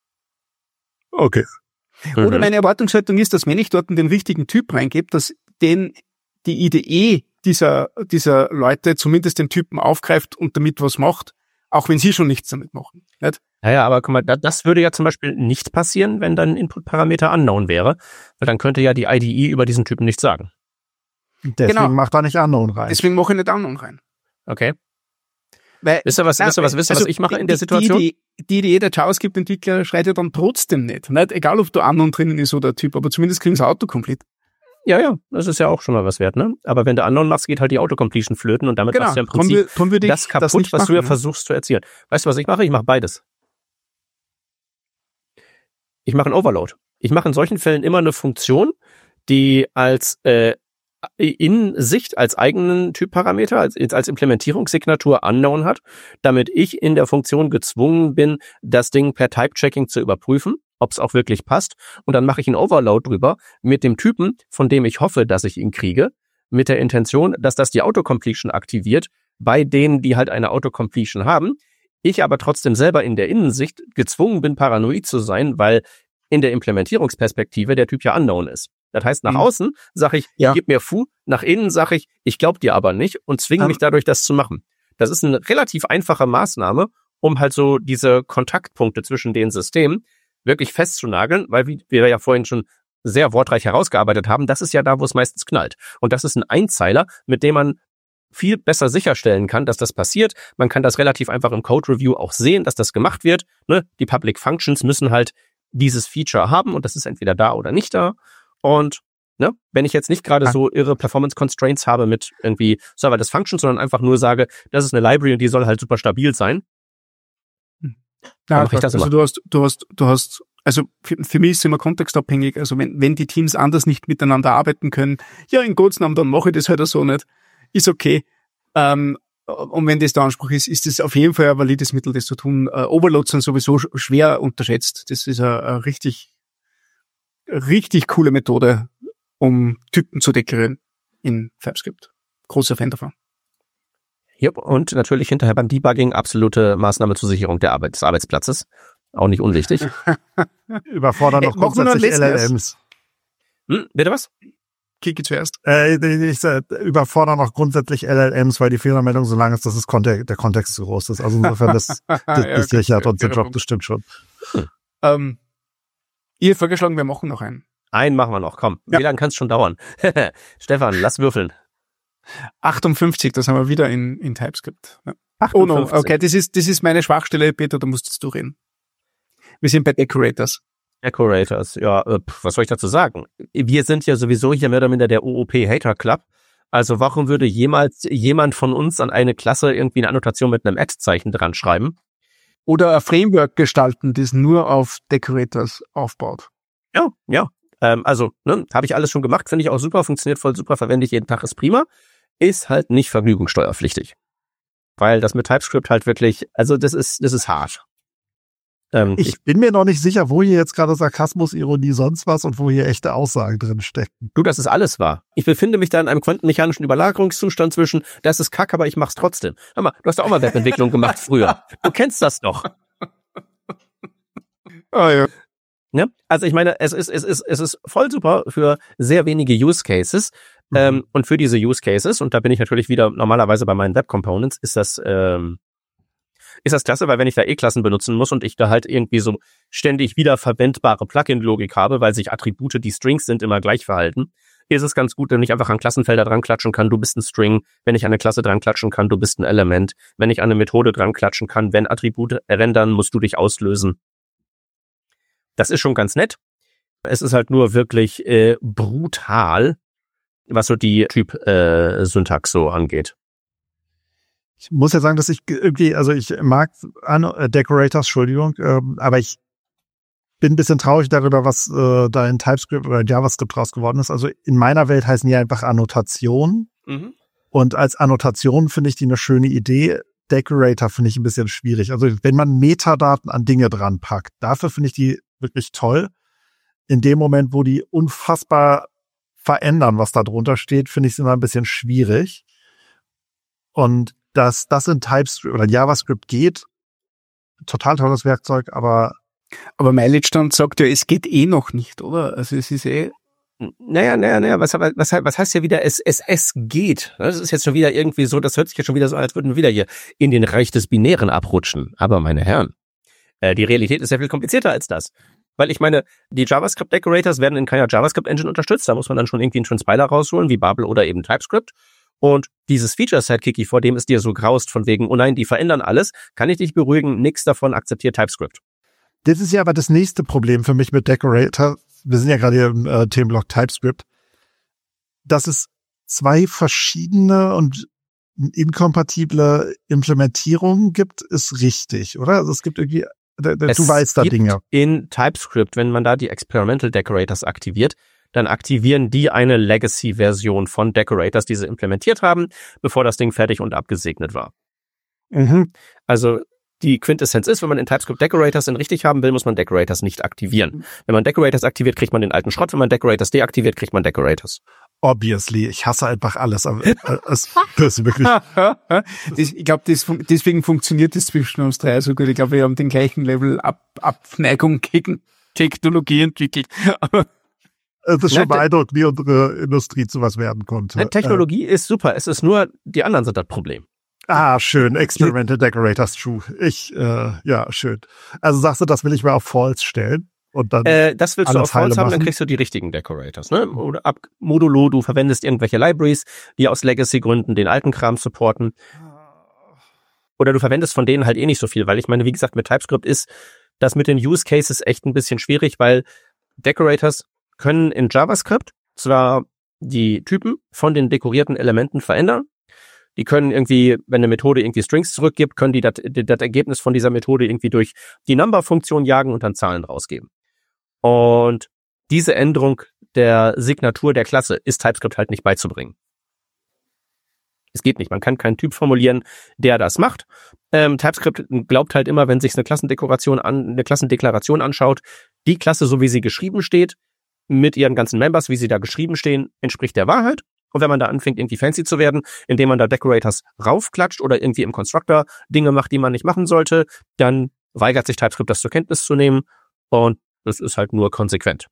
Okay. Oder Mhm. meine Erwartungshaltung ist, dass wenn ich dort den richtigen Typ reingebe, dass den die Idee dieser dieser Leute zumindest den Typen aufgreift und damit was macht, auch wenn sie schon nichts damit machen. Nicht? Naja, aber guck mal, da- das würde ja zum Beispiel nicht passieren, wenn dein Input-Parameter unknown wäre, weil dann könnte ja die I D E über diesen Typen nichts sagen. Deswegen Genau. macht da nicht Unknown rein. Deswegen mache ich nicht Unknown rein. Okay. Weil, Wisst ihr, was, wisst ihr, was, wisst ihr, was also ich mache die- in der die- Situation? Die, die, die Idee der JavaScript-Entwickler schreit ja dann trotzdem nicht. nicht. Egal, ob da Unknown drinnen ist oder Typ, aber zumindest kriegen sie Autocomplete. Ja, ja, das ist ja auch schon mal was wert, ne? Aber wenn du unknown machst, geht halt die Autocompletion flöten und damit Genau, machst du ja im darum, Prinzip wür- darum würde ich das kaputt, nicht was du ja machen, ne? versuchst zu erzielen. Weißt du, was ich mache? Ich mache beides. Ich mache einen Overload. Ich mache in solchen Fällen immer eine Funktion, die als äh, in Sicht als eigenen Typparameter, als, als Implementierungssignatur unknown hat, damit ich in der Funktion gezwungen bin, das Ding per Type-Checking zu überprüfen, ob es auch wirklich passt. Und dann mache ich einen Overload drüber mit dem Typen, von dem ich hoffe, dass ich ihn kriege, mit der Intention, dass das die Autocompletion aktiviert, bei denen, die halt eine Autocompletion haben. Ich aber trotzdem selber in der Innensicht gezwungen bin, paranoid zu sein, weil in der Implementierungsperspektive der Typ ja unknown ist. Das heißt, nach Mhm. außen sage ich, Ja. gib mir Fu, nach innen sage ich, ich glaube dir aber nicht und zwinge Ähm. mich dadurch, das zu machen. Das ist eine relativ einfache Maßnahme, um halt so diese Kontaktpunkte zwischen den Systemen wirklich festzunageln, weil wie wir ja vorhin schon sehr wortreich herausgearbeitet haben, das ist ja da, wo es meistens knallt. Und das ist ein Einzeiler, mit dem man viel besser sicherstellen kann, dass das passiert. Man kann das relativ einfach im Code-Review auch sehen, dass das gemacht wird. Ne? Die Public Functions müssen halt dieses Feature haben und das ist entweder da oder nicht da. Und ne, wenn ich jetzt nicht gerade Ah. so irre Performance Constraints habe mit irgendwie Serverless Functions, sondern einfach nur sage, das ist eine Library und die soll halt super stabil sein. Ja, mach ich das also immer. du hast, du hast, du hast, also für, für mich ist es immer kontextabhängig. Also wenn, wenn die Teams anders nicht miteinander arbeiten können, ja, in Gottes Namen, dann mache ich das halt auch so nicht. Ist okay. Ähm, und wenn das der Anspruch ist, ist das auf jeden Fall ein valides Mittel, das zu tun. Äh, Overloads sind sowieso sch- schwer unterschätzt. Das ist eine, eine richtig, richtig coole Methode, um Typen zu deklarieren in TypeScript. Großer Fan davon. Yep. Und natürlich hinterher beim Debugging absolute Maßnahme zur Sicherung der Arbeit, des Arbeitsplatzes. Auch nicht unwichtig. Überfordern Ey, noch machen wir noch grundsätzlich ein L letztes? L Ms. Hm, bitte was? Kiki zuerst. Äh, ich äh, überfordern noch grundsätzlich L L Ms, weil die Fehlermeldung so lang ist, dass es Konte- der Kontext zu groß ist. Also insofern, das, das, Ja, das okay, sichert uns den fairer Job, Punkt. das stimmt schon. Ähm, ihr habt vorgeschlagen, wir machen noch einen. Einen machen wir noch, komm. Ja. Wie lange kann es schon dauern? Stefan, lass würfeln. achtundfünfzig, das haben wir wieder in, in TypeScript. Ja. Oh no, achtundfünfzig. okay, das ist, das ist meine Schwachstelle, Peter, da musst du reden. Wir sind bei Decorators. Decorators, ja, äh, pf, was soll ich dazu sagen? Wir sind ja sowieso hier mehr oder minder der O O P-Hater Club. Also warum würde jemals jemand von uns an eine Klasse irgendwie eine Annotation mit einem Ad-Zeichen dran schreiben? Oder ein Framework gestalten, das nur auf Decorators aufbaut. Ja, ja. Ähm, also, ne, habe ich alles schon gemacht, finde ich auch super, funktioniert voll super, verwende ich jeden Tag, ist prima. Ist halt nicht vergnügungssteuerpflichtig. Weil das mit TypeScript halt wirklich, also das ist, das ist hart. Ähm, ich, ich bin mir noch nicht sicher, wo hier jetzt gerade Sarkasmus, Ironie, sonst was und wo hier echte Aussagen drin stecken. Du, das ist alles wahr. Ich befinde mich da in einem quantenmechanischen Überlagerungszustand zwischen, das ist Kack, aber ich mach's trotzdem. Hör mal, du hast ja auch mal Webentwicklung gemacht früher. Du kennst das doch. Ah, ja. Ne? Also ich meine, es ist, es ist, es ist voll super für sehr wenige Use Cases. Mhm. Ähm, und für diese Use Cases, und da bin ich natürlich wieder normalerweise bei meinen Web Components, ist das, ähm, ist das klasse, weil wenn ich da E-Klassen benutzen muss und ich da halt irgendwie so ständig wieder verwendbare Plugin-Logik habe, weil sich Attribute, die Strings sind, immer gleich verhalten, ist es ganz gut, wenn ich einfach an Klassenfelder dran klatschen kann, du bist ein String, wenn ich an eine Klasse dran klatschen kann, du bist ein Element, wenn ich an eine Methode dran klatschen kann, wenn Attribute rendern, musst du dich auslösen. Das ist schon ganz nett. Es ist halt nur wirklich äh, brutal, was so die Typ-Syntax äh, so angeht. Ich muss ja sagen, dass ich irgendwie, also ich mag äh, Decorators, Entschuldigung, ähm, aber ich bin ein bisschen traurig darüber, was äh, da in TypeScript oder JavaScript draus geworden ist. Also in meiner Welt heißen die einfach Annotationen. Mhm. Und als Annotation finde ich die eine schöne Idee. Decorator finde ich ein bisschen schwierig. Also wenn man Metadaten an Dinge dran packt, dafür finde ich die wirklich toll. In dem Moment, wo die unfassbar verändern, was da drunter steht, finde ich es immer ein bisschen schwierig. Und dass das in TypeScript oder JavaScript geht, total tolles Werkzeug, aber aber Meilenstand sagt ja, es geht eh noch nicht, oder? Also es ist eh Naja, naja, naja, was, was, was heißt ja wieder, es, es, es geht? Das ist jetzt schon wieder irgendwie so, das hört sich ja schon wieder so an, als würden wir wieder hier in den Reich des Binären abrutschen. Aber meine Herren, äh, die Realität ist sehr viel komplizierter als das. Weil ich meine, die JavaScript-Decorators werden in keiner JavaScript-Engine unterstützt. Da muss man dann schon irgendwie einen Transpiler rausholen, wie Babel oder eben TypeScript. Und dieses Feature-Set, Kiki, vor dem es dir so graust, von wegen, oh nein, die verändern alles, kann ich dich beruhigen, nichts davon akzeptiert TypeScript. Das ist ja aber das nächste Problem für mich mit Decorator. Wir sind ja gerade hier im äh, Themenblock TypeScript. Dass es zwei verschiedene und inkompatible Implementierungen gibt, ist richtig, oder? Also es gibt irgendwie, du es weißt da gibt Dinge. In TypeScript, wenn man da die Experimental Decorators aktiviert, dann aktivieren die eine Legacy-Version von Decorators, die sie implementiert haben, bevor das Ding fertig und abgesegnet war. Mhm. Also die Quintessenz ist, wenn man in TypeScript Decorators in richtig haben will, muss man Decorators nicht aktivieren. Wenn man Decorators aktiviert, kriegt man den alten Schrott. Wenn man Decorators deaktiviert, kriegt man Decorators. Obviously. Ich hasse einfach alles. Aber äh, es ist wirklich. das, ich glaube, deswegen funktioniert das zwischen uns drei so gut. Ich glaube, wir haben den gleichen Level Ab Abneigung gegen Technologie entwickelt. Aber es ist schon beeindruckend, wie unsere Industrie zu was werden konnte. Technologie äh, ist super. Es ist nur, die anderen sind das Problem. Ah, schön. Experimental Decorators, true. Ich, äh, ja, schön. Also sagst du, das will ich mal auf False stellen? Und dann äh, das willst du auf False haben, machen? Dann kriegst du die richtigen Decorators, ne? Oder ab Modulo, du verwendest irgendwelche Libraries, die aus Legacy-Gründen den alten Kram supporten. Oder du verwendest von denen halt eh nicht so viel, weil ich meine, wie gesagt, mit TypeScript ist das mit den Use Cases echt ein bisschen schwierig, weil Decorators können in JavaScript zwar die Typen von den dekorierten Elementen verändern. Die können irgendwie, wenn eine Methode irgendwie Strings zurückgibt, können die das, das Ergebnis von dieser Methode irgendwie durch die Number-Funktion jagen und dann Zahlen rausgeben. Und diese Änderung der Signatur der Klasse ist TypeScript halt nicht beizubringen. Es geht nicht. Man kann keinen Typ formulieren, der das macht. Ähm, TypeScript glaubt halt immer, wenn sich eine Klassendekoration an, eine Klassendeklaration anschaut, die Klasse, so wie sie geschrieben steht, mit ihren ganzen Members, wie sie da geschrieben stehen, entspricht der Wahrheit. Und wenn man da anfängt, irgendwie fancy zu werden, indem man da Decorators raufklatscht oder irgendwie im Constructor Dinge macht, die man nicht machen sollte, dann weigert sich TypeScript, das zur Kenntnis zu nehmen. Und das ist halt nur konsequent.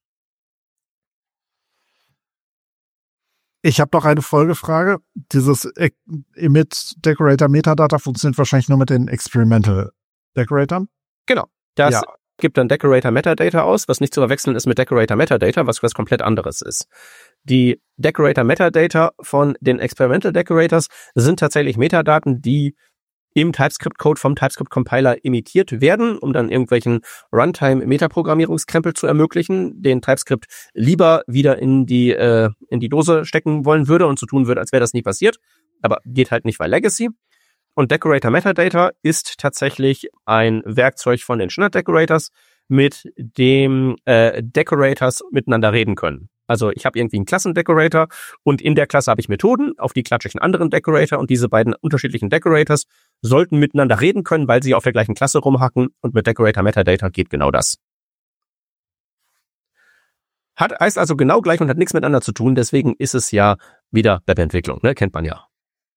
Ich habe noch eine Folgefrage. Dieses Emit Decorator Metadata funktioniert wahrscheinlich nur mit den Experimental Decoratoren? Genau. Das ja. gibt dann Decorator Metadata aus, was nicht zu verwechseln ist mit Decorator Metadata, was was komplett anderes ist. Die Decorator Metadata von den Experimental Decorators sind tatsächlich Metadaten, die im TypeScript-Code vom TypeScript-Compiler imitiert werden, um dann irgendwelchen Runtime-Metaprogrammierungskrempel zu ermöglichen, den TypeScript lieber wieder in die äh, in die Dose stecken wollen würde und so tun würde, als wäre das nie passiert. Aber geht halt nicht, weil Legacy. Und Decorator Metadata ist tatsächlich ein Werkzeug von den Standard-Decorators, mit dem äh, Decorators miteinander reden können. Also ich habe irgendwie einen Klassendecorator und in der Klasse habe ich Methoden, auf die klatsche ich einen anderen Decorator und diese beiden unterschiedlichen Decorators sollten miteinander reden können, weil sie auf der gleichen Klasse rumhacken und mit Decorator Metadata geht genau das. Hat, heißt also genau gleich und hat nichts miteinander zu tun, deswegen ist es ja wieder Webentwicklung, ne? Kennt man ja.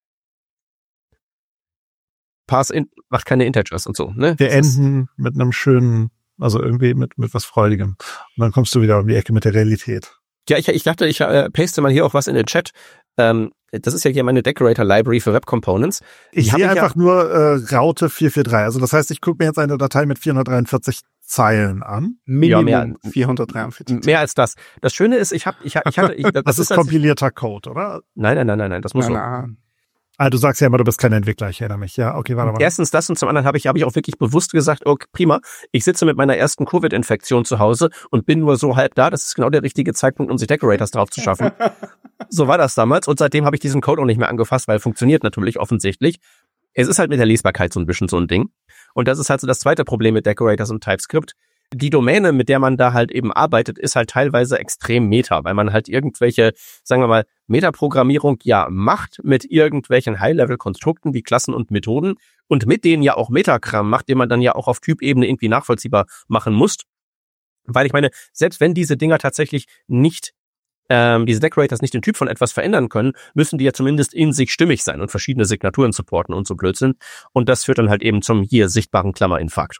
Parse in, macht keine Integers und so, ne? Wir enden mit einem schönen, also irgendwie mit, mit was Freudigem. Und dann kommst du wieder um die Ecke mit der Realität. Ja, ich, ich dachte, ich äh, paste mal hier auch was in den Chat. Ähm, das ist ja hier meine Decorator Library für Web Components. Die Ich sehe ich einfach ja, nur äh, Raute vier vier drei. Also das heißt, ich gucke mir jetzt eine Datei mit vierhundertdreiundvierzig Zeilen an. Minimum Ja, mehr- vierhundertdreiundvierzig. mehr als das. Das Schöne ist, ich habe, ich, ich hatte, ich, das, Das ist als- kompilierter Code, oder? Nein, nein, nein, nein, nein, das muss so. Na, na. Ah, du sagst ja immer, du bist kein Entwickler, ich erinnere mich. Ja, okay, warte mal. Erstens das und zum anderen habe ich, habe ich auch wirklich bewusst gesagt, okay, prima, ich sitze mit meiner ersten Covid-Infektion zu Hause und bin nur so halb da. Das ist genau der richtige Zeitpunkt, um sich Decorators drauf zu schaffen. So war das damals und seitdem habe ich diesen Code auch nicht mehr angefasst, weil er funktioniert natürlich offensichtlich. Es ist halt mit der Lesbarkeit so ein bisschen so ein Ding. Und das ist halt so das zweite Problem mit Decorators und TypeScript. Die Domäne, mit der man da halt eben arbeitet, ist halt teilweise extrem meta, weil man halt irgendwelche, sagen wir mal, Metaprogrammierung ja macht mit irgendwelchen High-Level-Konstrukten wie Klassen und Methoden und mit denen ja auch Metakram macht, den man dann ja auch auf Typebene irgendwie nachvollziehbar machen muss. Weil ich meine, selbst wenn diese Dinger tatsächlich nicht, ähm, diese Decorators nicht den Typ von etwas verändern können, müssen die ja zumindest in sich stimmig sein und verschiedene Signaturen supporten und so Blödsinn. Und das führt dann halt eben zum hier sichtbaren Klammerinfarkt.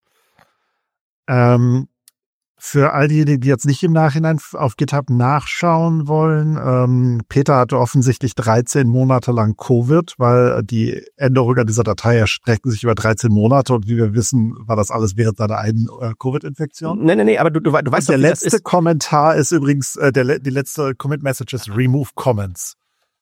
Ähm, für all diejenigen, die jetzt nicht im Nachhinein auf GitHub nachschauen wollen, ähm, Peter hatte offensichtlich dreizehn Monate lang Covid, weil die Änderungen an dieser Datei erstrecken sich über dreizehn Monate und wie wir wissen, war das alles während seiner einen äh, Covid-Infektion. Nee, nee, nee, aber du, du, du weißt Und doch, der wie das letzte ist. Kommentar ist übrigens, äh, der, le- die letzte Commit-Message ist Remove Comments.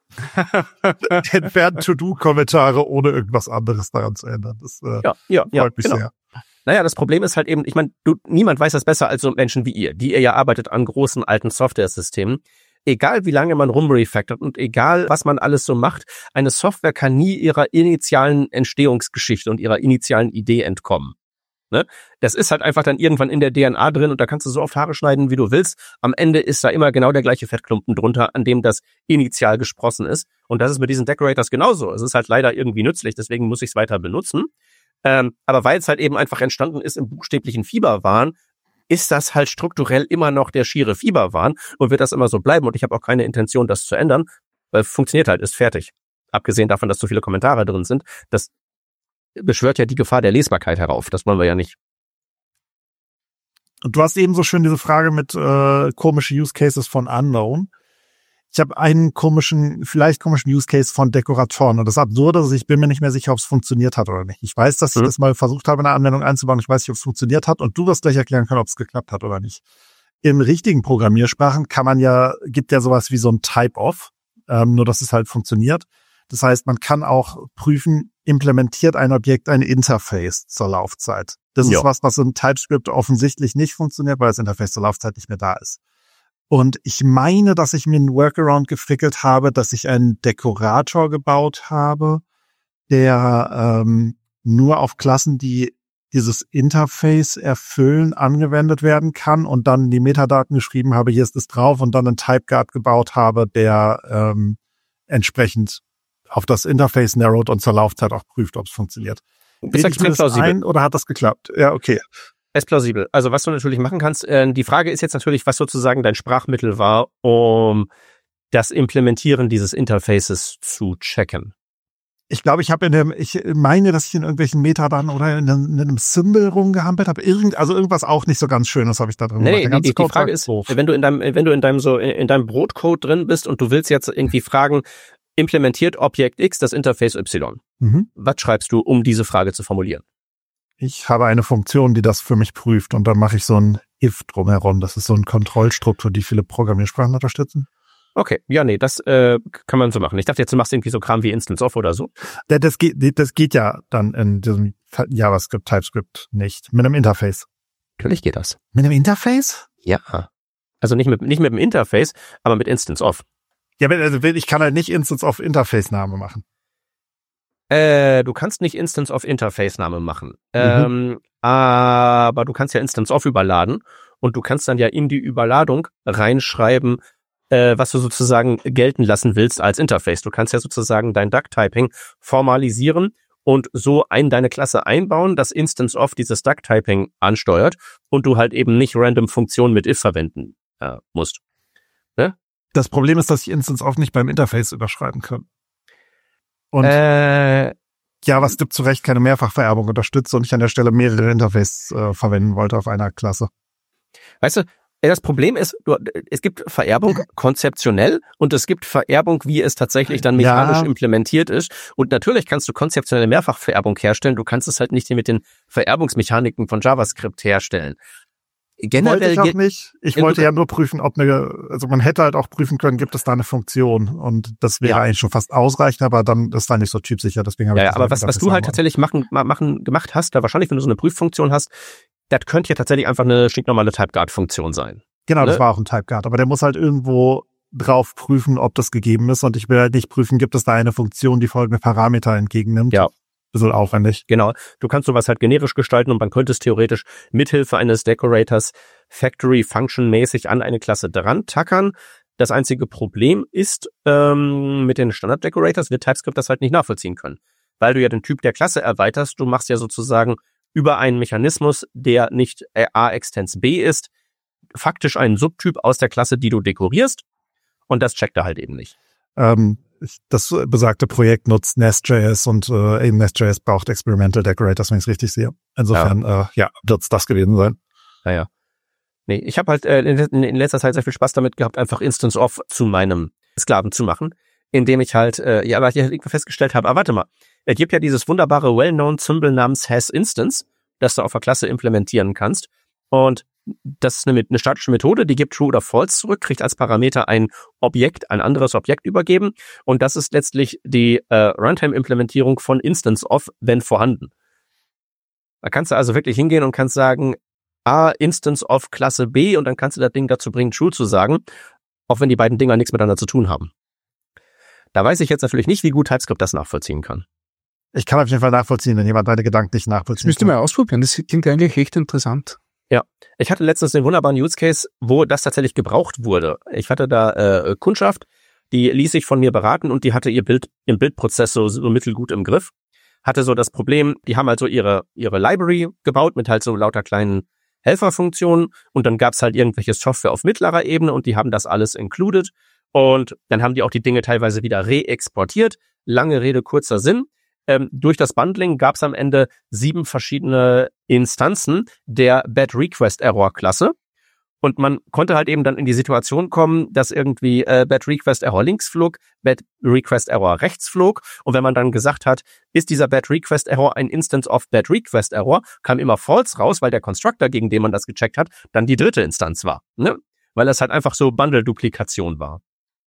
Entfernt To-Do-Kommentare, ohne irgendwas anderes daran zu ändern. Das äh, Ja, ja, ja, freut mich genau. sehr. Naja, das Problem ist halt eben, ich meine, du, niemand weiß das besser als so Menschen wie ihr, die ihr ja arbeitet an großen alten Software-Systemen. Egal wie lange man rumrefactort und egal was man alles so macht, eine Software kann nie ihrer initialen Entstehungsgeschichte und ihrer initialen Idee entkommen. Ne? Das ist halt einfach dann irgendwann in der D N A drin und da kannst du so oft Haare schneiden, wie du willst. Am Ende ist da immer genau der gleiche Fettklumpen drunter, an dem das initial gesprossen ist. Und das ist mit diesen Decorators genauso. Es ist halt leider irgendwie nützlich, deswegen muss ich es weiter benutzen. Ähm, aber weil es halt eben einfach entstanden ist im buchstäblichen Fieberwahn, ist das halt strukturell immer noch der schiere Fieberwahn und wird das immer so bleiben. Und ich habe auch keine Intention, das zu ändern, weil funktioniert halt, ist fertig. Abgesehen davon, dass so viele Kommentare drin sind, das beschwört ja die Gefahr der Lesbarkeit herauf. Das wollen wir ja nicht. Und du hast eben so schön diese Frage mit äh, komischen Use Cases von Unknown. Ich habe einen komischen, vielleicht komischen Use Case von Dekoratoren. Und das Absurde ist, ich bin mir nicht mehr sicher, ob es funktioniert hat oder nicht. Ich weiß, dass ich Mhm. das mal versucht habe, in eine Anwendung einzubauen. Ich weiß nicht, ob es funktioniert hat. Und du wirst gleich erklären können, ob es geklappt hat oder nicht. In richtigen Programmiersprachen kann man ja, gibt ja sowas wie so ein Type-Off, ähm, nur dass es halt funktioniert. Das heißt, man kann auch prüfen, implementiert ein Objekt ein Interface zur Laufzeit. Das ist Ja. was, was in TypeScript offensichtlich nicht funktioniert, weil das Interface zur Laufzeit nicht mehr da ist. Und ich meine, dass ich mir einen Workaround gefrickelt habe, dass ich einen Dekorator gebaut habe, der ähm, nur auf Klassen, die dieses Interface erfüllen, angewendet werden kann und dann die Metadaten geschrieben habe, hier ist es drauf und dann einen Typeguard gebaut habe, der ähm, entsprechend auf das Interface narrowt und zur Laufzeit auch prüft, ob es funktioniert. Ist Bilde ich mir extrem das plausibel. ein oder hat das geklappt? Ja, okay. Ist plausibel. Also was du natürlich machen kannst, äh, die Frage ist jetzt natürlich, was sozusagen dein Sprachmittel war, um das Implementieren dieses Interfaces zu checken. Ich glaube, ich habe in dem, ich meine, dass ich in irgendwelchen Metadaten oder in einem, in einem Symbol rumgehampelt habe. Irgend, also irgendwas auch nicht so ganz Schönes habe ich da drin Nee, gemacht. nee, Der die, ganze die, die Code Frage war ist, doof. wenn du in deinem, wenn du in deinem so in deinem Brotcode drin bist und du willst jetzt irgendwie fragen, implementiert Objekt X das Interface Y. Mhm. Was schreibst du, um diese Frage zu formulieren? Ich habe eine Funktion, die das für mich prüft und dann mache ich so ein if drumherum. Das ist so eine Kontrollstruktur, die viele Programmiersprachen unterstützen. Okay, ja, nee, das äh, kann man so machen. Ich dachte jetzt, du machst irgendwie so Kram wie Instance of oder so. Das, das, geht, das geht ja dann in diesem JavaScript, TypeScript nicht. Mit einem Interface. Natürlich geht das. Mit einem Interface? Ja. Also nicht mit, nicht mit dem Interface, aber mit Instance of. Ja, also ich kann halt nicht Instance of Interface-Name machen. Äh, du kannst nicht Instance of Interface-Name machen. Mhm. Ähm, aber du kannst ja Instance of überladen und du kannst dann ja in die Überladung reinschreiben, äh, was du sozusagen gelten lassen willst als Interface. Du kannst ja sozusagen dein Duck-Typing formalisieren und so in deine Klasse einbauen, dass Instance of dieses Duck-Typing ansteuert und du halt eben nicht random Funktionen mit if verwenden äh, musst. Ne? Das Problem ist, dass ich Instance of nicht beim Interface überschreiben kann. Und Äh, Java gibt zu Recht keine Mehrfachvererbung unterstützt und ich an der Stelle mehrere Interface äh, verwenden wollte auf einer Klasse. weißt du, das Problem ist, du, es gibt Vererbung konzeptionell und es gibt Vererbung, wie es tatsächlich dann mechanisch Ja. implementiert ist. Und natürlich kannst du konzeptionelle Mehrfachvererbung herstellen. Du kannst es halt nicht mit den Vererbungsmechaniken von JavaScript herstellen. Wollte Generell ich auch geht, nicht. Ich Ja, wollte gut. ja nur prüfen, ob eine, also man hätte halt auch prüfen können, gibt es da eine Funktion und das wäre Ja. eigentlich schon fast ausreichend, aber dann ist da nicht so typsicher, deswegen habe ja, ich ja, das aber halt was, was Interface du halt haben tatsächlich machen, ma- machen, gemacht hast, da wahrscheinlich, wenn du so eine Prüffunktion hast, das könnte ja tatsächlich einfach eine stinknormale Typeguard-Funktion sein. Genau, das Ne? war auch ein Typeguard, aber der muss halt irgendwo drauf prüfen, ob das gegeben ist und ich will halt nicht prüfen, gibt es da eine Funktion, die folgende Parameter entgegennimmt. Ja. Bisschen aufwendig. Genau. Du kannst sowas halt generisch gestalten und man könnte es theoretisch mithilfe eines Decorators Factory Function mäßig an eine Klasse dran tackern. Das einzige Problem ist, ähm, mit den Standard Decorators wird TypeScript das halt nicht nachvollziehen können. Weil du ja den Typ der Klasse erweiterst, du machst ja sozusagen über einen Mechanismus, der nicht A extens B ist, faktisch einen Subtyp aus der Klasse, die du dekorierst. Und das checkt er halt eben nicht. Ähm, das besagte Projekt nutzt Nest.js und äh, eben Nest.js braucht Experimental Decorators, wenn ich es richtig sehe. Insofern, ja, äh, ja wird es das gewesen sein. Naja. Nee, ich habe halt äh, in, in letzter Zeit sehr viel Spaß damit gehabt, einfach Instance of zu meinem Sklaven zu machen, indem ich halt, äh, ja, aber ich halt irgendwann festgestellt habe, ah, warte mal, es gibt ja dieses wunderbare well-known Symbol namens hasInstance, das du auf der Klasse implementieren kannst. Und das ist eine, eine statische Methode, die gibt True oder False zurück, kriegt als Parameter ein Objekt, ein anderes Objekt übergeben. Und das ist letztlich die äh, Runtime-Implementierung von Instance of, wenn vorhanden. Da kannst du also wirklich hingehen und kannst sagen, A, Instance of Klasse B, und dann kannst du das Ding dazu bringen, True zu sagen, auch wenn die beiden Dinger nichts miteinander zu tun haben. Da weiß ich jetzt natürlich nicht, wie gut TypeScript das nachvollziehen kann. Ich kann auf jeden Fall nachvollziehen, wenn jemand deine Gedanken nicht Das nachvollziehen müsst ihr kann. mal ausprobieren. Das klingt eigentlich echt interessant. Ich hatte letztens den wunderbaren Use Case, wo das tatsächlich gebraucht wurde. Ich hatte da äh, Kundschaft, die ließ sich von mir beraten und die hatte ihr Bild, ihren Bildprozess so, so mittelgut im Griff. Hatte so das Problem, die haben halt so ihre ihre Library gebaut mit halt so lauter kleinen Helferfunktionen und dann gab's halt irgendwelche Software auf mittlerer Ebene und die haben das alles included und dann haben die auch die Dinge teilweise wieder re-exportiert. Lange Rede, kurzer Sinn. Ähm, durch das Bundling gab es am Ende sieben verschiedene Instanzen der Bad Request Error Klasse. Und man konnte halt eben dann in die Situation kommen, dass irgendwie äh, Bad Request Error links flog, Bad Request Error rechts flog. Und wenn man dann gesagt hat, ist dieser Bad Request Error ein Instance of Bad Request Error, kam immer False raus, weil der Constructor, gegen den man das gecheckt hat, dann die dritte Instanz war. Ne? Weil das halt einfach so Bundle-Duplikation war.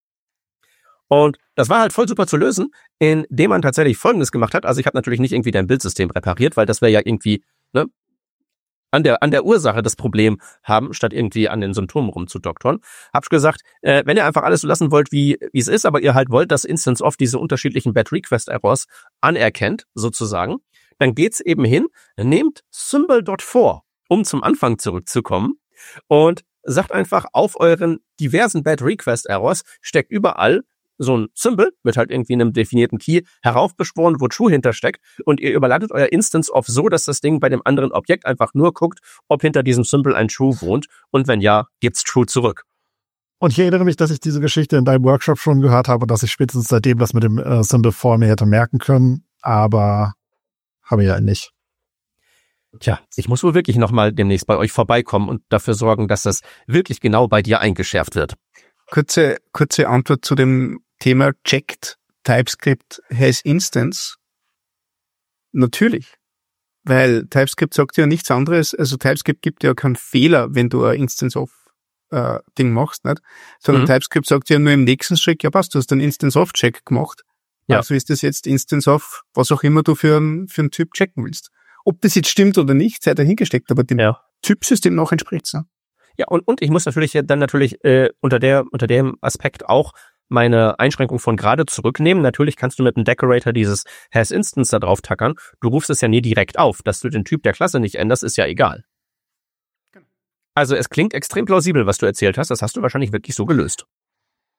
Und das war halt voll super zu lösen, indem man tatsächlich Folgendes gemacht hat. Also ich habe natürlich nicht irgendwie dein Bildsystem repariert, weil das wäre ja irgendwie ne, an der an der Ursache das Problem haben, statt irgendwie an den Symptomen rumzudoktoren. Hab gesagt, äh, wenn ihr einfach alles so lassen wollt, wie wie es ist, aber ihr halt wollt, dass Instance of diese unterschiedlichen Bad Request Errors anerkennt, sozusagen, dann geht's eben hin, nehmt Symbol.for, um zum Anfang zurückzukommen und sagt einfach auf euren diversen Bad Request Errors, steckt überall so ein Symbol mit halt irgendwie einem definierten Key heraufbeschworen, wo True hintersteckt und ihr überladet euer Instance of so, dass das Ding bei dem anderen Objekt einfach nur guckt, ob hinter diesem Symbol ein True wohnt und wenn ja, gibt's True zurück. Und ich erinnere mich, dass ich diese Geschichte in deinem Workshop schon gehört habe und dass ich spätestens seitdem das mit dem äh, Symbol vor mir hätte merken können, aber habe ich ja nicht. Tja, ich muss wohl wirklich nochmal demnächst bei euch vorbeikommen und dafür sorgen, dass das wirklich genau bei dir eingeschärft wird. Kurze, kurze Antwort zu dem Thema checked TypeScript has instance. Natürlich. Weil TypeScript sagt ja nichts anderes, also TypeScript gibt ja keinen Fehler, wenn du ein Instance of äh, Ding machst, nicht? Sondern mhm. TypeScript sagt ja nur im nächsten Schritt, ja passt, du hast einen Instance of Check gemacht. Ja. Also ist das jetzt Instance of was auch immer du für einen, für einen Typ checken willst. Ob das jetzt stimmt oder nicht, sei dahingesteckt, aber dem ja. Typsystem noch entspricht es. Ja, und, und ich muss natürlich dann natürlich äh, unter der unter dem Aspekt auch meine Einschränkung von gerade zurücknehmen. Natürlich kannst du mit einem Decorator dieses hasInstance da drauf tackern. Du rufst es ja nie direkt auf. Dass du den Typ der Klasse nicht änderst, ist ja egal. Also es klingt extrem plausibel, was du erzählt hast. Das hast du wahrscheinlich wirklich so gelöst.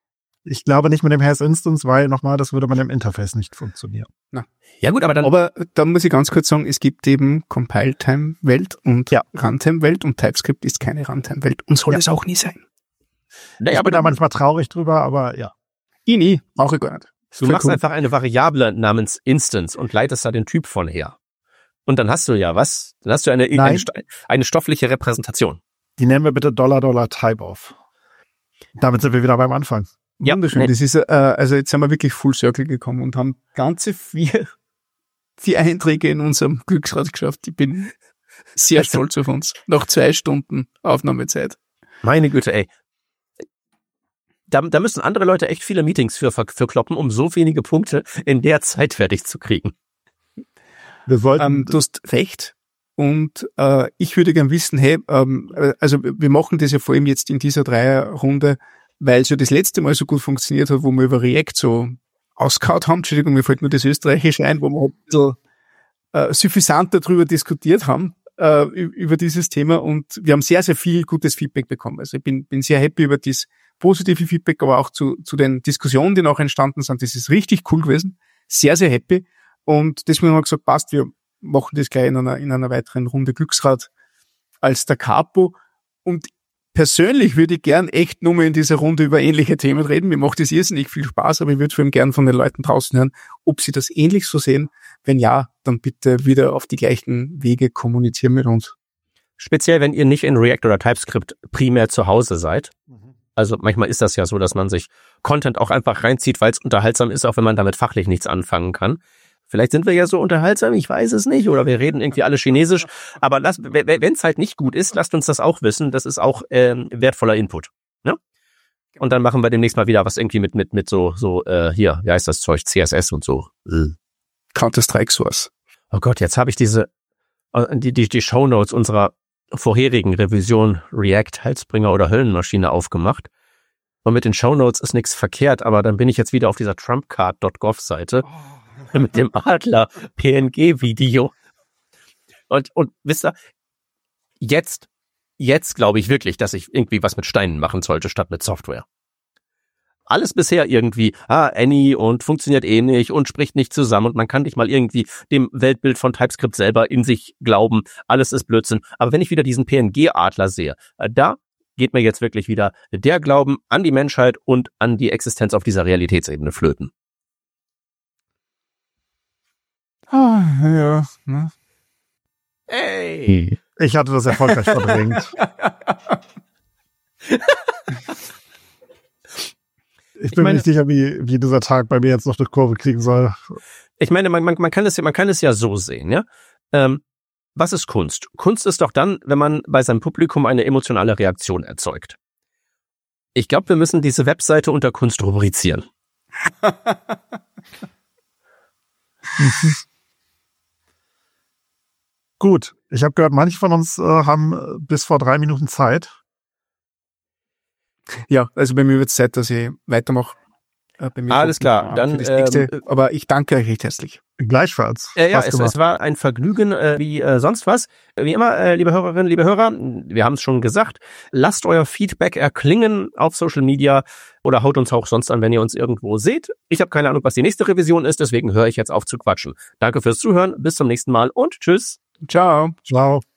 Ich glaube nicht mit dem Has Instance, weil nochmal, das würde mit dem Interface nicht funktionieren. Na. Ja gut, aber dann... Aber da muss ich ganz kurz sagen, es gibt eben Compile-Time-Welt und ja. Runtime-Welt und TypeScript ist keine Runtime-Welt und soll ja. es auch nie sein. Naja, ich aber bin da manchmal traurig drüber, aber ja. Ich nie, brauche ich gar nicht. Du machst cool. einfach eine Variable namens Instance und leitest da den Typ von her. Und dann hast du ja was? Dann hast du eine, eine, eine stoffliche Repräsentation. Die nennen wir bitte Dollar Dollar Type-Off. Damit sind wir wieder beim Anfang. Ja, wunderschön. Nee. Das ist, äh, also jetzt sind wir wirklich Full Circle gekommen und haben ganze vier, vier Einträge in unserem Glücksrad geschafft. Ich bin sehr stolz auf uns. Nach zwei Stunden Aufnahmezeit. Meine Güte, ey. Da, da müssen andere Leute echt viele Meetings für, für kloppen, um so wenige Punkte in der Zeit fertig zu kriegen. Wir sollten, ähm, du hast recht. Und äh, ich würde gern wissen, hey, ähm, also wir machen das ja vor allem jetzt in dieser Dreierrunde, weil es ja das letzte Mal so gut funktioniert hat, wo wir über React so ausgehauen haben, Entschuldigung, mir fällt nur das Österreichische ein, wo wir ein bisschen äh, suffisant darüber diskutiert haben, äh, über dieses Thema, und wir haben sehr, sehr viel gutes Feedback bekommen. Also ich bin, bin sehr happy über das positive Feedback, aber auch zu, zu den Diskussionen, die noch entstanden sind. Das ist richtig cool gewesen. Sehr, sehr happy. Und deswegen haben wir gesagt, passt, wir machen das gleich in einer, in einer weiteren Runde Glücksrad als der Capo. Und persönlich würde ich gern echt nur mal in dieser Runde über ähnliche Themen reden. Mir macht das irrsinnig viel Spaß, aber ich würde vor allem gern von den Leuten draußen hören, ob sie das ähnlich so sehen. Wenn ja, dann bitte wieder auf die gleichen Wege kommunizieren mit uns. Speziell, wenn ihr nicht in React oder TypeScript primär zu Hause seid. Also manchmal ist das ja so, dass man sich Content auch einfach reinzieht, weil es unterhaltsam ist, auch wenn man damit fachlich nichts anfangen kann. Vielleicht sind wir ja so unterhaltsam, ich weiß es nicht, oder wir reden irgendwie alle Chinesisch. Aber wenn es halt nicht gut ist, lasst uns das auch wissen. Das ist auch ähm, wertvoller Input. Ne? Und dann machen wir demnächst mal wieder was irgendwie mit mit mit so so äh, hier, wie heißt das Zeug, C S S und so. Counter-Strike Source. Oh Gott, jetzt habe ich diese die die die Shownotes unserer vorherigen Revision React Halsbringer oder Höllenmaschine aufgemacht. Und mit den Shownotes ist nichts verkehrt, aber dann bin ich jetzt wieder auf dieser trumpcard Punkt gov Seite. Oh. Mit dem Adler P N G-Video. Und, und wisst ihr, jetzt, jetzt glaube ich wirklich, dass ich irgendwie was mit Steinen machen sollte, statt mit Software. Alles bisher irgendwie, ah, Any und funktioniert eh nicht und spricht nicht zusammen und man kann nicht mal irgendwie dem Weltbild von TypeScript selber in sich glauben. Alles ist Blödsinn. Aber wenn ich wieder diesen P N G-Adler sehe, da geht mir jetzt wirklich wieder der Glauben an die Menschheit und an die Existenz auf dieser Realitätsebene flöten. Ah, ja, ne? Ey! Ich hatte das erfolgreich verdrängt. Ich bin ich meine, mir nicht sicher, wie, wie dieser Tag bei mir jetzt noch eine Kurve kriegen soll. Ich meine, man, man, man kann es ja, man kann es ja so sehen, ja. Ähm, was ist Kunst? Kunst ist doch dann, wenn man bei seinem Publikum eine emotionale Reaktion erzeugt. Ich glaube, wir müssen diese Webseite unter Kunst rubrizieren. Gut, ich habe gehört, manche von uns äh, haben bis vor drei Minuten Zeit. Ja, also bei mir wird es Zeit, dass ich weitermache. Äh, bei mir Alles klar, dann ähm, aber ich danke euch recht herzlich. Gleichfalls. Äh, ja, es, es war ein Vergnügen äh, wie äh, sonst was. Wie immer, äh, liebe Hörerinnen, liebe Hörer, wir haben es schon gesagt, lasst euer Feedback erklingen auf Social Media oder haut uns auch sonst an, wenn ihr uns irgendwo seht. Ich habe keine Ahnung, was die nächste Revision ist, deswegen höre ich jetzt auf zu quatschen. Danke fürs Zuhören, bis zum nächsten Mal und tschüss. Ciao. Ciao.